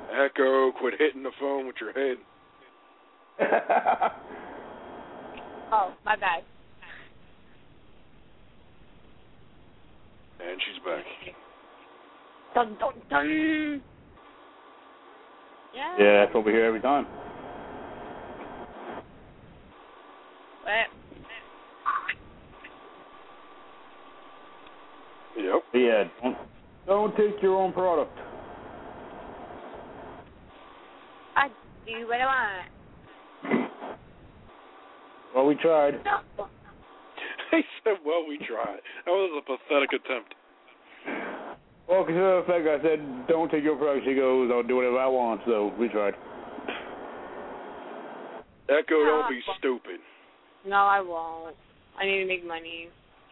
Echo, quit hitting the phone with your head. Oh, my bad. And she's back. Dun, dun, dun. Yeah. Yeah, that's what we hear every time. What? Yep. But yeah, don't take your own product. I do what I want. Well, we tried. No. He said, well, we tried. That was a pathetic attempt. Well, consider the fact I said, don't take your product. She goes, I'll do whatever I want, so we tried. Echo, don't be stupid. No, I won't. I need to make money.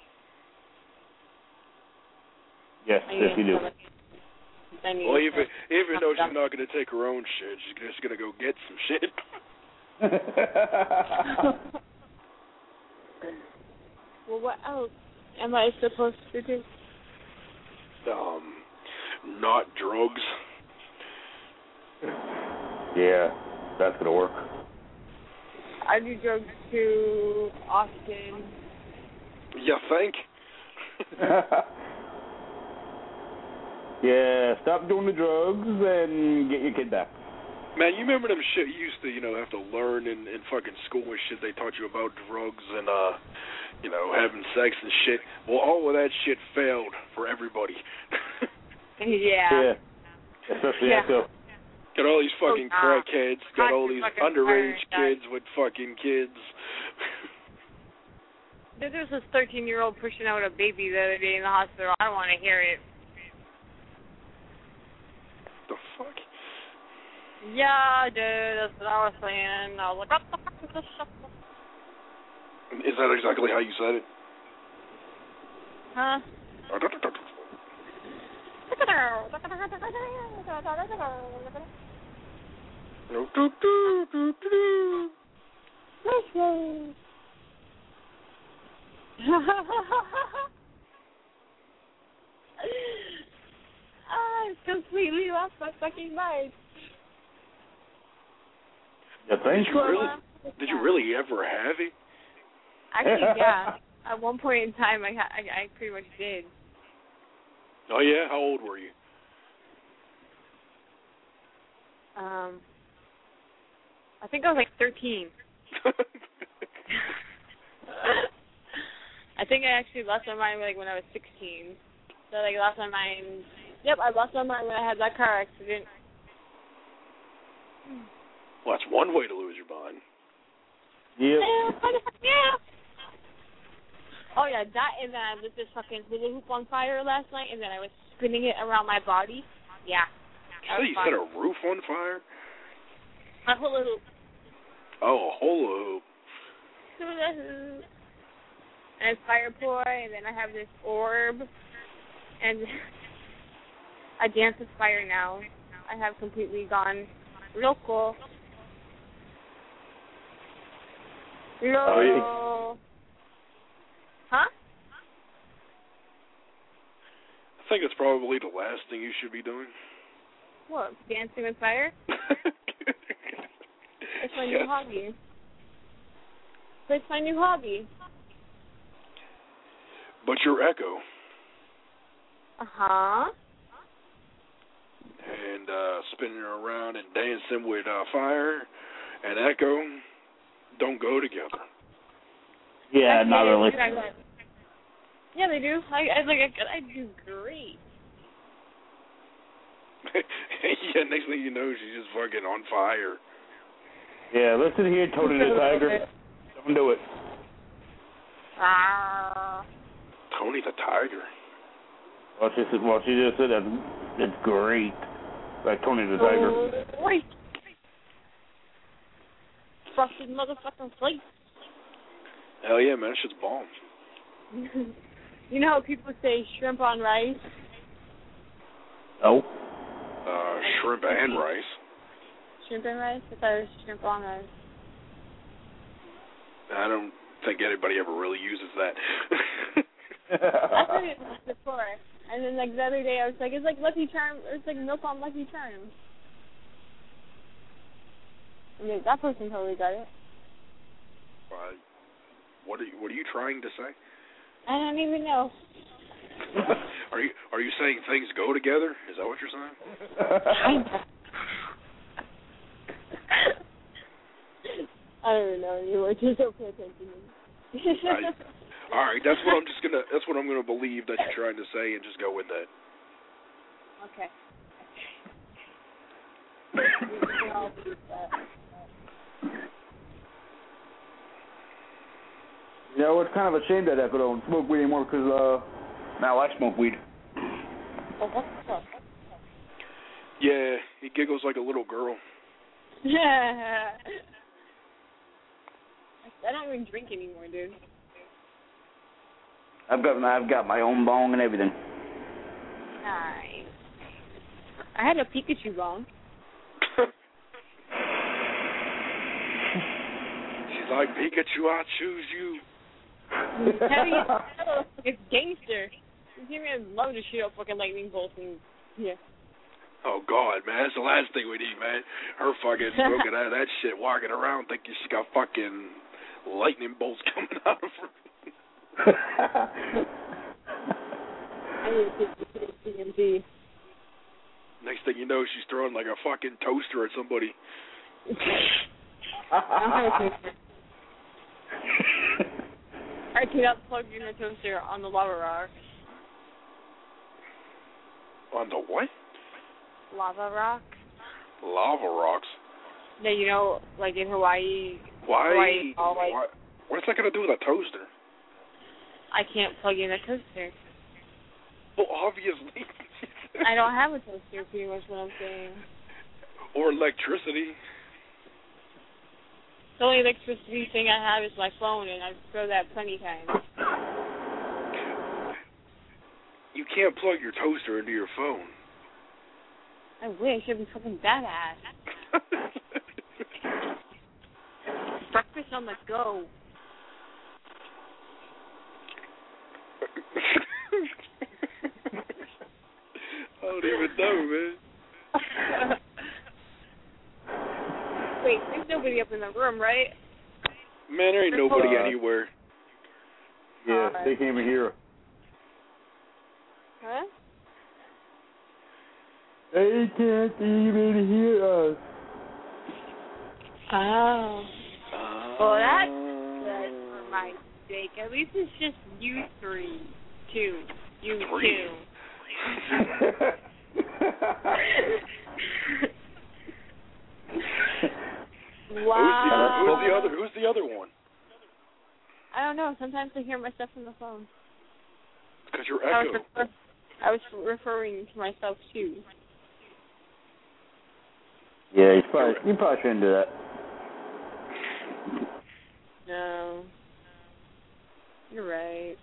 Yes, yes, you do. Well, even though she's not going to take her own shit, she's just going to go get some shit. Well, what else am I supposed to do? Not drugs. Yeah, that's going to work. I do drugs too often. You think? Yeah, stop doing the drugs and get your kid back. Man, you remember them shit you used to, have to learn in fucking school and shit? They taught you about drugs and, having sex and shit. Well, all of that shit failed for everybody. Yeah. Especially Yeah. Echo. Got all these fucking crackheads, got all these underage kids with fucking kids. There was this 13-year-old pushing out a baby the other day in the hospital. I don't want to hear it. The fuck? Yeah, dude, that's what I was saying. I was like, what the fuck is this shit? Is that exactly how you said it? Huh? I completely lost my fucking mind. You think? Did you really ever have it? Actually, yeah. At one point in time, I pretty much did. Oh, yeah? How old were you? I think I was like 13. I think I actually lost my mind like when I was 16. So like lost my mind. Yep, I lost my mind when I had that car accident. Well, that's one way to lose your mind. Yep. Yeah. Oh yeah, that and then I lit this fucking hula hoop on fire last night, and then I was spinning it around my body. Yeah. So you set a roof on fire? A hula hoop. Oh, a hula hoop. Hula hoop. And it's fire pour, and then I have this orb, and I dance with fire now. I have completely gone local. Oh, yeah. Huh? I think it's probably the last thing you should be doing. What, dancing with fire? It's my new hobby. It's my new hobby. But you're Echo. Uh-huh. And spinning around and dancing with fire and Echo don't go together. Yeah, not really. Yeah, they do. I do great. Yeah, next thing you know, she's just fucking on fire. Yeah, listen here, Tony the Tiger. Don't do it. Tony the Tiger. Well, she just said that it's great. Like Tony the Tiger. Wait. Frosted motherfucking flakes. Hell yeah, man, that shit's bomb. You know how people say shrimp on rice? Oh. Shrimp and rice. Shrimp and rice? I thought it was shrimp on rice. I don't think anybody ever really uses that. I've heard it before. And then, like, the other day I was like, it's like Lucky Charms. It's like milk on Lucky Charms. I mean, that person totally got it. Well, What are you trying to say? I don't even know. Are you saying things go together? Is that what you're saying? I don't even know anymore. Just don't pay attention to me. All right, that's what I'm gonna believe that you're trying to say, and just go with that. Okay. You know, it's kind of a shame that Echo don't smoke weed anymore because now I smoke weed. Oh, what the fuck? Yeah, he giggles like a little girl. I don't even drink anymore, dude. I've got my own bong and everything. Nice. I had a Pikachu bong. She's like, Pikachu, I choose you. It's gangster. You see me, I'd love to shoot up fucking lightning bolts and yeah. Oh God, man, that's the last thing we need, man. Her fucking smoking out of that shit, walking around thinking she got fucking lightning bolts coming out of her. I need to get CMG. Next thing you know, she's throwing like a fucking toaster at somebody. I cannot plug in the toaster on the lava rock. On the what? Lava rock? Lava rocks? Yeah, you know, like in Hawaii. Why? Hawaii, all like, Why? What's that got to do with a toaster? I can't plug in a toaster. Well, obviously. I don't have a toaster, pretty much what I'm saying. Or electricity. The only electricity thing I have is my phone, and I throw that plenty times. You can't plug your toaster into your phone. I wish. I'd be fucking badass. Breakfast on the go. I don't even know, man. Wait, there's nobody up in the room, right? Man, there ain't nobody anywhere. Yeah, they can't even hear. Huh? They can't even hear us. Oh. Well, that's good for my sake. At least it's just you three. You two. Wow. Who's the other one? I don't know. Sometimes I hear myself on the phone. Because you're Echo. I was referring to myself too. Yeah, you probably shouldn't do that. No. You're right.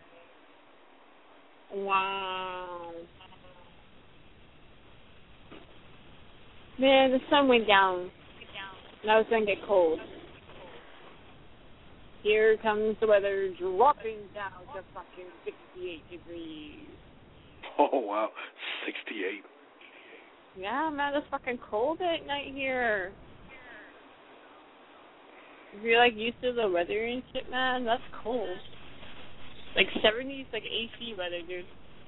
Wow. Man, the sun went down. Now it's going to get cold. Here comes the weather dropping down to fucking 68 degrees. Oh, wow. 68. Yeah, man, it's fucking cold at night here. If you're, like, used to the weather and shit, man, that's cold. Like, 70s, like, AC weather, dude.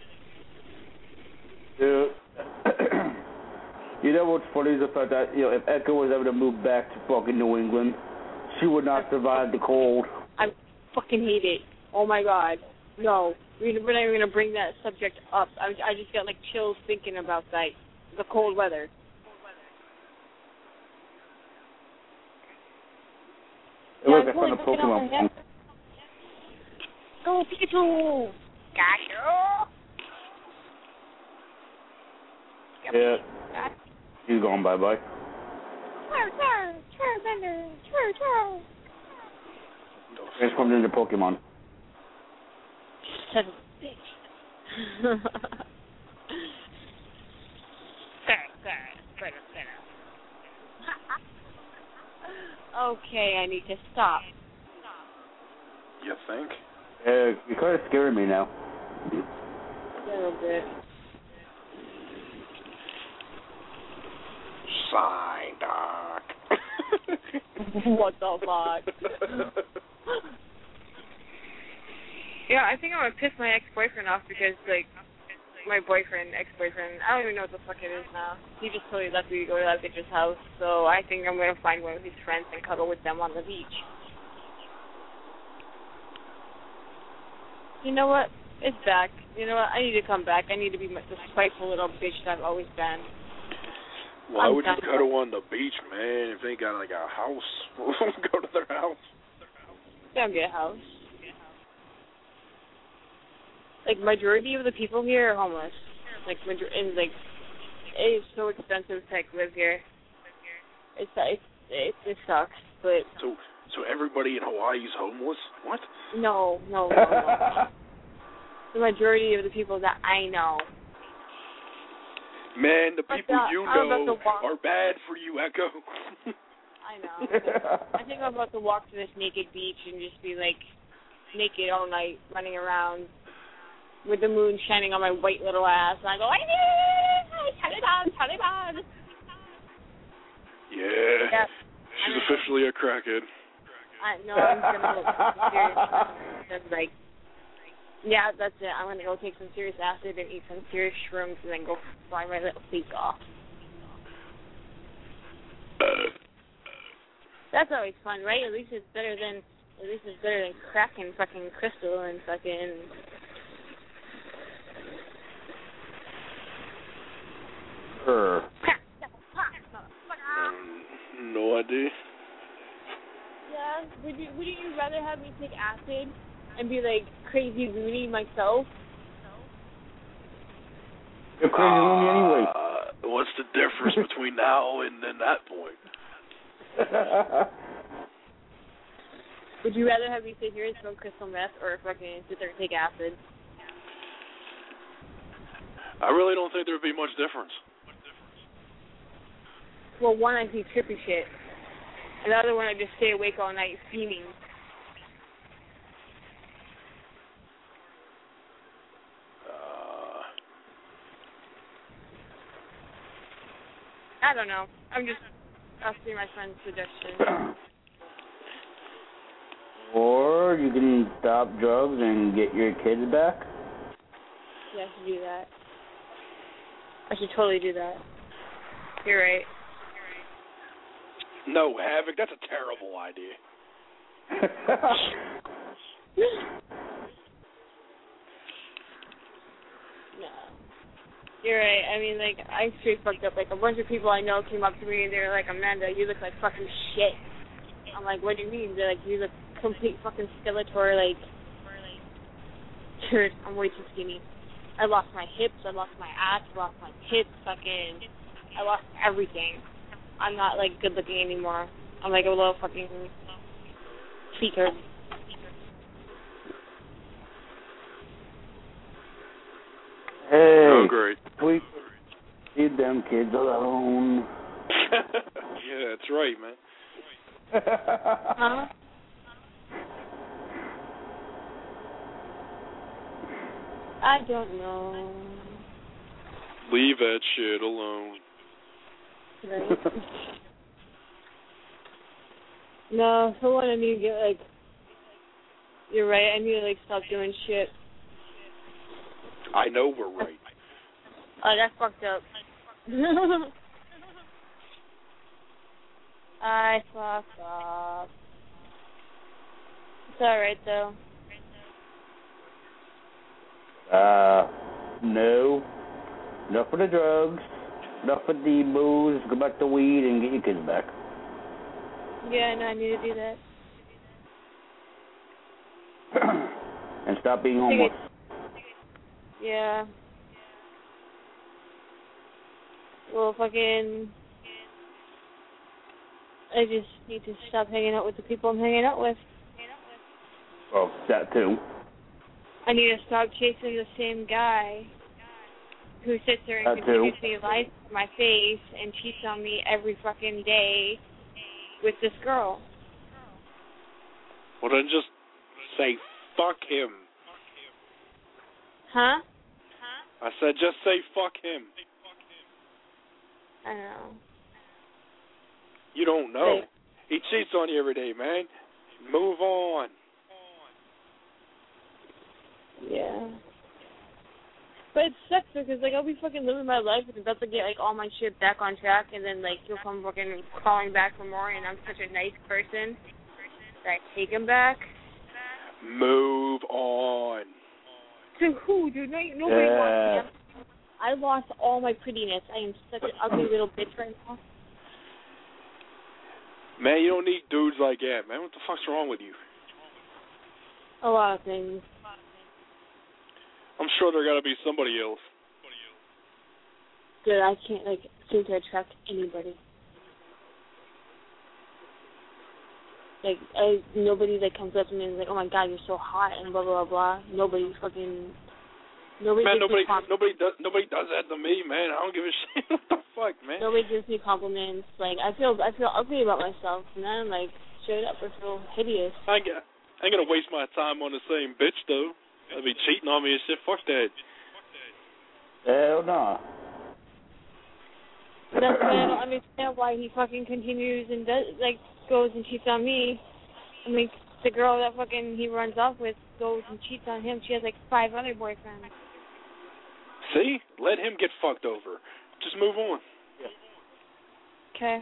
Dude. You know what's funny is the fact that, you know, if Echo was ever to move back to fucking New England, she would not survive the cold. I fucking hate it. Oh, my God. No. We're not even going to bring that subject up. I just got, like, chills thinking about that. The cold weather. Look, I found a Pokemon. Go, Pikachu! Gotcha! Yeah. He's gone, bye-bye. Transformed into Pokemon. Son of a bitch. Okay, I need to stop. You think? You're kind of scaring me now. A little bit. Sign, Doc. What the fuck? Yeah, I think I'm gonna piss my ex-boyfriend off because, like, my ex-boyfriend, I don't even know what the fuck it is now. He just totally left me to go to that bitch's house, so I think I'm gonna find one of his friends and cuddle with them on the beach. You know what? It's back. You know what? I need to come back. I need to be the spiteful little bitch that I've always been. Why would you cuddle on the beach, man, if they ain't got, like, a house? Go to their house. Don't get a house. Like, majority of the people here are homeless. Like, and, like, it is so expensive to, like, live here. It sucks, but... So everybody in Hawaii is homeless? What? No. The majority of the people that I know. Man, the people you know are bad for you, Echo. I know. I think I'm about to walk to this naked beach and just be, like, naked all night, running around with the moon shining on my white little ass. And I go, Taliban. Yeah. She's officially a crackhead. No, I'm going to go serious. Like, yeah, that's it. I'm going to go take some serious acid and eat some serious shrooms and then go fly my little feet off. That's always fun, right? At least it's better than crack and fucking crystal and fucking... No idea. Yeah, wouldn't you rather have me take acid and be like crazy loony myself? You're crazy loony anyway. What's the difference between now and then that point? Would you rather have me sit here and smoke crystal meth or fucking sit there and take acid? I really don't think there would be much difference. Well, one, I see trippy shit. And the other one, I just stay awake all night fiending. I don't know. I'm just asking my friend's suggestion. Or you can stop drugs and get your kids back. Yeah, I should do that. I should totally do that. You're right. No, Havoc, that's a terrible idea. No. You're right. I mean, like, I straight fucked up. Like, a bunch of people I know came up to me and they were like, Amanda, you look like fucking shit. I'm like, what do you mean? They're like, you look complete fucking Skeletor, like, dude, I'm way too skinny. I lost my hips, I lost my ass, I lost my tits, fucking, I lost everything. I'm not, like, good looking anymore. I'm like a little fucking tweaker. Hey, oh, great. Tweak, leave them kids alone. Yeah, that's right, man. Huh? I don't know. Leave that shit alone. Right. No, for one, I need to get, like, you're right, I need to, like, stop doing shit. I know we're right. Oh, that's fucked up. I fucked up. It's alright, though. No. Enough of the drugs. Enough of the booze. Go back to weed and get your kids back. Yeah, no, I need to do that. And stop being homeless. Yeah. Well, fucking... I just need to stop hanging out with the people I'm hanging out with. Well, that too. I need to stop chasing the same guy who sits there and continuously lies to my face and cheats on me every fucking day with this girl. Well, then just say, fuck him. Huh? I said, just say, fuck him. I don't know. You don't know. He cheats on you every day, man. Move on. But it sucks because, like, I'll be fucking living my life and about to get, like, all my shit back on track, and then, like, he'll come fucking calling back for more, and I'm such a nice person that I take him back. Move on. To who, dude? Nobody wants me. I lost all my prettiness. I am such an ugly little bitch right now. Man, you don't need dudes like that, man. What the fuck's wrong with you? A lot of things. I'm sure there gotta be somebody else. Dude, I can't, like, seem to attract anybody. Like, nobody that comes up to me and is like, oh my god, you're so hot and blah blah blah. Nobody man, nobody does that to me, man. I don't give a shit. What the fuck, man? Nobody gives me compliments. Like, I feel ugly about myself, and then I'm like, straight up, I feel hideous. I ain't gonna waste my time on the same bitch though. They'll be cheating on me and shit. Fuck that. Hell no. That's why I don't understand why he fucking continues and goes and cheats on me. I mean, the girl that fucking he runs off with goes and cheats on him. She has like 5 other boyfriends. See? Let him get fucked over. Just move on. Okay.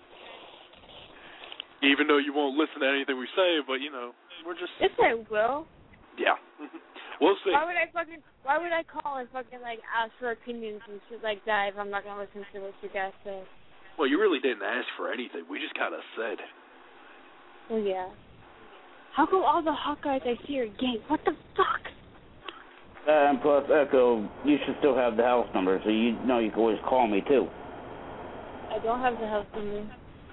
Even though you won't listen to anything we say, but you know, we're just. Yes, I will. Yeah. We'll see. Why would I call and fucking like ask for opinions and shit like that if I'm not gonna listen to what you guys say? Well, you really didn't ask for anything. We just kind of said. Well, yeah. How come all the hot guys I see are gay? What the fuck? And plus, Echo, you should still have the house number, so you know you can always call me too. I don't have the house number.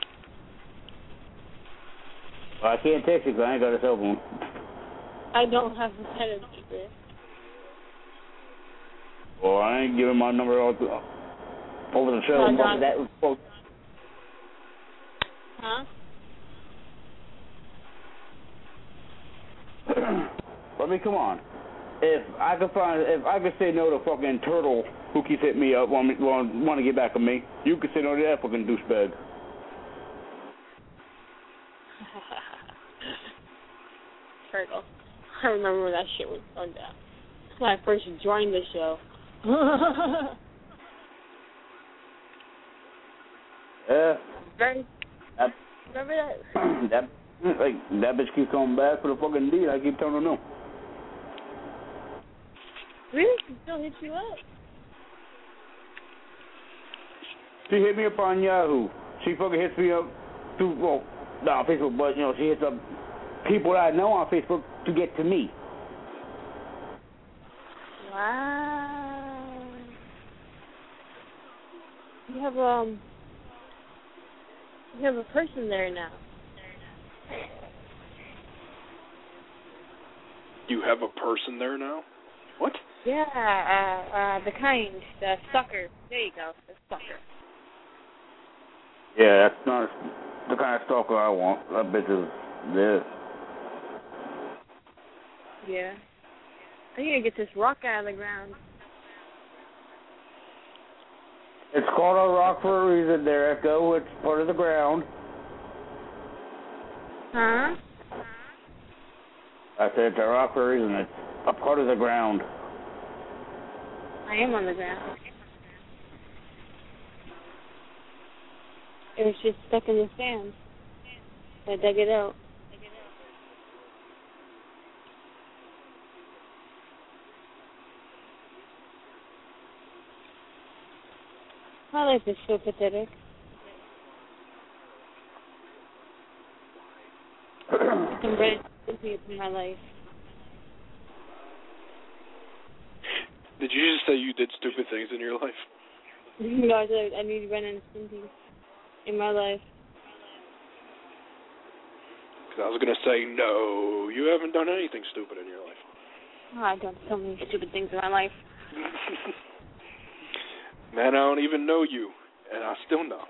Well, I can't text you because I ain't got a cell phone. I don't have the pen and paper. Well, I ain't giving my number over the show. Huh? I mean, come on. If I could say no to fucking Turtle who keeps hitting me up, want to get back at me, you could say no to that fucking douchebag. Turtle. I remember when that shit was going down. When I first joined the show. Yeah. Remember that? that bitch keeps coming back for the fucking deed. I keep telling her no. Really? She still hit you up? She hit me up on Yahoo. She fucking hits me up through, well, not on Facebook, but, you know, she hits up people that I know on Facebook to get to me. Wow. You have a person there now. You have a person there now? What? Yeah, the sucker. There you go, the sucker. Yeah, that's not the kind of stalker I want. That bitch is this. Yeah. I need to get this rock out of the ground. It's called a rock for a reason there, Echo. It's part of the ground. Huh? I said it's a rock for a reason. It's a part of the ground. I am on the ground. It was just stuck in the sand. I dug it out. My life is so pathetic. I'm ready to see in my life. Did you just say you did stupid things in your life? No, I said I need Ren and Stimpy in my life. Because I was going to say, no, you haven't done anything stupid in your life. Oh, I've done so many stupid things in my life. Man, I don't even know you, and I still know.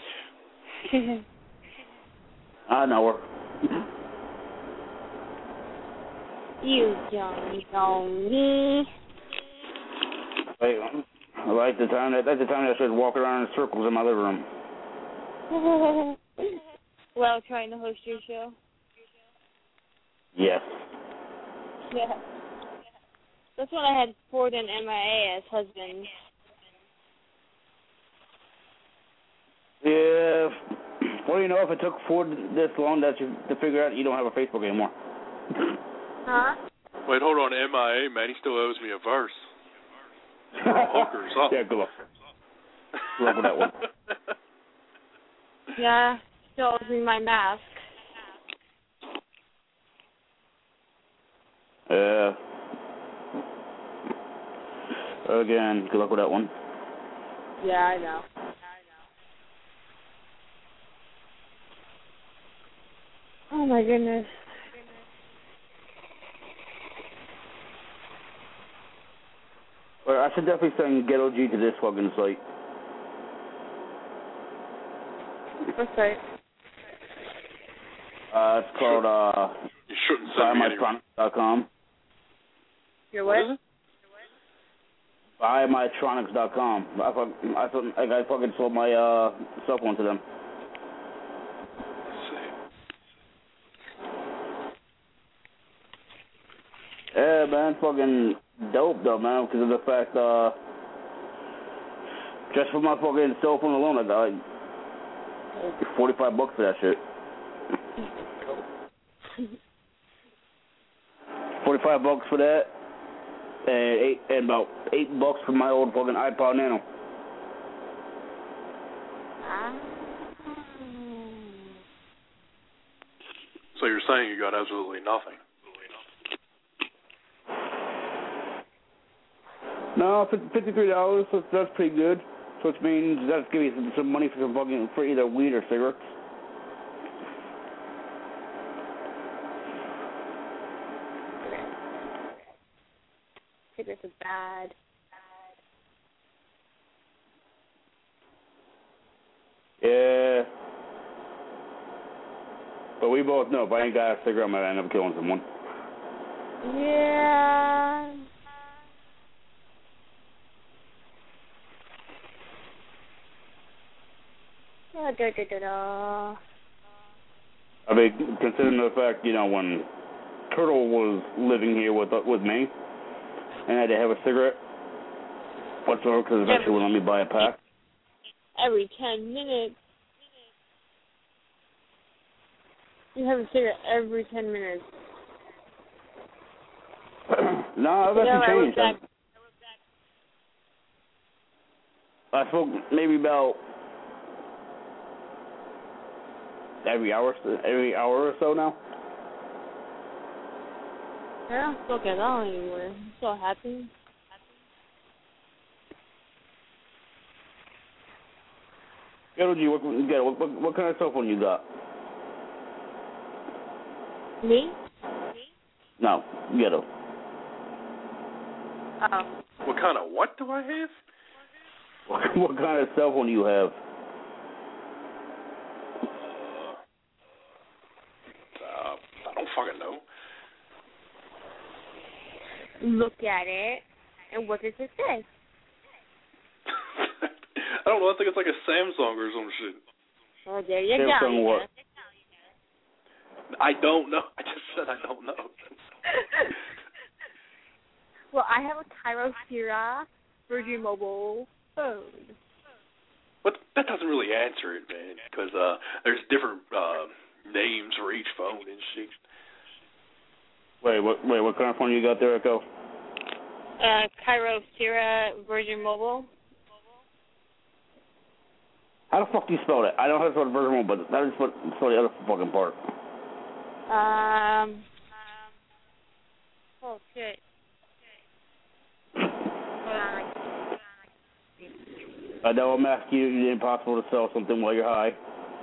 I know her. You don't know me. Hey, I like the time that I started walking around in circles in my living room. Well, trying to host your show. Yes. Yeah. That's when I had Ford and MIA as husbands. Yeah. Well, you know, if it took Ford this long to figure out you don't have a Facebook anymore. Huh? Wait, hold on. MIA, man, he still owes me a verse. Hookers up. Yeah, good luck. Good luck with that one. Yeah, still owes me my mask. Again, good luck with that one. Yeah, I know. Oh my goodness. Well, I should definitely send Ghetto G to this fucking site. What site? It's called You shouldn't send me any. BuyMyTronics.com. Your what? BuyMyTronics.com. I fucking sold my cell phone to them. Yeah, man, fucking dope though, man, because of the fact, just for my fucking cell phone alone, I got like $45 for that shit. $45 for that, and about $8 for my old fucking iPod Nano. So you're saying you got absolutely nothing? No, $53. So that's pretty good. So which means that's giving you some money for either weed or cigarettes. Cigarettes are bad. Yeah. But we both know if I ain't got a cigarette, I might end up killing someone. Yeah. I mean, considering the fact, you know, when Turtle was living here with me, and I had to have a cigarette whatsoever because eventually wouldn't let me buy a pack. Every 10 minutes. You have a cigarette every 10 minutes. No, I've actually changed. I smoke maybe about every hour or so now. I don't smoke at all anymore. I'm so happy. Ghetto G, what kind of cell phone you got? Me? No, Ghetto. Oh. What kind of what do I have? What kind of cell phone do you have? I don't fucking know. Look at it, and what does it say? I don't know. I think it's like a Samsung or some shit. Oh, there you go. Samsung what? I don't know. I just said I don't know. Well, I have a Kyocera Virgin Mobile phone. But that doesn't really answer it, man, because there's different names for each phone and shit. Wait, what kind of phone you got there, Echo? Kyocera Virgin Mobile. How the fuck do you spell that? I know how to spell the Virgin Mobile, but that is spell the other fucking part. Oh, shit. Hold on. I know I'm asking you, it's impossible to sell something while you're high.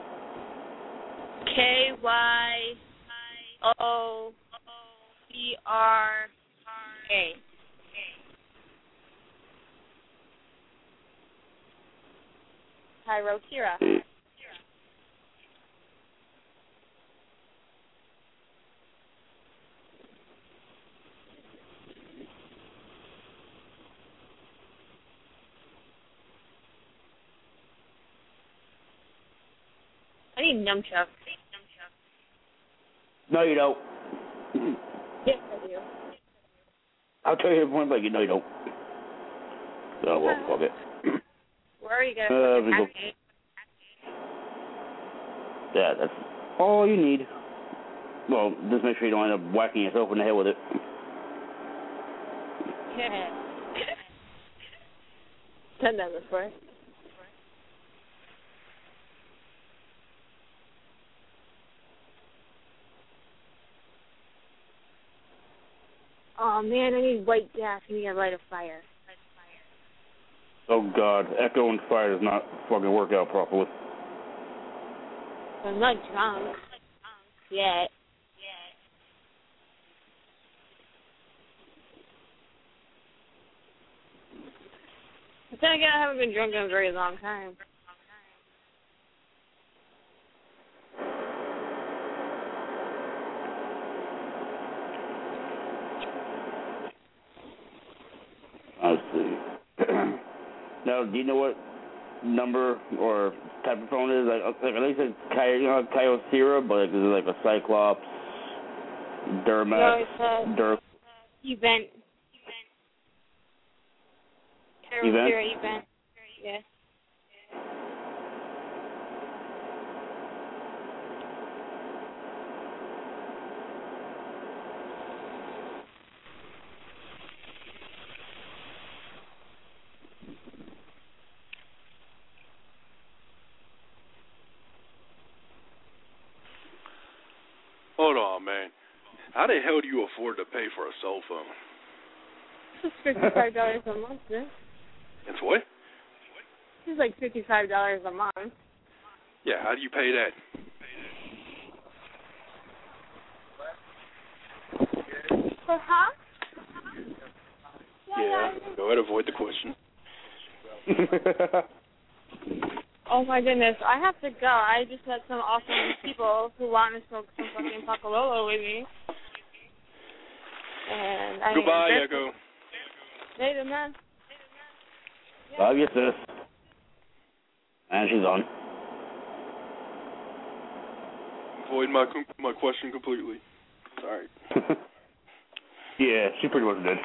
Kyocera. Kyocera. I need nunchucks. No, you don't. Yes, I do. I I'll tell you point blank. You know you don't. Oh well, fuck it. Where are you gonna we go. Yeah, that's all you need. Well, just make sure you don't end up whacking yourself in the head with it. Yeah. Done that before. Oh man, I need white gas. I need to light a fire. Oh God, Echo and Fire does not fucking work out properly. I'm not drunk yet. But then again, I haven't been drunk in a very long time. Let's see. Now, do you know what number or type of phone it is? Like I know you said Kyocera, but like, is it like a Cyclops, Duramax, No, it's Event. Event? Yeah. Hold on, man. How the hell do you afford to pay for a cell phone? It's $55 a month, man. It's what? It's like $55 a month. Yeah, how do you pay that? Huh? Yeah, go ahead, avoid the question. Oh my goodness, I have to go. I just met some awesome people who want to smoke some fucking Pacololo with me. And I Goodbye, Echo. Later, man. Love you, sis. And she's on. Avoid my question completely. Sorry. Yeah, she pretty much did.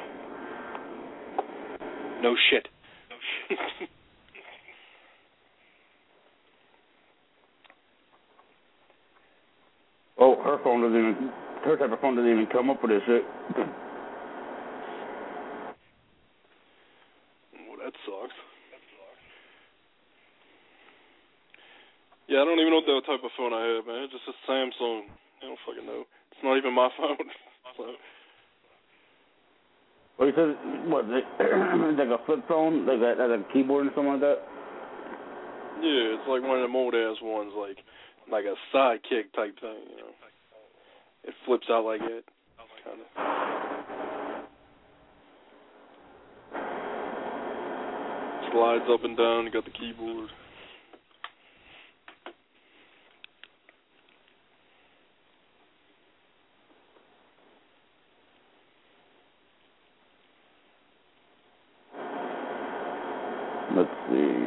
No shit. Oh, her type of phone doesn't even come up with this shit. Well, that sucks. Yeah, I don't even know what type of phone I have, man. It's just a Samsung. I don't fucking know. It's not even my phone. So. Well, you said, what, like a flip phone? Like a keyboard and something like that? Yeah, it's like one of them old-ass ones, like a sidekick type thing, you know. It flips out like that, kind of. Slides up and down, you got the keyboard. Let's see.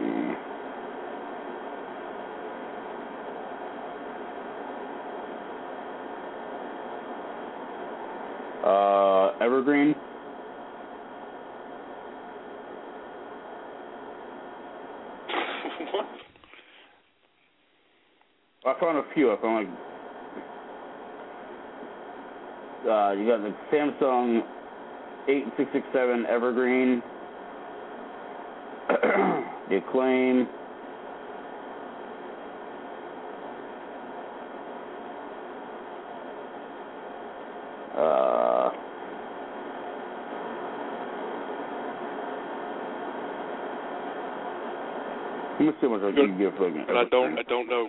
Evergreen. What? I found a few. I found you got the Samsung 8667 Evergreen, the Acclaim, let me see what I can give fucking. But I don't know.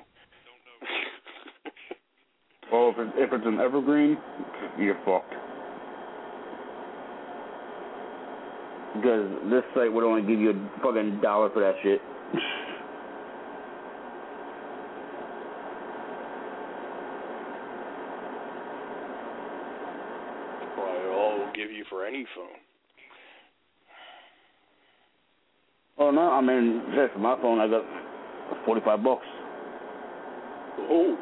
Well, if it's an Evergreen, you're fucked. Because this site would only give you a fucking $1 for that shit. Probably all will give you for any phone. Oh no, I mean, just for my phone, I got $45. Oh.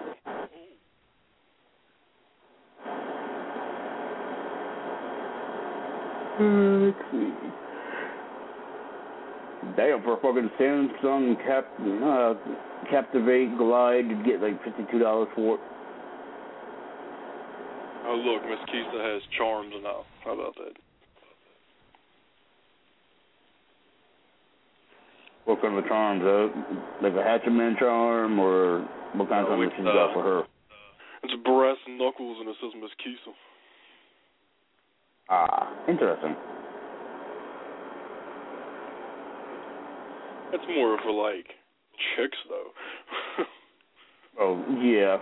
Let's see. Damn, for a fucking Samsung Captivate Glide, you'd get like $52 for it. Oh, look, Miss Kisa has charms now. How about that? What kind of charms? Like a Hatchet Man charm, or what kind of charm she's got for her? It's brass knuckles, and it says Miss Kisa. Ah, interesting. It's more for, like, chicks, though. Oh, yeah.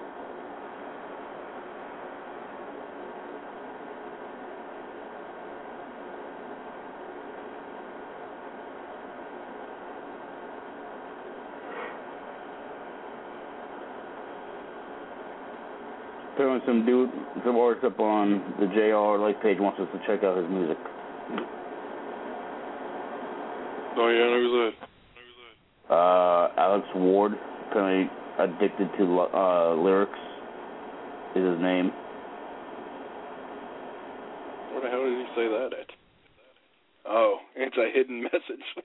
Apparently some artist up on the JR Life page wants us to check out his music. Oh, yeah, who's that? Alex Ward, apparently addicted to lyrics, is his name. Where the hell did he say that at? Oh, it's a hidden message.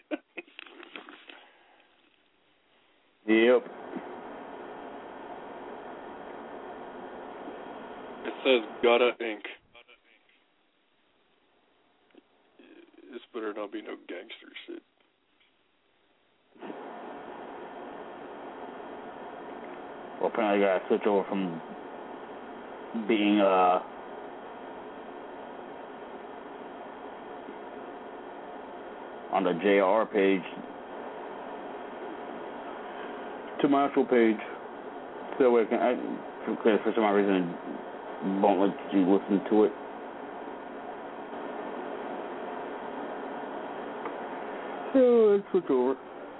Yep. It says Gutta Inc. This better not be no gangster shit. Well, apparently I gotta switch over from being on the JR page to my actual page. So for some reason it won't let you listen to it. So let's switch over.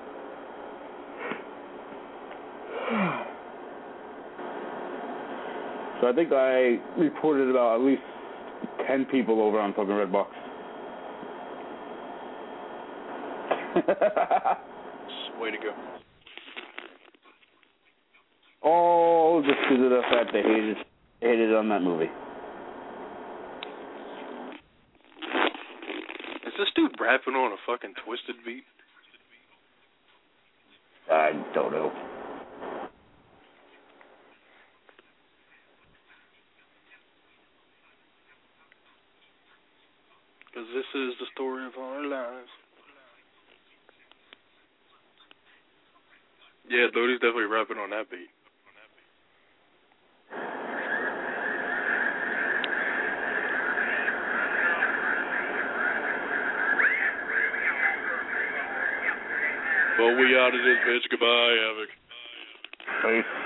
So I think I reported about at least 10 people over on fucking Redbox. Way to go. Oh, just because of the fact they hated on that movie. Is this dude rapping on a fucking Twisted beat? I don't know. Because this is the story of our lives. Yeah, dude, he's definitely rapping on that beat. Well, we out of this bitch. Goodbye, Havoc. Peace.